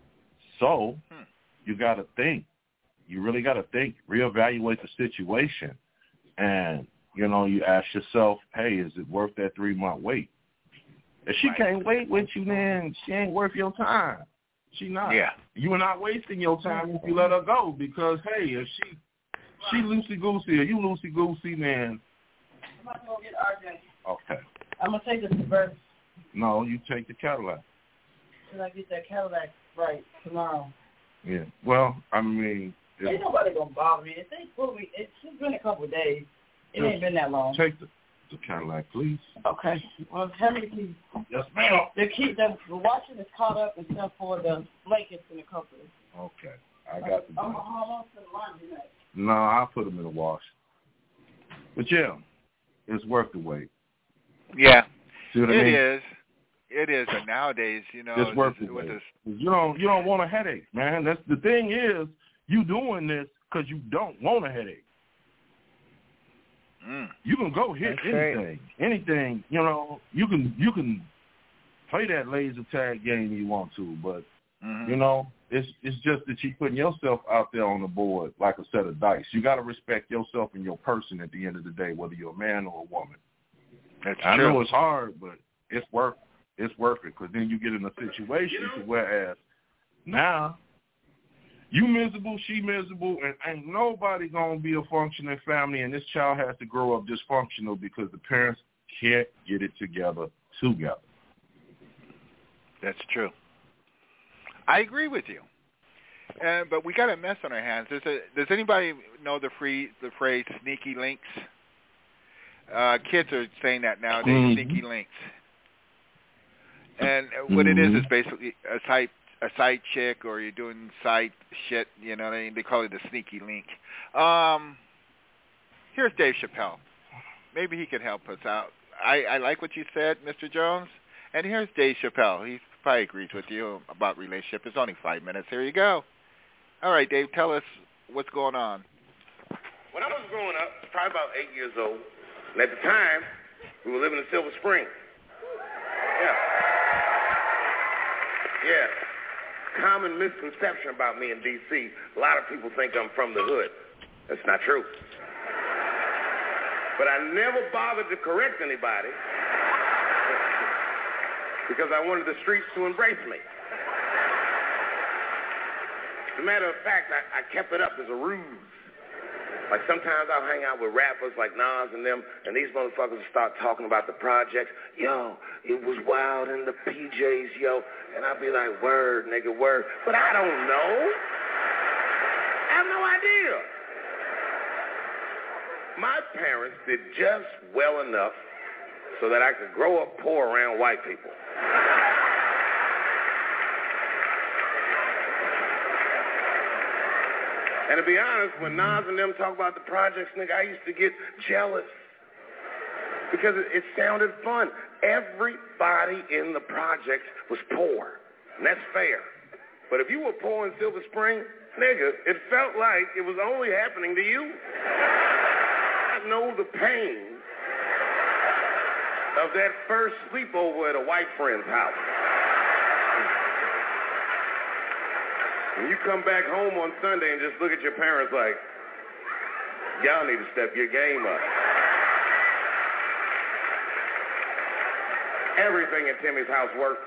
So hmm. you got to think. You really got to think, reevaluate the situation. And, you know, you ask yourself, hey, is it worth that three-month wait? If she right. can't wait with you, then she ain't worth your time. She not. Yeah. You are not wasting your time if you let her go because, hey, if she she loosey-goosey or you loosey-goosey, man. I'm about to go get R J. Okay. I'm going to take the Suburban. No, you take the Cadillac. Till I get that Cadillac right tomorrow. Yeah. Well, I mean. Ain't nobody going to bother me. It ain't me. It's been a couple of days. It ain't been that long. Take the, the Cadillac, please. Okay. Well, how many keys? Yes, ma'am. The key, the, the washing is caught up except for the blankets in the company. Okay. I got the I'm going to haul off to the laundry next. No, I'll put them in the wash. But, yeah, it's worth the wait. Yeah. See what it I mean? is. It is. And nowadays, you know, it's worth the wait. You don't, you don't want a headache, man. That's the thing is, you doing this because you don't want a headache. Mm. You can go hit That's anything, right. anything. You know, you can you can play that laser tag game you want to, but mm-hmm. you know, it's it's just that you're putting yourself out there on the board like a set of dice. You got to respect yourself and your person at the end of the day, whether you're a man or a woman. That's I true. know it's hard, but it's worth it's worth it because then you get in a situation to whereas now. You miserable, she miserable, and ain't nobody going to be a functioning family, and this child has to grow up dysfunctional because the parents can't get it together together. That's true. I agree with you. Uh, but we got a mess on our hands. Does, a, does anybody know the free the phrase sneaky links? Uh, kids are saying that nowadays, mm-hmm. sneaky links. And what mm-hmm. it is is basically a site a side chick or you're doing side shit, you know, they, they call it the sneaky link. Um, here's Dave Chappelle. Maybe he can help us out. I, I like what you said, Mister Jones. And here's Dave Chappelle. He probably agrees with you about relationship. It's only five minutes. Here you go. All right, Dave, tell us what's going on. When I was growing up, probably about eight years old, and at the time, we were living in Silver Spring. Yeah. Yeah. Common misconception about me in D C. A lot of people think I'm from the hood. That's not true. But I never bothered to correct anybody because I wanted the streets to embrace me. As a matter of fact, I, I kept it up as a ruse. Like sometimes I'll hang out with rappers like Nas and them, and these motherfuckers will start talking about the projects. Yo, it was wild in the P Js, yo. And I'll be like, word, nigga, word. But I don't know. I have no idea. My parents did just well enough so that I could grow up poor around white people. And to be honest, when Nas and them talk about the projects, nigga, I used to get jealous because it, it sounded fun. Everybody in the projects was poor, and that's fair. But if you were poor in Silver Spring, nigga, it felt like it was only happening to you. I know the pain of that first sleepover at a white friend's house. When you come back home on Sunday and just look at your parents like, y'all need to step your game up. Everything in Timmy's house works.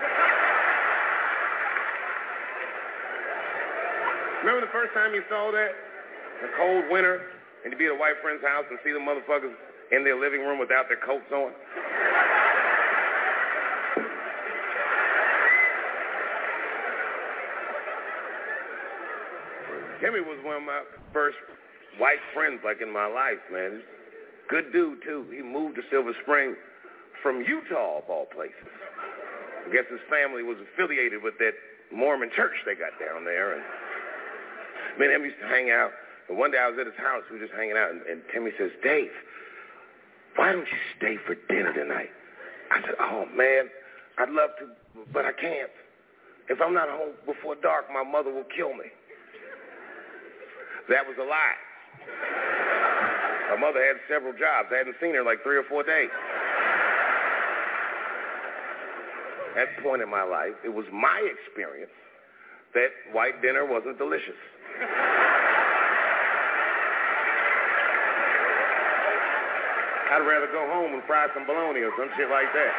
Remember the first time you saw that? A cold winter, and you'd be at a white friend's house and see the motherfuckers in their living room without their coats on? Timmy was one of my first white friends, like, in my life, man. Good dude, too. He moved to Silver Spring from Utah, of all places. I guess his family was affiliated with that Mormon church they got down there. And me and him used to hang out. And one day I was at his house. We were just hanging out. And, and Timmy says, Dave, why don't you stay for dinner tonight? I said, oh, man, I'd love to, but I can't. If I'm not home before dark, my mother will kill me. That was a lie. My mother had several jobs. I hadn't seen her in like three or four days. At that point in my life, it was my experience that white dinner wasn't delicious. I'd rather go home and fry some bologna or some shit like that.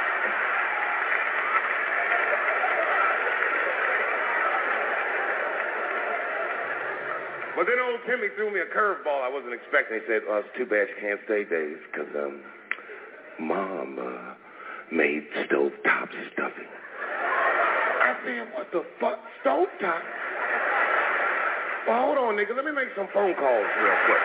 But then old Timmy threw me a curveball I wasn't expecting. He said, oh, it's too bad you can't stay, Dave, because um, Mom uh, made stovetop stuffing. I said, what the fuck? Stovetop? Well, hold on, nigga. Let me make some phone calls real quick.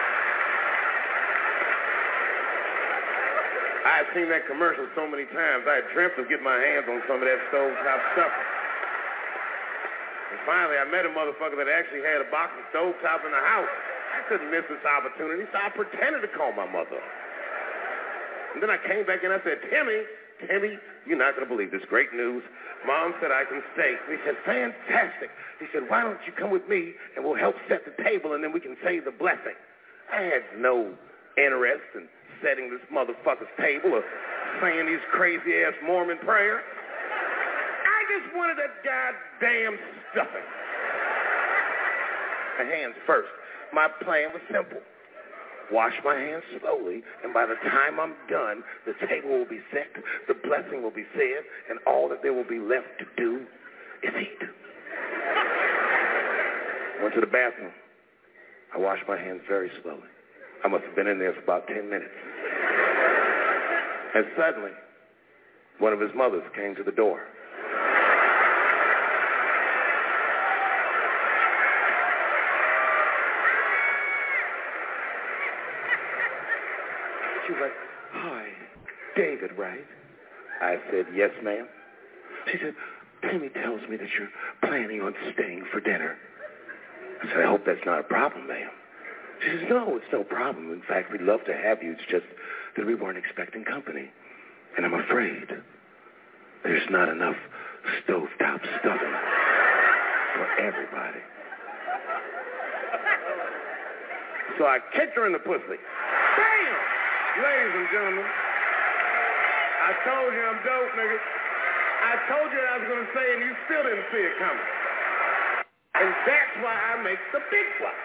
I had seen that commercial so many times. I had dreamt of getting my hands on some of that stovetop stuffing. And finally, I met a motherfucker that actually had a box of stovetop in the house. I couldn't miss this opportunity, so I pretended to call my mother. And then I came back and I said, Timmy, Timmy, you're not going to believe this great news. Mom said I can stay. And he said, fantastic. He said, why don't you come with me and we'll help set the table and then we can say the blessing. I had no interest in setting this motherfucker's table or saying these crazy-ass Mormon prayers. I just wanted that goddamn stuffing. My hands first. My plan was simple. Wash my hands slowly, and by the time I'm done, the table will be set, the blessing will be said, and all that there will be left to do is eat. Went to the bathroom. I washed my hands very slowly. I must have been in there for about ten minutes. And suddenly, one of his mothers came to the door. She was like, hi, David, right? I said, yes, ma'am. She said, Timmy tells me that you're planning on staying for dinner. I said, I hope that's not a problem, ma'am. She says, no, it's no problem. In fact, we'd love to have you. It's just that we weren't expecting company. And I'm afraid there's not enough stovetop stuffing for everybody. So I kicked her in the pussy. Bam! Ladies and gentlemen, I told you I'm dope, nigga. I told you what I was going to say, and you still didn't see it coming. And that's why I make the big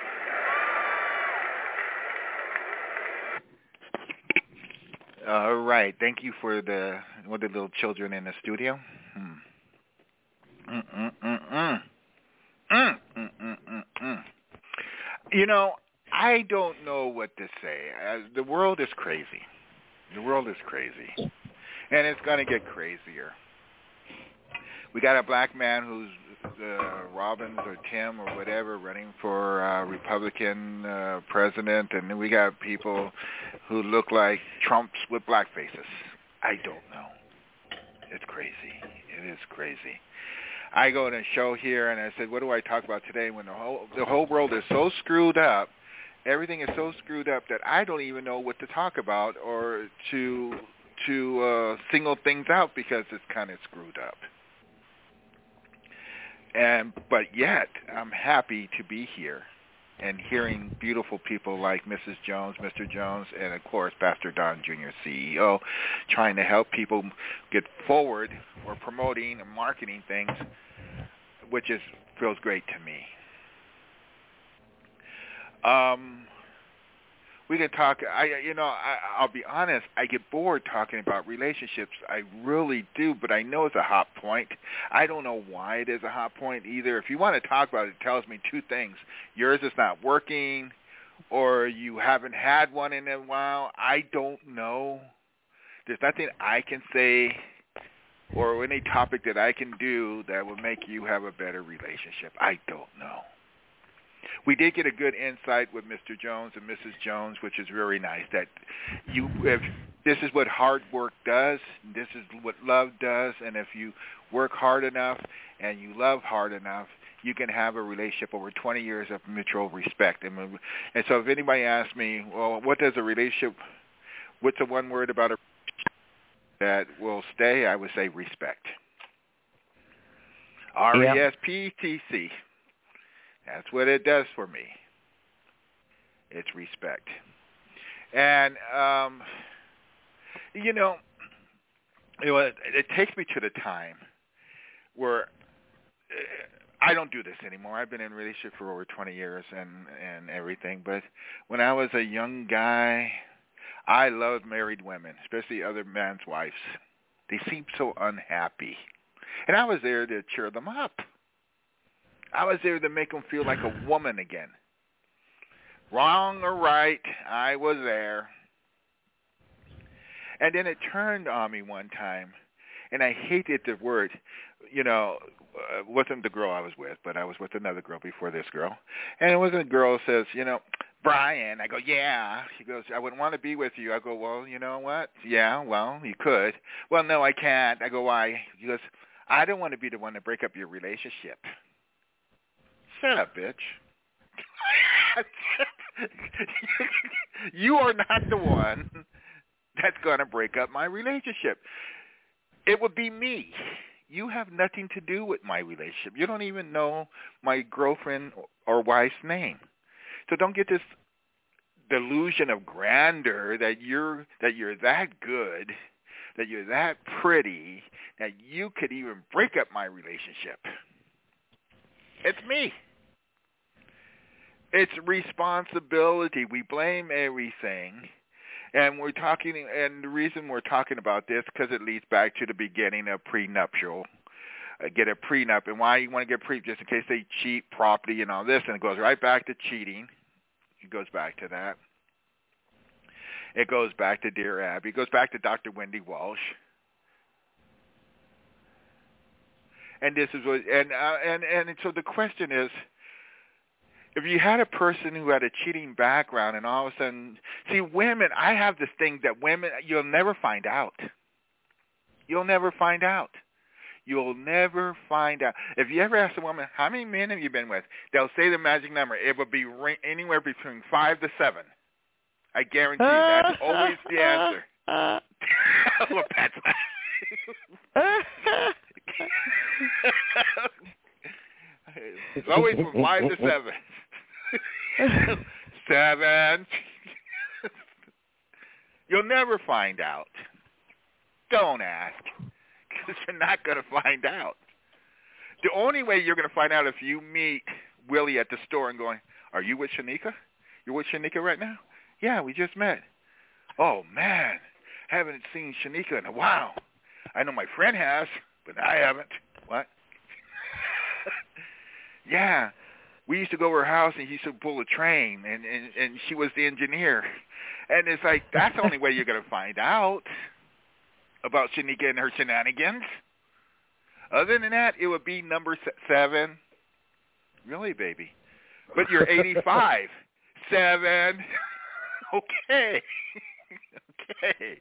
bucks. All right. Thank you for the what the little children in the studio. Hmm. Mm mm mm mm. Mm mm mm mm mm. You know, I don't know what to say. Uh, the world is crazy. The world is crazy, and it's going to get crazier. We got a black man who's uh, Robbins or Tim or whatever running for uh, Republican uh, president, and then we got people who look like Trumps with black faces. I don't know. It's crazy. It is crazy. I go to a show here, and I said, what do I talk about today when the whole the whole world is so screwed up, everything is so screwed up that I don't even know what to talk about or to to uh, single things out because it's kind of screwed up. And but yet, I'm happy to be here and hearing beautiful people like Missus Jones, Mister Jones, and of course Pastor Don Junior, C E O, trying to help people get forward or promoting and marketing things, which is feels great to me. Um, we can talk. I, you know, I, I'll be honest. I get bored talking about relationships. I really do, but I know it's a hot point. I don't know why it is a hot point either. If you want to talk about it, it tells me two things: yours is not working, or you haven't had one in a while. I don't know. There's nothing I can say or any topic that I can do that will make you have a better relationship. I don't know. We did get a good insight with Mister Jones and Missus Jones, which is very nice. That you, if this is what hard work does, this is what love does, and if you work hard enough and you love hard enough, you can have a relationship over twenty years of mutual respect. And, and so, if anybody asks me, well, what does a relationship? What's the one word about a that will stay? I would say respect. R E S P T C. That's what it does for me. It's respect. And, um, you know, you know it, it takes me to the time where I don't do this anymore. I've been in a relationship for over twenty years and, and everything. But when I was a young guy, I loved married women, especially other men's wives. They seemed so unhappy. And I was there to cheer them up. I was there to make them feel like a woman again. Wrong or right, I was there. And then it turned on me one time, and I hated the word, you know, it wasn't the girl I was with, but I was with another girl before this girl. And it was a girl who says, you know, Brian. I go, yeah. She goes, I wouldn't want to be with you. I go, well, you know what? Yeah, well, you could. Well, no, I can't. I go, why? She goes, I don't want to be the one to break up your relationship. Shut up, bitch. You are not the one that's going to break up my relationship. It would be me. You have nothing to do with my relationship. You don't even know my girlfriend or wife's name. So don't get this delusion of grandeur that you're that you're that good, that you're that pretty, that you could even break up my relationship. It's me. It's responsibility. We blame everything. And we're talking, and the reason we're talking about this because it leads back to the beginning of prenuptial. Uh, get a prenup, and why you want to get pre, just in case they cheat property and all this, and it goes right back to cheating. It goes back to that. It goes back to Dear Abby. It goes back to Doctor Wendy Walsh. And this is what, and uh, and and so the question is, if you had a person who had a cheating background and all of a sudden, see, women, I have this thing that women, you'll never find out. You'll never find out. You'll never find out. If you ever ask a woman, how many men have you been with? They'll say the magic number. It will be ring- anywhere between five to seven. I guarantee you. That's always the answer. Well, Pat's it's always from five to seven. Seven. You'll never find out. Don't ask, because you're not going to find out. The only way you're going to find out if you meet Willie at the store and going, are you with Shanika? You're with Shanika right now? Yeah, we just met. Oh, man, haven't seen Shanika in a while. I know my friend has, but I haven't. What? Yeah, we used to go to her house and he used to pull a train, and, and, and she was the engineer. And it's like, that's the only way you're going to find out about Shanika and her shenanigans. Other than that, it would be number seven. Really, baby? But you're eighty-five. Seven. Okay. Okay.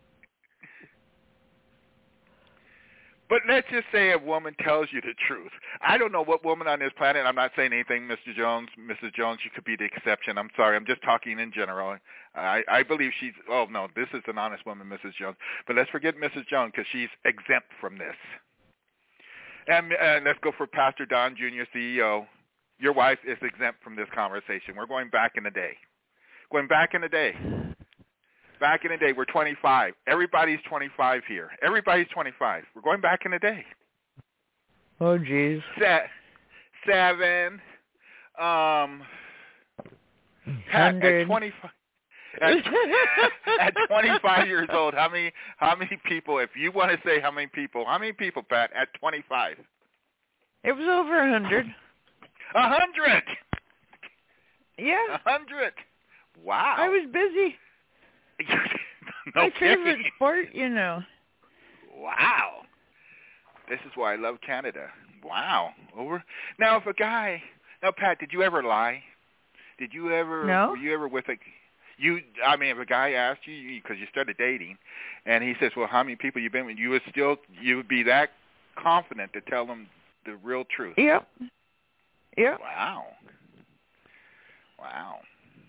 But let's just say a woman tells you the truth. I don't know what woman on this planet, I'm not saying anything, Mister Jones, Missus Jones, you could be the exception. I'm sorry, I'm just talking in general. I, I believe she's, oh, no, this is an honest woman, Missus Jones. But let's forget Missus Jones because she's exempt from this. And, and let's go for Pastor Don Junior, C E O. Your wife is exempt from this conversation. We're going back in the day. Going back in the day. Back in the day, we're twenty-five. Everybody's twenty-five here. Everybody's twenty-five. We're going back in the day. Oh, geez. Se- seven. Um, at, at twenty-five. At, at twenty-five years old, how many how many people? If you want to say how many people, how many people, Pat? At twenty-five. It was over a hundred. A hundred. Yeah. A hundred. Wow. I was busy. No My kidding. favorite sport, you know. Wow. This is why I love Canada. Wow. Over. Now, if a guy, now Pat, did you ever lie? Did you ever? No. Were you ever with a? You, I mean, if a guy asked you because you started dating, and he says, "Well, how many people you been with?" You would still, you would be that confident to tell him the real truth. Yep. Yep. Wow. Wow.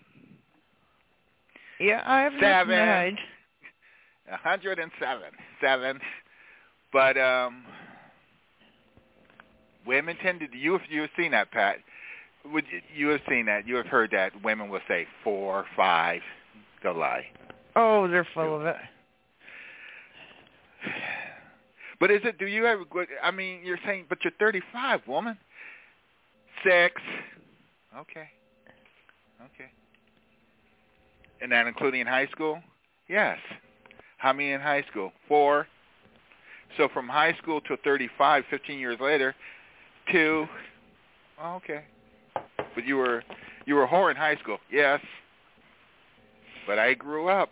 Yeah, I have nothing Seven. to hide. A hundred and seven. Seven. But um, women tend to. You, you have seen that, Pat. Would you, you have seen that? You have heard that women will say four, five. They'll lie. Oh, they're full of it. But is it? Do you ever? I mean, you're saying, but you're thirty-five, woman. Six. Okay. Okay. And that including in high school? Yes. How many in high school? Four. So from high school to thirty-five, fifteen years later, two. Oh, okay. But you were you were a whore in high school. Yes. But I grew up.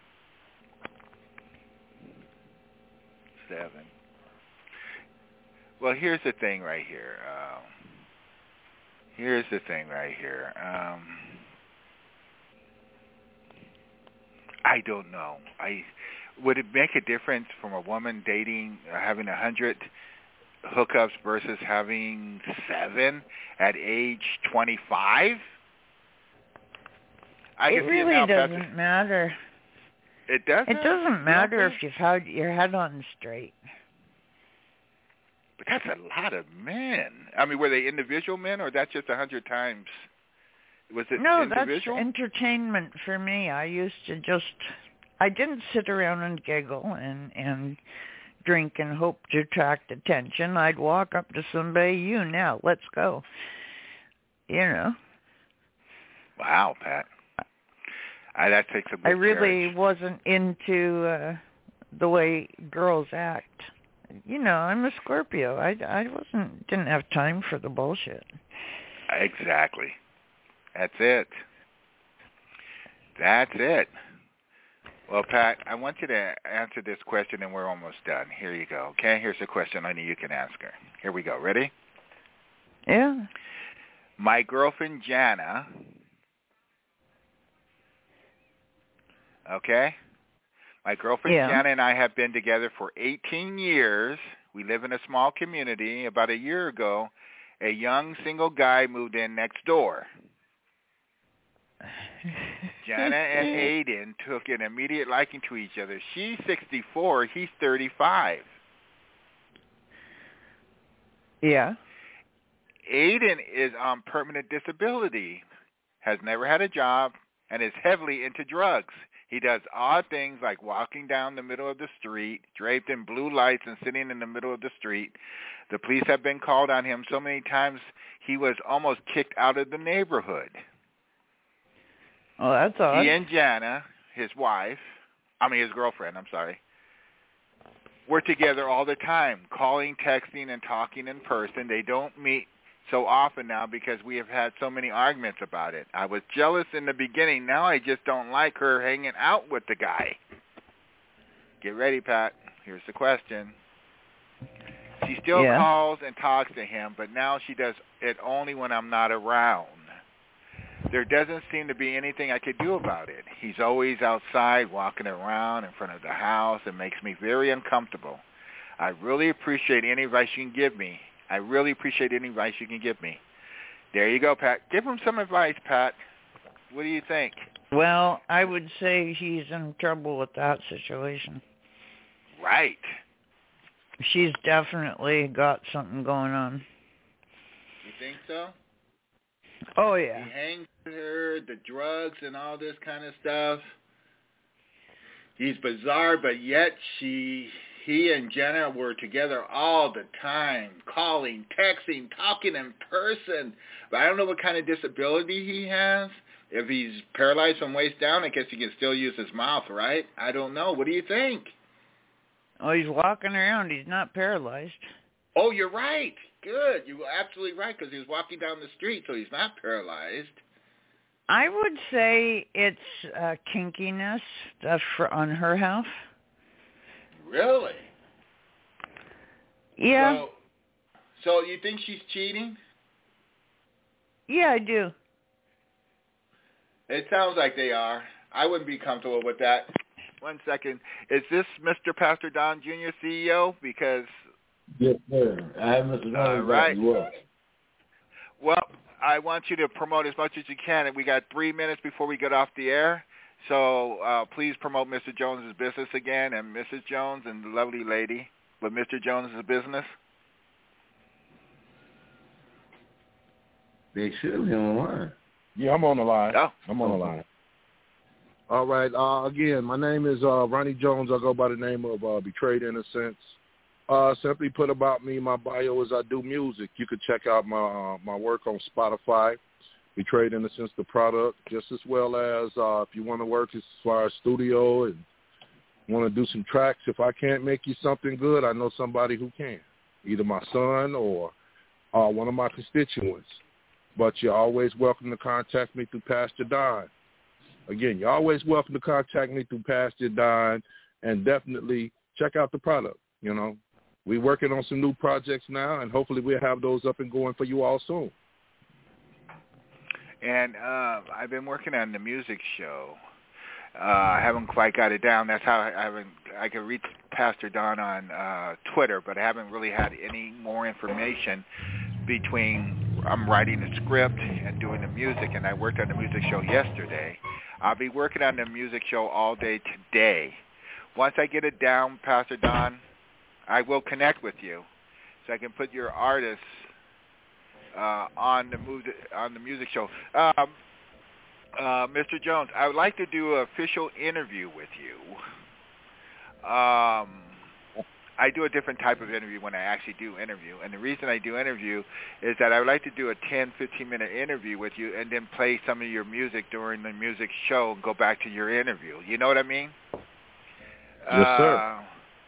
Seven. Well, here's the thing right here. Um, here's the thing right here. Um, I don't know. I would it make a difference from a woman dating, uh, having a hundred hookups versus having seven at age twenty-five? I it can really see it now, doesn't Patrick. matter. It doesn't? It doesn't matter Okay. if you've had your head on straight. But that's a lot of men. I mean, were they individual men, or that's just a hundred times? Was it no, individual? that's entertainment for me. I used to just, I didn't sit around and giggle and, and drink and hope to attract attention. I'd walk up to somebody, you now, let's go. You know. Wow, Pat. I, that takes a big I really courage. wasn't into uh, the way girls act. You know, I'm a Scorpio. I, I wasn't, didn't have time for the bullshit. Exactly. That's it. That's it. Well, Pat, I want you to answer this question, and we're almost done. Here you go, okay? Here's a question I know you can ask her. Here we go. Ready? Yeah. My girlfriend, Jana, okay? My girlfriend, Yeah. Jana, and I have been together for eighteen years. We live in a small community. About a year ago, a young single guy moved in next door. Jana and Aiden took an immediate liking to each other. She's sixty-four. He's thirty-five. Yeah. Aiden is on permanent disability, has never had a job, and is heavily into drugs. He does odd things like walking down the middle of the street, draped in blue lights and sitting in the middle of the street. The police have been called on him so many times he was almost kicked out of the neighborhood. Oh, that's odd. He and Jana, his wife, I mean his girlfriend, I'm sorry, were together all the time, calling, texting, and talking in person. They don't meet so often now because we have had so many arguments about it. I was jealous in the beginning. Now I just don't like her hanging out with the guy. Get ready, Pat. Here's the question. She still yeah. calls and talks to him, but now she does it only when I'm not around. There doesn't seem to be anything I could do about it. He's always outside walking around in front of the house. It makes me very uncomfortable. I really appreciate any advice you can give me. I really appreciate any advice you can give me. There you go, Pat. Give him some advice, Pat. What do you think? Well, I would say he's in trouble with that situation. Right. She's definitely got something going on. You think so? Oh, yeah. He hangs with her, the drugs and all this kind of stuff. He's bizarre, but yet she, he and Jenna were together all the time, calling, texting, talking in person. But I don't know what kind of disability he has. If he's paralyzed from waist down, I guess he can still use his mouth, right? I don't know. What do you think? Oh, he's walking around. He's not paralyzed. Oh, you're right. Good. You were absolutely right because he was walking down the street, so he's not paralyzed. I would say it's uh, kinkiness uh, for, on her half. Really? Yeah. So, so you think she's cheating? Yeah, I do. It sounds like they are. I wouldn't be comfortable with that. One second. Is this Mister Pastor Don Junior, C E O? Because... Yes, sir. I have Mister Don. All right. Well. well, I want you to promote as much as you can. And we got three minutes before we get off the air. So uh, please promote Mister Jones's business again and Missus Jones and the lovely lady with Mister Jones's business. They should be on the line. Yeah, I'm on the line. Oh. I'm on the line. All right. Uh, again, my name is uh, Ronnie Jones. I go by the name of uh, Betrayed Innocence. Uh, simply put about me, my bio is I do music. You could check out my uh, my work on Spotify, Betrayed Innocence, the product, just as well as uh, if you want to work as far as studio and want to do some tracks. If I can't make you something good, I know somebody who can, either my son or uh, one of my constituents. But you're always welcome to contact me through Pastor Don. Again, you're always welcome to contact me through Pastor Don, and definitely check out the product, you know. We're working on some new projects now, and hopefully we'll have those up and going for you all soon. And uh, I've been working on the music show. Uh, I haven't quite got it down. That's how I, I haven't. I can reach Pastor Don on uh, Twitter, but I haven't really had any more information between I'm writing a script and doing the music, and I worked on the music show yesterday. I'll be working on the music show all day today. Once I get it down, Pastor Don, I will connect with you so I can put your artists uh, on the music on the music show. Um, uh, Mister Jones, I would like to do an official interview with you. Um, I do a different type of interview when I actually do interview, and the reason I do interview is that I would like to do a ten, fifteen minute interview with you and then play some of your music during the music show and go back to your interview. You know what I mean? Yes, sir. Uh,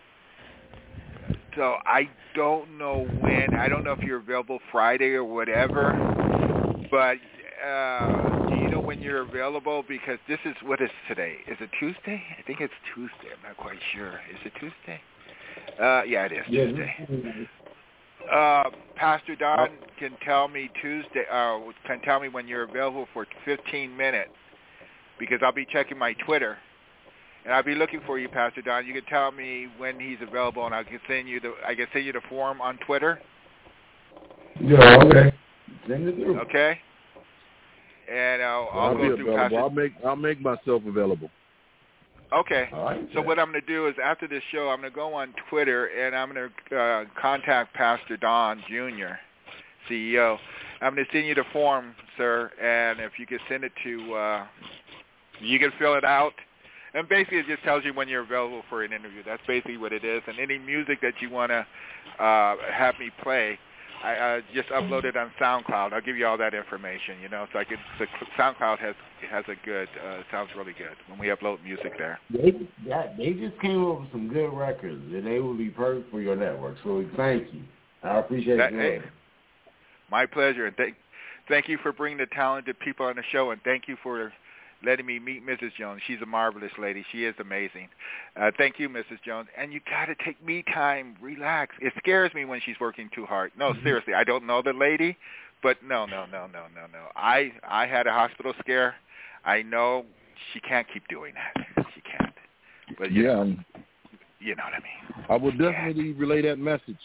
So I don't know when. I don't know if you're available Friday or whatever. But uh, do you know when you're available? Because this is, what is today? Is it Tuesday? I think it's Tuesday. I'm not quite sure. Is it Tuesday? Uh, yeah, it is Yeah. Tuesday. Uh, Pastor Don can tell me Tuesday. Uh, can tell me when you're available for fifteen minutes, because I'll be checking my Twitter. and I'll be looking for you, Pastor Don. You can tell me when he's available, and I can send you the I can send you the form on Twitter. Yeah, okay. Send it through. Okay. And I'll, I'll, I'll go be through available. Pastor. I'll make I'll make myself available. Okay. All right. So what I'm going to do is after this show, I'm going to go on Twitter and I'm going to uh, contact Pastor Don Junior, C E O. I'm going to send you the form, sir, and if you could send it to, uh, you can fill it out. And basically it just tells you when you're available for an interview. That's basically what it is. And any music that you want to uh, have me play, I uh, just upload it on SoundCloud. I'll give you all that information, you know. So I could, the SoundCloud has has a good, uh, sounds really good when we upload music there. They that, they just came up with some good records, and they will be perfect for your network. So thank you. I appreciate that, you. Hey, my pleasure. And thank, thank you for bringing the talented people on the show, and thank you for letting me meet Missus Jones. She's a marvelous lady. She is amazing. Uh, thank you, Missus Jones. And you got to take me time. Relax. It scares me when she's working too hard. No, mm-hmm. seriously. I don't know the lady, but no, no, no, no, no, no. I, I had a hospital scare. I know she can't keep doing that. She can't. But you yeah, know, you know what I mean. I will definitely yeah. relay that message.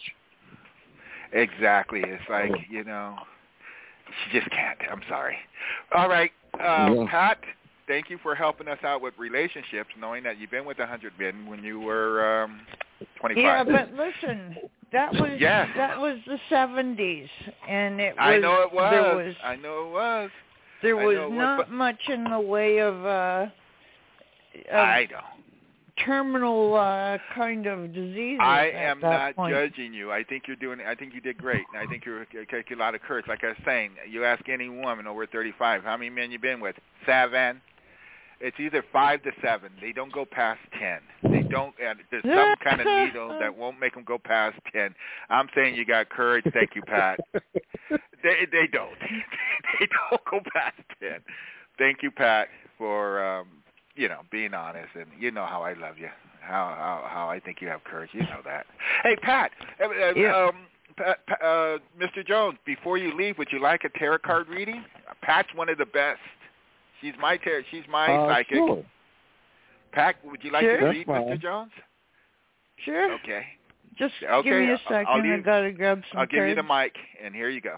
Exactly. It's like, oh. you know, she just can't. I'm sorry. All right. Uh, yeah. Pat, thank you for helping us out with relationships, knowing that you've been with one hundred men when you were um, twenty-five. Yeah, but listen, that was yes. that was the seventies, and it was. I know it was. There was I know it was. There was it not was, but, much in the way of, uh, of I know. terminal uh, kind of diseases. I at am that not point. judging you. I think you're doing. I think you did great. I think you're taking a lot of courage. Like I was saying, you ask any woman over thirty-five, how many men you been with? Seven. It's either five to seven. They don't go past ten. They don't. Uh, there's some kind of needle that won't make them go past ten. I'm saying you got courage. Thank you, Pat. they they don't. They don't go past ten. Thank you, Pat, for um, you know being honest, and you know how I love you. How how how I think you have courage. You know that. Hey, Pat. Uh, yeah. um, Pat, uh, Mister Jones, before you leave, would you like a tarot card reading? Pat's one of the best. She's my ter- She's my uh, psychic. Sure. Pat, would you like sure. to read, That's Mister fine. Jones? Sure. Okay. Just okay. give me a second. I'll leave, I gotta grab some I'll give cards. you the mic, and here you go.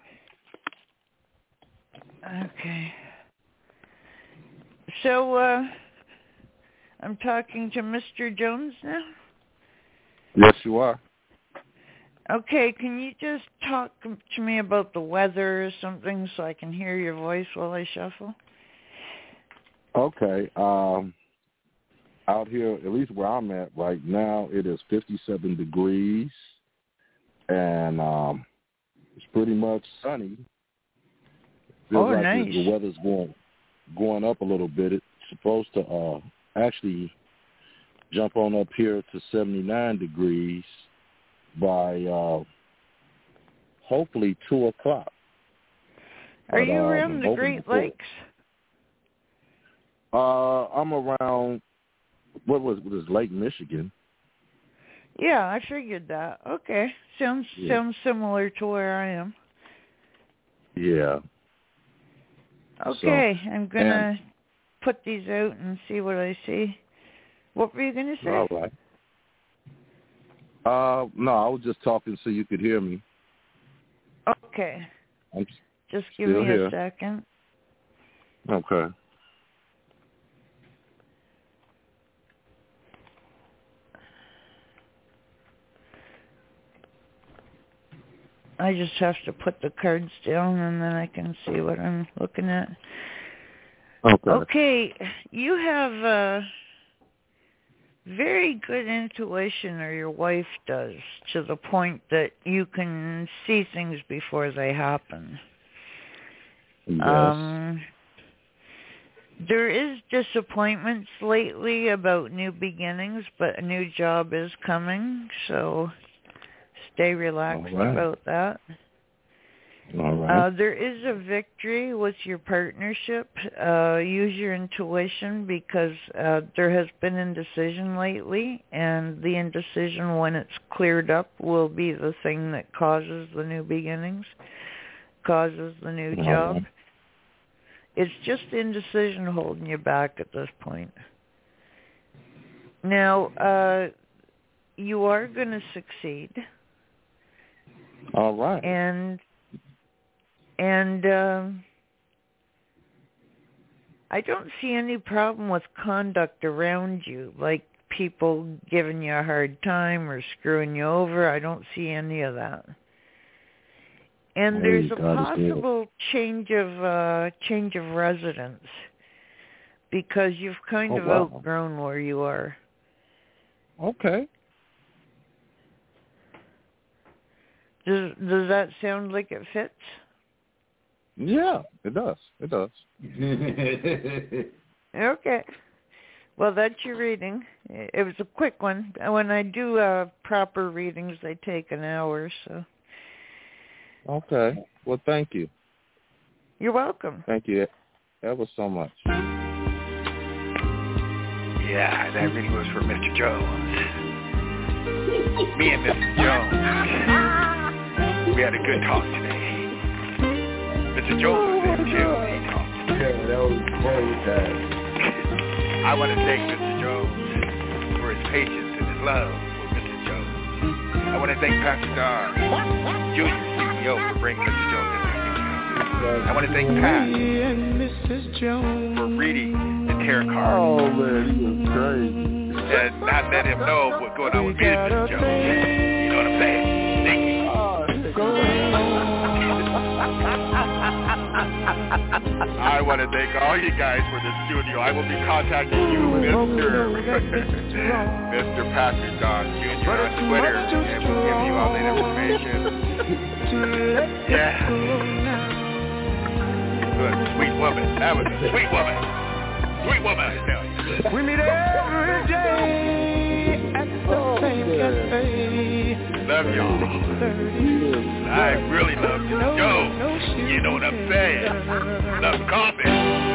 Okay. So, uh, I'm talking to Mister Jones now? Yes, you are. Okay, can you just talk to me about the weather or something so I can hear your voice while I shuffle? Okay. Um, out here, at least where I'm at right now, it is fifty-seven degrees, and um, it's pretty much sunny. Feels oh, like nice. the, the weather's going going up a little bit. It's supposed to uh, actually jump on up here to seventy-nine degrees by uh, hopefully two o'clock. Are but, you uh, around the Great Lakes? Uh, I'm around, what was what is Lake Michigan? Yeah, I figured that. Okay. Sounds Yeah. sounds similar to where I am. Yeah. Okay, So, I'm going to put these out and see what I see. What were you going to say? All right. Uh, no, I was just talking so you could hear me. Okay. I'm Just give still me here. a second. Okay. I just have to put the cards down and then I can see what I'm looking at. Okay. Okay, you have a very good intuition, or your wife does, to the point that you can see things before they happen. Yes. Um, there is disappointments lately about new beginnings, but a new job is coming, so stay relaxed All right. about that. All right. Uh, there is a victory with your partnership. Uh, use your intuition because uh, there has been indecision lately, and the indecision, when it's cleared up, will be the thing that causes the new beginnings, causes the new All job. right. It's just indecision holding you back at this point. Now, uh, you are going to succeed. All right. And and um, I don't see any problem with conduct around you, like people giving you a hard time or screwing you over. I don't see any of that. And Hey, there's a God is good. possible change of uh, change of residence because you've kind Oh, of wow. outgrown where you are. Okay. Does does that sound like it fits? Yeah, it does. It does. Okay. Well, that's your reading. It was a quick one. When I do uh, proper readings, they take an hour, so. Okay. Well, thank you. You're welcome. Thank you ever so much. Yeah, that reading was for Mister Jones. Me and Mister Jones. We had a good talk today. Mister Jones was there too. He talked. Yeah, that was very time. I want to thank Mister Jones for his patience and his love for Mister Jones. I want to thank Pastor Don, Junior C E O, for bringing Mister Jones into the studio. I want to thank Pat for reading the tarot cards. Oh, man, he was great. And not let him know what's going on with me and Mister Jones. You know what I'm saying? Thank you. I want to thank all you guys for the studio. I will be contacting you, Mister Mister Pastor Don Junior on Twitter, and we'll give you all that information. Yeah. Good, sweet woman. That was a sweet woman. Sweet woman, I tell you. We meet every day at the same cafe. Love y'all. I really love you. Yo, you know what I'm saying. Love coffee.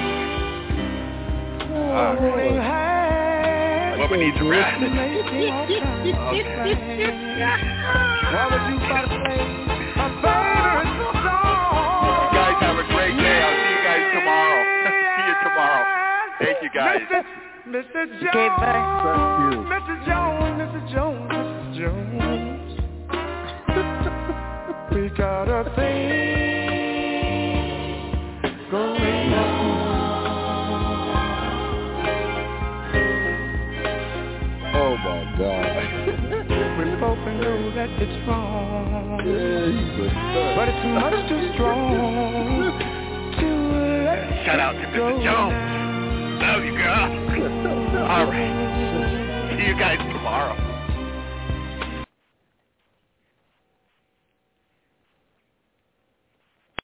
All right. Woman needs a rest. Okay. You guys have a great day. I'll see you guys tomorrow. See you tomorrow. Thank you guys. Mister Jones, Okay, bye. Mister Jones, Mister Jones, Mister Jones. We got a thing going on. Oh, my God. We both know that it's wrong, Yeah, he's a stud. but it's much too strong to let Shout out to Mister go Jones. now. Love you, girl. All right. See you guys tomorrow.